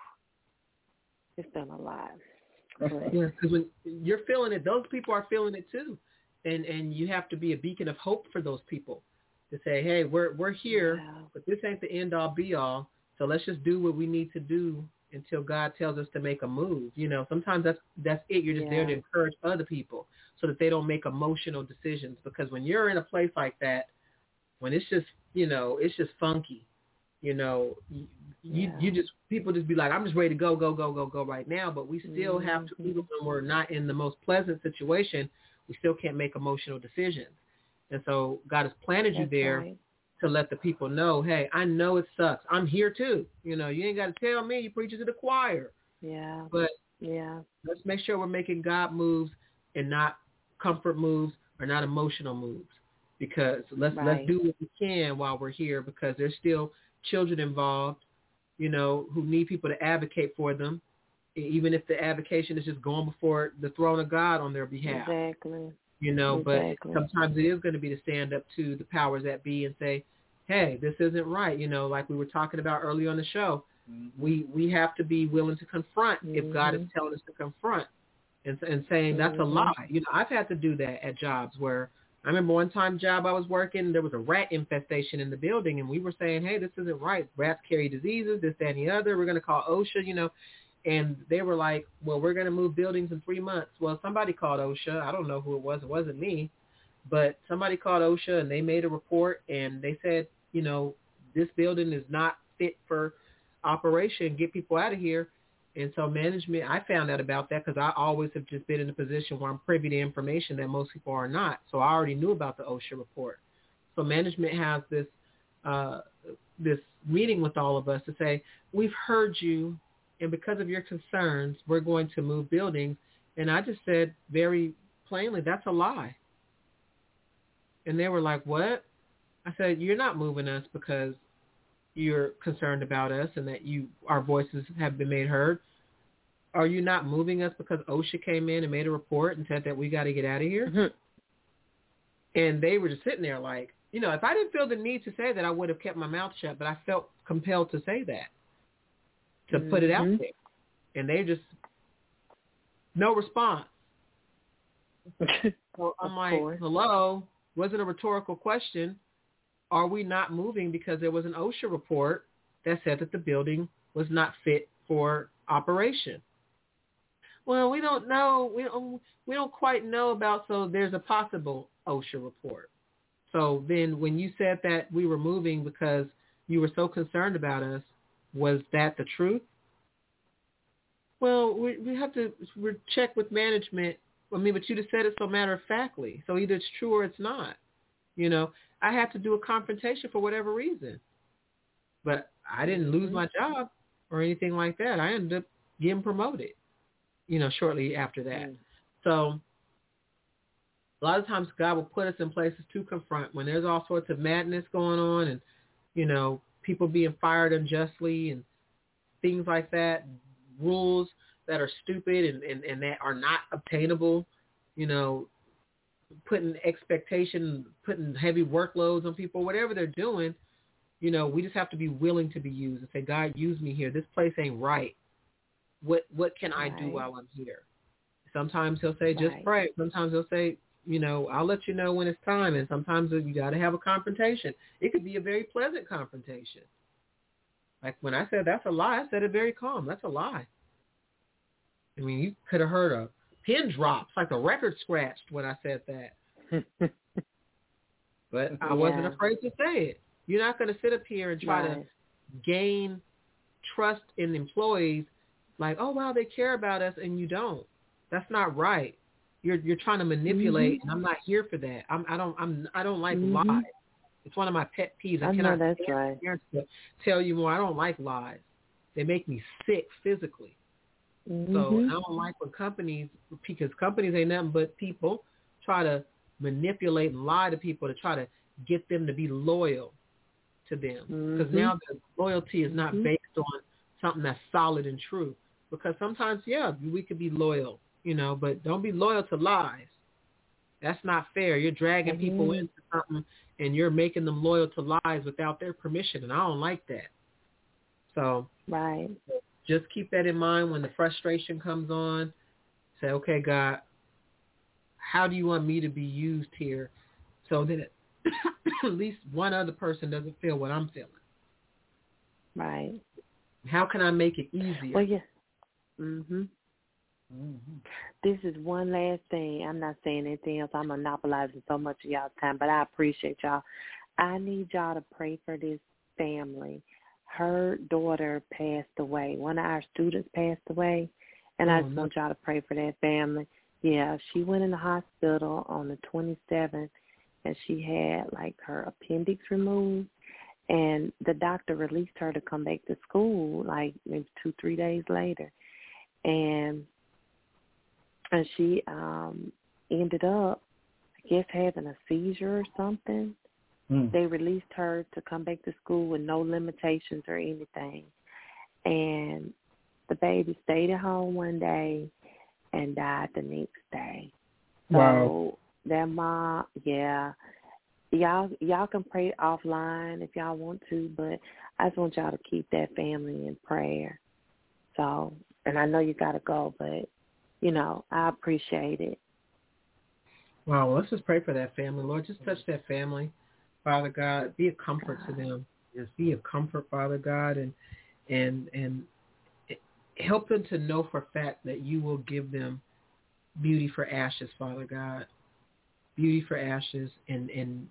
it's been a lot. But, yeah, because when you're feeling it, those people are feeling it too, and and you have to be a beacon of hope for those people to say, hey, we're we're here, yeah. but this ain't the end all be all. So let's just do what we need to do until God tells us to make a move. You know, sometimes that's that's it. You're just yeah. there to encourage other people so that they don't make emotional decisions. Because when you're in a place like that, when it's just, you know, it's just funky, you know, you yeah. you just, people just be like, I'm just ready to go, go, go, go, go right now. But we still mm-hmm. have to, even when we're not in the most pleasant situation, we still can't make emotional decisions. And so God has planted that's you there right. to let the people know, hey, I know it sucks. I'm here too. You know, you ain't got to tell me. You preach it to the choir. Yeah. But yeah. let's make sure we're making God moves and not comfort moves or not emotional moves. Because let's right. let's do what we can while we're here, because there's still children involved, you know, who need people to advocate for them, even if the advocation is just going before the throne of God on their behalf. Exactly. You know, exactly. but sometimes it is going to be to stand up to the powers that be and say, hey, this isn't right. You know, like we were talking about earlier on the show, mm-hmm. we we have to be willing to confront mm-hmm. if God is telling us to confront and, and saying that's mm-hmm. a lie. You know, I've had to do that at jobs where I remember one time job I was working, there was a rat infestation in the building, and we were saying, hey, this isn't right. Rats carry diseases, this, that, and the other. We're going to call OSHA, you know. And they were like, well, we're going to move buildings in three months. Well, somebody called OSHA. I don't know who it was. It wasn't me. But somebody called OSHA, and they made a report, and they said, you know, this building is not fit for operation. Get people out of here. And so management, I found out about that because I always have just been in a position where I'm privy to information that most people are not. So I already knew about the OSHA report. So management has this uh, this meeting with all of us to say, we've heard you, and because of your concerns, we're going to move buildings. And I just said very plainly, that's a lie. And they were like, what? I said, you're not moving us because you're concerned about us and that you our voices have been made heard. Are you not moving us because OSHA came in and made a report and said that we got to get out of here? Mm-hmm. And they were just sitting there like, you know, if I didn't feel the need to say that, I would have kept my mouth shut, but I felt compelled to say that, to mm-hmm. put it out there. And they just, no response. So I'm like, hello, wasn't a rhetorical question. Are we not moving because there was an OSHA report that said that the building was not fit for operation? Well, we don't know. We don't, we don't quite know about, so there's a possible OSHA report. So then when you said that we were moving because you were so concerned about us, was that the truth? Well, we, we have to we check with management. I mean, but you just said it so matter-of-factly. So either it's true or it's not. You know, I had to do a confrontation for whatever reason. But I didn't lose my job or anything like that. I ended up getting promoted, you know, shortly after that. Mm. So a lot of times God will put us in places to confront when there's all sorts of madness going on and, you know, people being fired unjustly and things like that, rules that are stupid and, and, and that are not obtainable, you know, putting expectation, putting heavy workloads on people, whatever they're doing, you know, we just have to be willing to be used and say, God, use me here. This place ain't right. What what can right. I do while I'm here? Sometimes he'll say, just right. pray. Sometimes he'll say, you know, I'll let you know when it's time. And sometimes you got to have a confrontation. It could be a very pleasant confrontation. Like when I said that's a lie, I said it very calm. That's a lie. I mean, you could have heard a pin drop. It's like the record scratched when I said that. But I yeah. wasn't afraid to say it. You're not going to sit up here and try right. to gain trust in employees like, oh, wow, they care about us, and you don't. That's not right. You're you're trying to manipulate, mm-hmm. and I'm not here for that. I'm I don't I'm I don't like mm-hmm. lies. It's one of my pet peeves. I, I cannot know that's right. to tell you more. I don't like lies. They make me sick physically. Mm-hmm. So I don't like when companies, because companies ain't nothing but people, try to manipulate and lie to people to try to get them to be loyal to them. Because mm-hmm. now the loyalty is not mm-hmm. based on something that's solid and true. Because sometimes, yeah, we could be loyal, you know, but don't be loyal to lies. That's not fair. You're dragging mm-hmm. people into something and you're making them loyal to lies without their permission, and I don't like that. So right. just keep that in mind when the frustration comes on. Say, okay, God, how do you want me to be used here so that at least one other person doesn't feel what I'm feeling? Right. How can I make it easier? Well, yeah. Mhm. Mm-hmm. This is one last thing. I'm not saying anything else. I'm monopolizing so much of y'all's time, but I appreciate y'all. I need y'all to pray for this family. Her daughter passed away. One of our students passed away, and oh, I just no. want y'all to pray for that family. Yeah, she went in the hospital on the twenty-seventh, and she had, like, her appendix removed, and the doctor released her to come back to school, like, maybe two, three days later. And and she um, ended up, I guess, having a seizure or something. Mm. They released her to come back to school with no limitations or anything. And the baby stayed at home one day and died the next day. So wow. their mom, yeah, y'all y'all can pray offline if y'all want to, but I just want y'all to keep that family in prayer. So, and I know you got to go, but, you know, I appreciate it. Wow, well, let's just pray for that family. Lord, just touch that family, Father God. Be a comfort God. to them. Just be a comfort, Father God, and and and help them to know for a fact that you will give them beauty for ashes, Father God. Beauty for ashes, and, and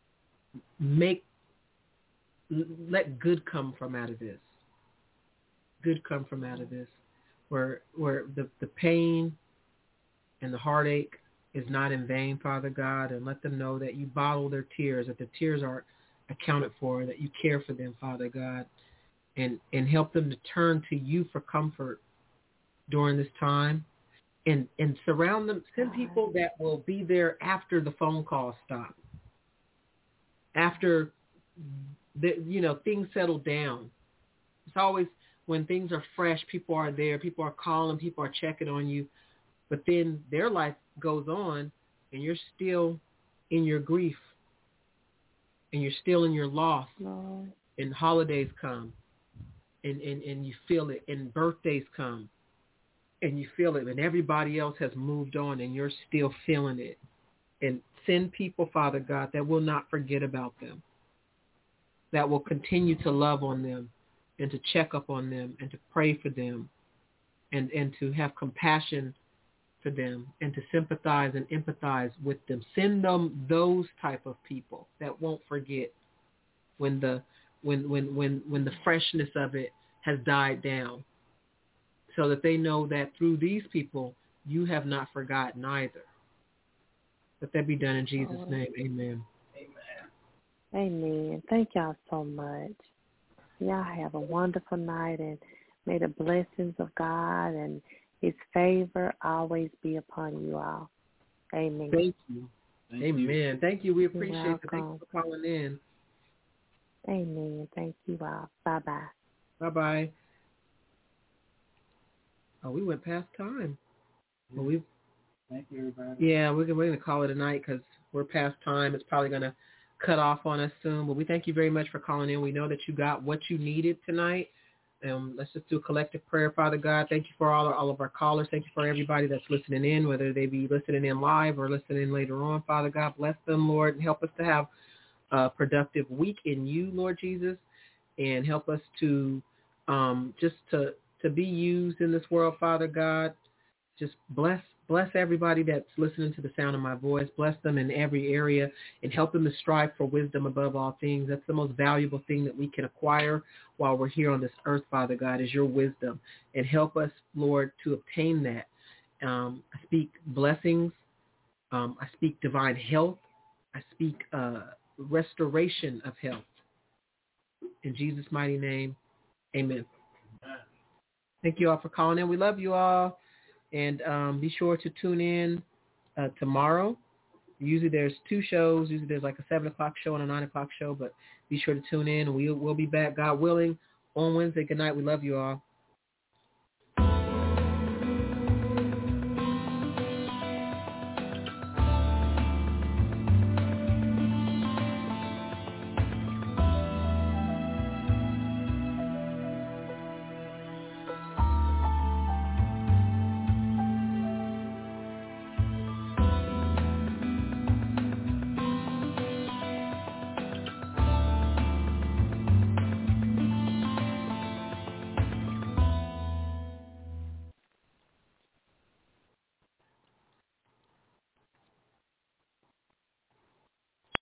make, let good come from out of this. Good come from out of this. where where the, the pain and the heartache is not in vain, Father God, and let them know that you bottle their tears, that the tears are accounted for, that you care for them, Father God, and, and help them to turn to you for comfort during this time, and, and surround them, send people that will be there after the phone calls stop, after, the, you know, things settle down. It's always when things are fresh, people are there, people are calling, people are checking on you, but then their life goes on and you're still in your grief and you're still in your loss. Lord. And holidays come and, and, and you feel it, and birthdays come and you feel it, and everybody else has moved on and you're still feeling it. And send people, Father God, that will not forget about them, that will continue to love on them and to check up on them and to pray for them and, and to have compassion for them and to sympathize and empathize with them. Send them those type of people that won't forget when the when when when when the freshness of it has died down, so that they know that through these people you have not forgotten either. Let that be done in Jesus' oh. name. Amen. Amen. Thank y'all so much. Y'all have a wonderful night, and may the blessings of God and his favor always be upon you all. Amen. Thank you. Thank Amen. you. Thank you. We appreciate You're it. Thank you for calling in. Amen. Thank you all. Bye-bye. Bye-bye. Oh, we went past time. Well, we Thank you, everybody. Yeah, we're, we're going to call it a night because we're past time. It's probably going to cut off on us soon. But we thank you very much for calling in. We know that you got what you needed tonight. Um, let's just do a collective prayer, Father God. Thank you for all, all of our callers. Thank you for everybody that's listening in, whether they be listening in live or listening in later on. Father God, bless them, Lord, and help us to have a productive week in you, Lord Jesus, and help us to um, just to, to be used in this world, Father God. Just bless Bless everybody that's listening to the sound of my voice. Bless them in every area and help them to strive for wisdom above all things. That's the most valuable thing that we can acquire while we're here on this earth, Father God, is your wisdom. And help us, Lord, to obtain that. Um, I speak blessings. Um, I speak divine health. I speak uh, restoration of health. In Jesus' mighty name, amen. Thank you all for calling in. We love you all. And um, be sure to tune in uh, tomorrow. Usually there's two shows. Usually there's like a seven o'clock show and a nine o'clock show. But be sure to tune in. We'll, we'll be back, God willing, on Wednesday. Good night. We love you all.